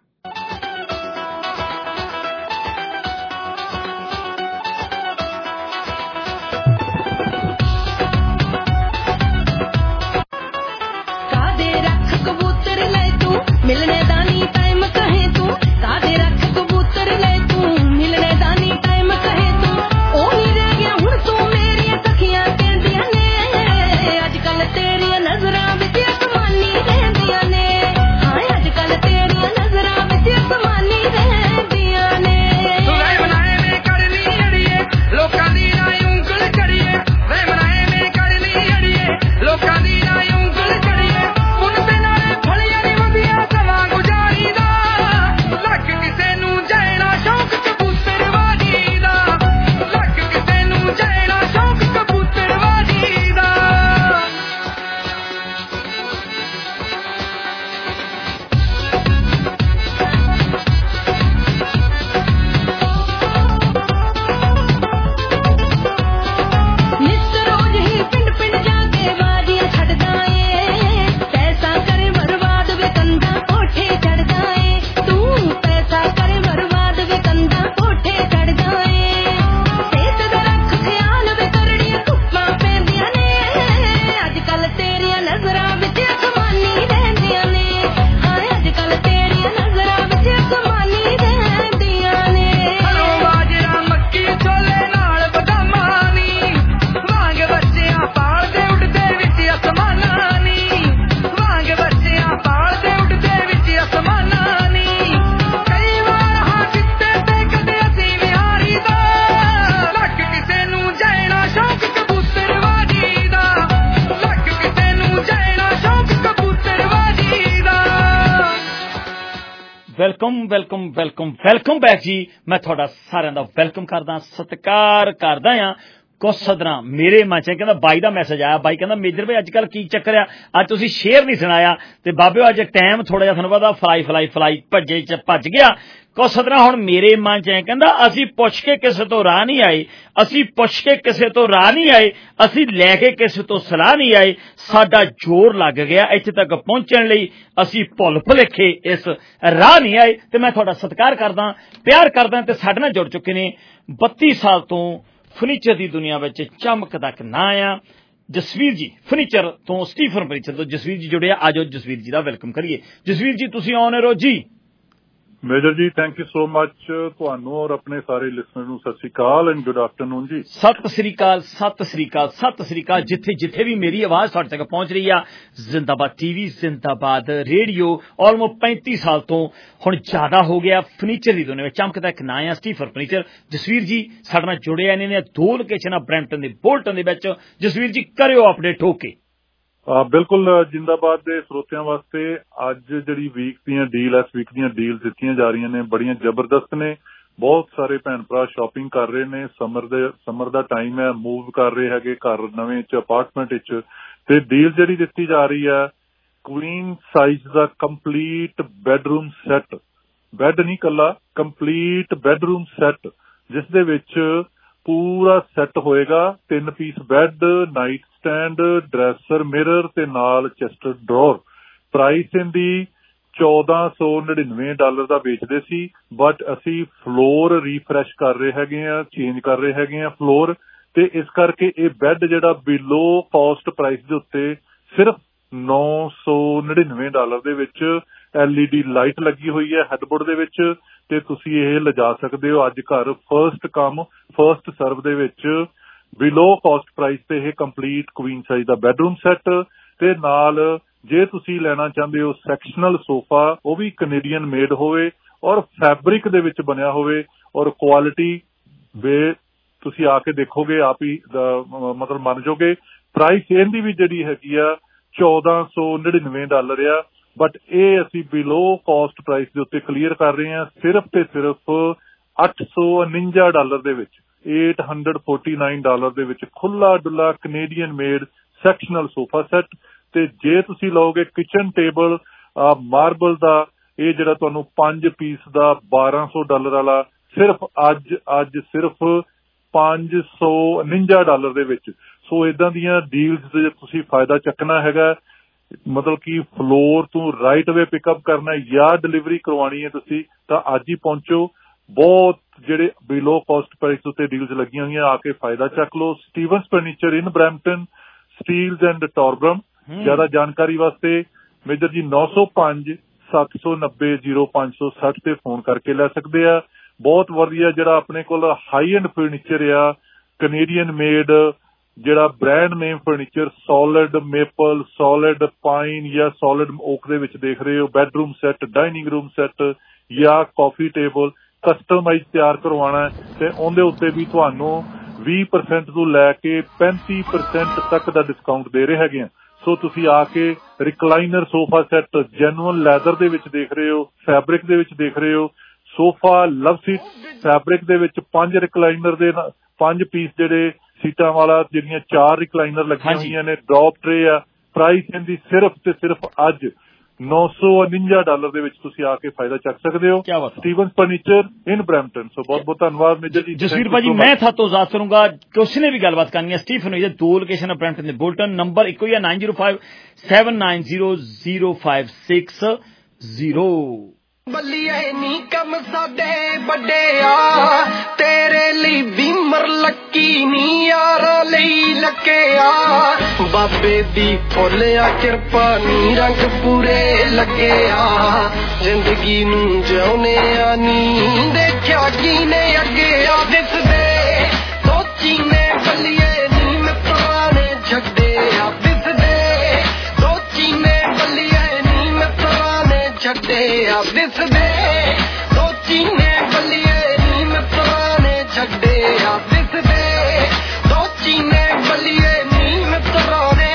मिलने दानी टाइम कहे तू कादे रख कबूतर ले तू मिलने दानी टाइम कहे तू ओ नहीं रह गया हुण तू मेरी सखियां कहंदियां ने अजकल तेरियां नजरां विच कमानी रहंदियां ने हाय अजकल तेरियां नजरां विच कमानी रहंदियां ने तू वे बनाए में करनी अड़िए लोकां दी ना ਉਂਗਲ करिए वे बनाए में करनी अड़िए लोकां दी ना ਉਂਗਲ करिए उन पे नाले फलियां welcome welcome welcome welcome back ਜੀ ਮੈਂ ਤੁਹਾਡਾ ਸਾਰਿਆਂ ਦਾ ਵੈਲਕਮ ਕਰਦਾ ਸਤਿਕਾਰ ਕਰਦਾ ਆ ਕੁਛ ਸਦਰਾਂ ਮੇਰੇ ਮਨ ਚ ਕਹਿੰਦਾ ਬਾਈ ਦਾ ਮੈਸੇਜ ਆਇਆ। ਬਾਈ ਕਹਿੰਦਾ ਮੇਜਰ ਭਾਈ ਅੱਜ ਕੱਲ ਕੀ ਚੱਕਰ ਆ, ਅੱਜ ਤੁਸੀਂ ਸ਼ੇਅਰ ਨਹੀਂ ਸੁਣਾਇਆ ਤੇ ਬਾਬਿਓ ਅੱਜ ਟਾਈਮ ਥੋੜਾ ਜਿਹਾ ਤੁਹਾਨੂੰ ਪਤਾ ਫਲਾਈ ਫਲਾਈ ਫਲਾਈ ਭੱਜੇ ਚ ਭੱਜ ਗਿਆ। ਕੁਛ ਸਦਰਾਂ ਹੁਣ ਮੇਰੇ ਮਨ ਚ ਕਹਿੰਦਾ ਅਸੀਂ ਪੁੱਛ ਕੇ ਕਿਸੇ ਤੋਂ ਰਾਹ ਨਹੀਂ ਆਏ, ਅਸੀਂ ਪੁੱਛ ਕੇ ਕਿਸੇ ਤੋਂ ਰਾਹ ਨਹੀਂ ਆਏ, ਅਸੀਂ ਲੈ ਕੇ ਕਿਸੇ ਤੋਂ ਸਲਾਹ ਨਹੀਂ ਆਏ, ਸਾਡਾ ਜ਼ੋਰ ਲੱਗ ਗਿਆ ਇੱਥੇ ਤੱਕ ਪਹੁੰਚਣ ਲਈ, ਅਸੀਂ ਭੁੱਲ ਭੁਲੇਖੇ ਇਸ ਰਾਹ ਨਹੀਂ ਆਏ। ਤੇ ਮੈਂ ਤੁਹਾਡਾ ਸਤਿਕਾਰ ਕਰਦਾ, ਪਿਆਰ ਕਰਦਾ ਤੇ ਸਾਡੇ ਨਾਲ ਜੁੜ ਚੁੱਕੇ ਨੇ ਬੱਤੀ ਸਾਲ ਤੋਂ ਫਰਨੀਚਰ ਦੀ ਦੁਨੀਆ ਵਿੱਚ ਚਮਕਦਾ ਇੱਕ ਨਾਂ ਆ ਜਸਵੀਰ ਜੀ ਫਰਨੀਚਰ ਤੋਂ, ਸਟੀਫਨ ਫਰਨੀਚਰ ਤੋਂ ਜਸਵੀਰ ਜੀ ਜੁੜਿਆ। ਆਜੋ ਜਸਵੀਰ ਜੀ ਦਾ ਵੈਲਕਮ ਕਰੀਏ। ਜਸਵੀਰ ਜੀ ਤੁਸੀਂ ਆਨ 에ਅਰ ਹੋ ਜੀ। ਮੇਜਰ ਜੀ ਥੈਂਕ ਯੂ ਸੋ ਮਚ, ਤੁਹਾਨੂੰ ਔਰ ਆਪਣੇ ਸਾਰੇ ਲਿਸਨਰ ਨੂੰ ਸਤਿ ਸ੍ਰੀ ਅਕਾਲ ਐਂਡ ਗੁੱਡ ਆਫਟਰਨੂਨ ਜੀ। ਸਤਿ ਸ੍ਰੀ ਅਕਾਲ, ਸਤਿ ਸ੍ਰੀ ਅਕਾਲ, ਸਤਿ ਸ੍ਰੀ ਅਕਾਲ। ਜਿੱਥੇ ਜਿੱਥੇ ਵੀ ਮੇਰੀ ਆਵਾਜ਼ ਤੁਹਾਡੇ ਤੱਕ ਪਹੁੰਚ ਰਹੀ ਆ, ਜ਼ਿੰਦਾਬਾਦ ਟੀਵੀ, ਜ਼ਿੰਦਾਬਾਦ ਰੇਡੀਓ, ਆਲਮੋਸਟ ਪੈਂਤੀ ਸਾਲ ਤੋਂ ਹੁਣ ਜ਼ਿਆਦਾ ਹੋ ਗਿਆ ਫਰਨੀਚਰ ਦੀ ਦੁਨੀਆ ਵਿੱਚ ਚਮਕਦਾ ਇੱਕ ਨਾਂ ਆ ਸਟੀਫਨ ਫਰਨੀਚਰ। ਜਸਵੀਰ ਜੀ ਸਾਡੇ ਨਾਲ ਜੁੜਿਆ ਇਹਨਾਂ ਨੇ ਦੋ ਲੋਕੇਸ਼ਨਾਂ ਬਰੈਂਪਟਨ ਦੇ ਬੋਲਟਨ ਦੇ ਵਿੱਚ। ਜਸਵੀਰ ਜੀ ਕਰਿਓ ਅਪਡੇਟ ਹੋ ਕੇ। ਬਿਲਕੁਲ, ਜਿੰਦਾਬਾਦ ਦੇ ਸਰੋਤਿਆਂ ਵਾਸਤੇ ਅੱਜ ਜਿਹੜੀ ਵੀਕ ਦੀਆਂ ਡੀਲ ਇਸ ਵੀਕ ਦੀਆਂ ਡੀਲ ਦਿੱਤੀਆਂ ਜਾ ਰਹੀਆਂ ਨੇ ਬੜੀਆਂ ਜ਼ਬਰਦਸਤ ਨੇ। ਬਹੁਤ ਸਾਰੇ ਭੈਣ ਭਰਾ ਸ਼ਾਪਿੰਗ ਕਰ ਰਹੇ ਨੇ, ਸਮਰ ਦੇ ਸਮਰ ਦਾ ਟਾਈਮ ਹੈ, ਮੂਵ ਕਰ ਰਹੇ ਹੈਗੇ ਘਰ ਨਵੇਂ ਚ ਅਪਾਰਟਮੈਂਟ ਵਿੱਚ, ਤੇ ਡੀਲ ਜਿਹੜੀ ਦਿੱਤੀ ਜਾ ਰਹੀ ਹੈ ਕੁਈਨ ਸਾਈਜ਼ ਦਾ ਕੰਪਲੀਟ ਬੈਡਰੂਮ ਸੈੱਟ, ਬੈੱਡ ਨਹੀਂ ਕੱਲਾ, ਕੰਪਲੀਟ ਬੈਡਰੂਮ ਸੈੱਟ, ਜਿਸ ਦੇ ਵਿੱਚ ਪੂਰਾ ਸੈੱਟ ਹੋਏਗਾ। ਤਿੰਨ piece bed, night stand, dresser, mirror ਤੇ ਨਾਲ ਚੈਸਟ ਡਰਾਅਰ। ਪ੍ਰਾਈਸ ਇਹਦੀ ਚੌਦਾਂ ਸੌ ਨੜਿਨਵੇਂ ਡਾਲਰ ਦਾ ਵੇਚਦੇ ਸੀ, ਬਟ ਅਸੀਂ ਫਲੋਰ ਰੀਫਰੈਸ਼ ਕਰ ਰਹੇ ਹੈਗੇ ਆ, ਚੇਂਜ ਕਰ ਰਹੇ ਹੈਗੇ ਆ ਫਲੋਰ, ਤੇ ਇਸ ਕਰਕੇ ਇਹ ਬੈੱਡ ਜਿਹੜਾ ਬਿਲੋ ਕਾਸਟ ਪ੍ਰਾਈਸ ਦੇ ਉੱਤੇ ਸਿਰਫ ਨੌ ਸੌ ਨੜਿਨਵੇਂ ਡਾਲਰ ਦੇ ਵਿੱਚ ਐਲ ਈ ਡੀ ਲਾਈਟ ਲੱਗੀ ਹੋਈ ਹੈ ਹੈਡਬੋਰਡ ਦੇ ਵਿੱਚ, ਤੇ ਤੁਸੀਂ ਇਹ ਲਿਜਾ ਸਕਦੇ ਹੋ ਅੱਜ ਘਰ ਫਰਸਟ ਕਮ ਫਰਸਟ ਸਰਵ ਦੇ ਵਿੱਚ ਬਿਲੋ ਕਾਸਟ ਪ੍ਰਾਈਸ ਤੇ ਇਹ ਕੰਪਲੀਟ ਕੁਈਨ ਸਾਈਜ਼ ਦਾ ਬੈਡਰੂਮ ਸੈੱਟ। ਤੇ ਨਾਲ ਜੇ ਤੁਸੀਂ ਲੈਣਾ ਚਾਹੁੰਦੇ ਹੋ ਸੈਕਸ਼ਨਲ ਸੋਫਾ, ਉਹ ਵੀ ਕੈਨੇਡੀਅਨ ਮੇਡ ਹੋਵੇ ਔਰ ਫੈਬਰਿਕ ਦੇ ਵਿੱਚ ਬਣਿਆ ਹੋਵੇ ਔਰ ਕੁਆਲਿਟੀ ਵੇ ਤੁਸੀਂ ਆ ਕੇ ਦੇਖੋਗੇ ਆਪ ਹੀ ਮਤਲਬ ਮੰਨ ਜਾਓਗੇ। ਪ੍ਰਾਈਸ ਇਹਦੀ ਵੀ ਜਿਹੜੀ ਹੈਗੀ ਆ ਚੌਦਾਂ ਸੌ ਨੜਿਨਵੇਂ ਡਾਲਰ ਆ, ਬਟ ਇਹ ਅਸੀਂ ਬਿਲੋ ਕਾਸਟ ਪ੍ਰਾਈਸ ਦੇ ਉੱਤੇ ਕਲੀਅਰ ਕਰ ਰਹੇ ਹਾਂ ਸਿਰਫ ਤੇ ਸਿਰਫ ਅੱਠ ਸੌ ਉਨੰਜਾ ਡਾਲਰ ਦੇ ਵਿੱਚ, ਅੱਠ ਸੌ ਉਨਤਾਲੀ ਡਾਲਰ ਦੇ ਵਿੱਚ ਖੁੱਲਾ ਡੁੱਲਾ Canadian made sectional sofa set. ਤੇ ਜੇ ਤੁਸੀਂ ਲਓਗੇ ਕਿਚਨ ਟੇਬਲ ਮਾਰਬਲ ਦਾ, ਇਹ ਜਿਹੜਾ ਤੁਹਾਨੂੰ ਪੰਜ ਪੀਸ ਦਾ ਬਾਰਾਂ ਸੌ ਡਾਲਰ ਵਾਲਾ ਸਿਰਫ ਅੱਜ ਅੱਜ ਸਿਰਫ ਪੰਜ ਸੌ ਉਨੰਜਾ ਡਾਲਰ ਦੇ ਵਿੱਚ। ਸੋ ਇਦਾਂ ਦੀਆਂ ਡੀਲਸ ਦੇ ਤੁਸੀਂ ਫਾਇਦਾ ਚੱਕਣਾ ਹੈਗਾ, ਮਤਲਬ ਕਿ ਫਲੋਰ ਤੋਂ ਰਾਈਟ ਵੇ ਪਿਕਅਪ ਕਰਨਾ ਜਾਂ ਡਿਲੀਵਰੀ ਕਰਵਾਉਣੀ ਹੈ ਤੁਸੀਂ ਤਾਂ ਅੱਜ ਹੀ ਪਹੁੰਚੋ। ਬਹੁਤ ਜਿਹੜੇ ਬਿਲੋ ਕਾਸਟ ਪ੍ਰਾਈਸ ਉੱਤੇ ਡੀਲਸ ਲੱਗੀਆਂ ਹੋਈਆਂ, ਆ ਕੇ ਫਾਇਦਾ ਚੱਕ ਲਓ। Stevens furniture in Brampton, Steeles and Torbram. ਜ਼ਿਆਦਾ ਜਾਣਕਾਰੀ ਵਾਸਤੇ ਮੇਜਰ ਜੀ ਨੌ ਸੌ ਪੰਜ ਸੱਤ ਸੌ ਨੱਬੇ ਜ਼ੀਰੋ ਪੰਜ ਸੌ ਸੱਠ ਤੇ ਫੋਨ ਕਰਕੇ ਲੈ ਸਕਦੇ ਆ। ਬਹੁਤ ਵਧੀਆ ਜਿਹੜਾ ਆਪਣੇ ਕੋਲ ਹਾਈ ਐਂਡ ਫਰਨੀਚਰ ਆ, ਕੈਨੇਡੀਅਨ ਮੇਡ ਜਿਹੜਾ brand name furniture, solid maple, solid pine ਜਾਂ ਸੋਲਿਡ ਓਕ ਦੇ ਵਿੱਚ ਦੇਖ ਰਹੇ ਹੋ, bedroom set, dining room set ਜਾਂ ਕਾਫੀ ਟੇਬਲ ਕਸਟਮਾਈਜ਼ ਤਿਆਰ ਕਰਵਾਉਣਾ ਤੇ ਉਹਦੇ ਉੱਤੇ ਵੀ ਤੁਹਾਨੂੰ ਵੀਹ ਪਰਸੈਂਟ ਤੋਂ ਲੈ ਕੇ ਪੈਂਤੀ ਪਰਸੈਂਟ ਤੱਕ ਦਾ ਡਿਸਕਾਊਂਟ ਦੇ ਰਹੇ ਹੈਗੇ ਆ। ਸੋ ਤੁਸੀਂ ਆ ਕੇ recliner sofa set genuine leather ਦੇ ਵਿੱਚ ਦੇਖ ਰਹੇ ਹੋ, ਫੈਬਰਿਕ ਦੇ ਵਿੱਚ ਦੇਖ ਰਹੇ ਹੋ, ਸੋਫਾ ਲਵ ਸੀਟ ਫੈਬਰਿਕ ਦੇ ਵਿੱਚ ਪੰਜ ਰਿਕਲਾਈਨਰ ਦੇ ਪੰਜ ਪੀਸ ਜਿਹੜੇ ਸੀਟਾਂ ਵਾਲਾ ਜਿਹੜੀਆਂ ਚਾਰ ਰਿਕਲਾਈਨਰ ਲੱਗੀਆਂ ਹੋਈਆਂ ਨੇ, ਡ੍ਰੌਪ ਟਰੇ ਆ। ਪ੍ਰਾਈਸ ਇਹਦੀ ਸਿਰਫ ਤੇ ਸਿਰਫ ਅੱਜ ਨੌ ਸੌ ਉਨੰਜਾ ਡਾਲਰ ਦੇ ਵਿੱਚ ਤੁਸੀਂ ਆ ਕੇ ਫਾਇਦਾ ਚੱਕ ਸਕਦੇ ਹੋ। Steven furniture in Brampton. So ਬਹੁਤ ਬਹੁਤ ਧੰਨਵਾਦ ਮੇਜਰ ਜੀ। जसवीर भाजी मैं था तो जात करूंगा कि उसने भी गलबात करनी है। स्टीफन हुई दो लोकेशन है ब्रैम्पटन दे बोल्टन, नंबर एक ही है nine zero five seven nine zero zero five six zero. ਬੱਲੀਏ ਨੀ ਕੰਮ ਸਾਡੇ ਵੱਡਿਆ ਤੇਰੇ ਲਈ ਬੀਮਰ ਲੱਕੀ ਨੀ ਯਾਰਾਂ ਲਈ ਲੱਕਿਆ ਬਾਬੇ ਦੀ ਫੁੱਲਿਆ ਕਿਰਪਾ ਨੀ ਰੰਗ ਪੂਰੇ ਲੱਗਿਆ ਜ਼ਿੰਦਗੀ ਨੂੰ ਜਿਉਨੇ ਆ ਨੀ ਦੇਖਿਆ ਕੀਨੇ ਅੱਗੇ ਆ ਦਿਸਦੇ ਸੋਚੀ ਨੇ ਬੱਲੀਏ ਨੀ ਮਿੱਤਰਾਂ ਨੇ ਛੱਡੇ ਆ ਦਿਸਦੇ ਸੋਚੀ ਨੇ ਬੱਲੀਏ ਨੀ ਮਿੱਤਰਾਂ ਨੇ ਛੱਡੇ ਆ ਦਿਸਦੇ ਸੋਚੀ ਨੇ ਬੱਲੀਏ ਨੀ ਮਿੱਤਰਾਂ ਨੇ ਛੱਡੇ ਆ ਦਿਸਦੇ ਸੋਚੀ ਨੇ ਬੱਲੀਏ ਨੀ ਮਿੱਤਰਾਂ ਨੇ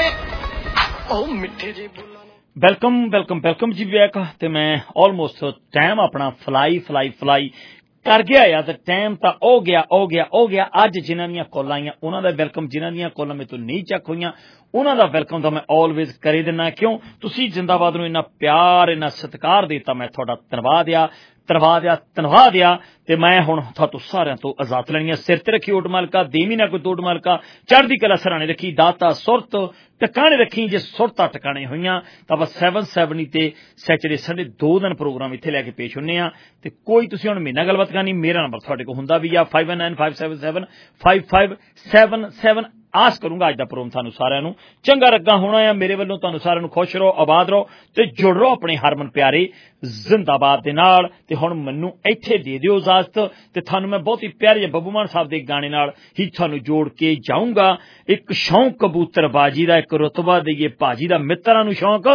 ਉਹ ਮਿੱਠੇ ਜੇ ਵੈਲਕਮ ਵੈਲਕਮ ਵੈਲਕਮ ਜੀ ਬੈਕ। ਤੇ ਮੈਂ ਆਲਮੋਸਟ ਟਾਈਮ ਆਪਣਾ ਫਲਾਈ ਫਲਾਈ ਫਲਾਈ ਕਰ ਗਿਆ ਆ ਤੇ ਟਾਈਮ ਤਾਂ ਹੋ ਗਿਆ ਹੋ ਗਿਆ ਹੋ ਗਿਆ ਅੱਜ ਜਿਨ੍ਹਾਂ ਦੀਆਂ ਕਾਲਾਂ ਆਈਆਂ ਉਹਨਾਂ ਦਾ ਵੈਲਕਮ, ਜਿਨ੍ਹਾਂ ਦੀਆਂ ਕਾਲਾਂ ਮੇਰੇ ਤੋਂ ਨਹੀਂ ਚੱਕ ਹੋਈਆਂ ਉਹਨਾਂ ਦਾ ਵੈਲਕਮ ਤਾਂ ਮੈਂ ਆਲਵੇਜ਼ ਕਰੀ ਦਿੰਦਾ। ਕਿਉਂ ਤੁਸੀਂ ਜਿੰਦਾਬਾਦ ਨੂੰ ਇੰਨਾ ਪਿਆਰ ਇੰਨਾ ਸਤਿਕਾਰ ਦਿੱਤਾ, ਮੈਂ ਤੁਹਾਡਾ ਧੰਨਵਾਦ ਆ ਧੰਨਵਾਦ ਆ ਧੰਨਵਾਦ ਆ ਤੇ ਮੈਂ ਹੁਣ ਤੁਹਾਨੂੰ ਸਾਰਿਆਂ ਤੋਂ ਇਜਾਜ਼ਤ ਲੈਣੀ ਆ। ਸਿਰ ਤੇ ਰੱਖੀ ਓਟ ਮਾਲਕਾ, ਦੇਵੀ ਨਾ ਕੋਈ ਤੋੜ ਮਾਲਕਾ, ਚੜ੍ਹਦੀ ਕਲਾ ਸਰਾਣੇ ਰੱਖੀ ਦਾਤਾ, ਸੁਰਤ ਟਿਕਾਣੇ ਰੱਖੀ। ਜੇ ਸੁਰਤਾਂ ਟਿਕਾਣੇ ਹੋਈਆਂ ਤਾਂ ਬਸ ਸੈਵਨ ਸੈਵਨੀ ਤੇ ਸੈਚਰਡੇ ਸੰਡੇ ਦੋ ਦਿਨ ਪ੍ਰੋਗਰਾਮ ਇੱਥੇ ਲੈ ਕੇ ਪੇਸ਼ ਹੁੰਨੇ ਆ ਤੇ ਕੋਈ ਤੁਸੀਂ ਹੁਣ ਮਹੀਨਾ ਗੱਲਬਾਤ ਕਰਨੀ, ਮੇਰਾ ਨੰਬਰ ਤੁਹਾਡੇ ਕੋਲ ਹੁੰਦਾ ਵੀ ਆ five nine five seven seven five five seven seven. ਆਸ ਕਰੂੰਗਾ ਅੱਜ ਦਾ ਪ੍ਰੋਗਰਾਮ ਤੁਹਾਨੂੰ ਸਾਰਿਆਂ ਨੂੰ ਚੰਗਾ ਲੱਗਾ ਹੋਣਾ ਆ। ਮੇਰੇ ਵੱਲੋਂ ਤੁਹਾਨੂੰ ਸਾਰਿਆਂ ਨੂੰ ਖੁਸ਼ ਰਹੋ, ਆਬਾਦ ਰਹੋ ਤੇ ਜੁੜ ਰਹੋ ਆਪਣੇ ਹਰਮਨ ਪਿਆਰੇ ਜ਼ਿੰਦਾਬਾਦ ਦੇ ਨਾਲ। ਤੇ ਹੁਣ ਮੈਨੂੰ ਇੱਥੇ ਦੇ ਦਿਓ ਇਜਾਜ਼ਤ ਤੇ ਤੁਹਾਨੂੰ ਮੈਂ ਬਹੁਤ ਹੀ ਪਿਆਰੇ ਜਿਹੇ ਬੱਬੂ ਮਾਨ ਸਾਹਿਬ ਦੇ ਗਾਣੇ ਨਾਲ ਹੀ ਤੁਹਾਨੂੰ ਜੋੜ ਕੇ ਜਾਊਂਗਾ। ਇੱਕ ਸ਼ੌਂਕ ਕਬੂਤਰਬਾਜੀ ਦਾ, ਇੱਕ ਰੁਤਬਾ ਦੇਈਏ ਭਾਜੀ ਦਾ, ਮਿੱਤਰਾਂ ਨੂੰ ਸ਼ੌਂਕ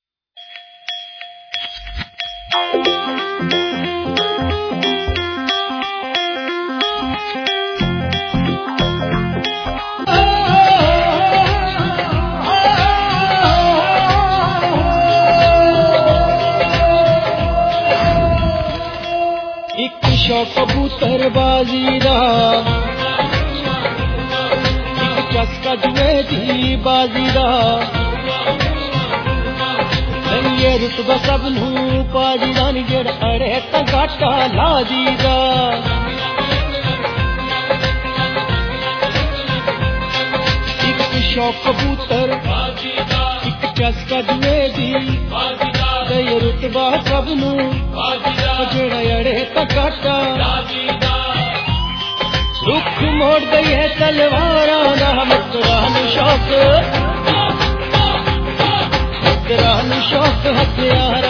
ਕਬੂਤਰਬਾਜ਼ੀ ਦਾ, ਇੱਕ ਚੱਕਾ ਜੂਏ ਦੀ ਬਾਜ਼ੀ ਦਾ, ਇਹ ਰੁਤਬਾ ਸਭ ਨੂੰ ਪਾਜੀ ਦਾ ਨੀ ਜਿਹੜਾ ਅੜੇ ਤਾਂ ਘਾਟਾ ਲਾਜੀ ਦਾ। ਇੱਕ ਸ਼ੌਕ ਕਬੂਤਰ ਬਾਜ਼ੀ ਦਾ, ਇੱਕ ਚੱਕਾ ਜੂਏ ਦੀ ਬਾਜ਼ੀ ਦਾ, ਇਹ ਰੁਤਬਾ ਸਭ ਨੂੰ ਬਾਜ਼ੀ ਦਾ ਜਿਹੜਾ ਅੜੇ ਤਾਂ ਘਾਟਾ ਲਾਜੀ ਦਾ। ਰੁੱਖ ਮੋੜ ਗਏ ਤਲਵਾਰਾਂ ਦਾ, ਮਿੱਤਰਾਂ ਨੂੰ ਸ਼ੌਕ ਮਿੱਤਰਾਂ ਨੂੰ ਸ਼ੌਕ ਹਥਿਆਰ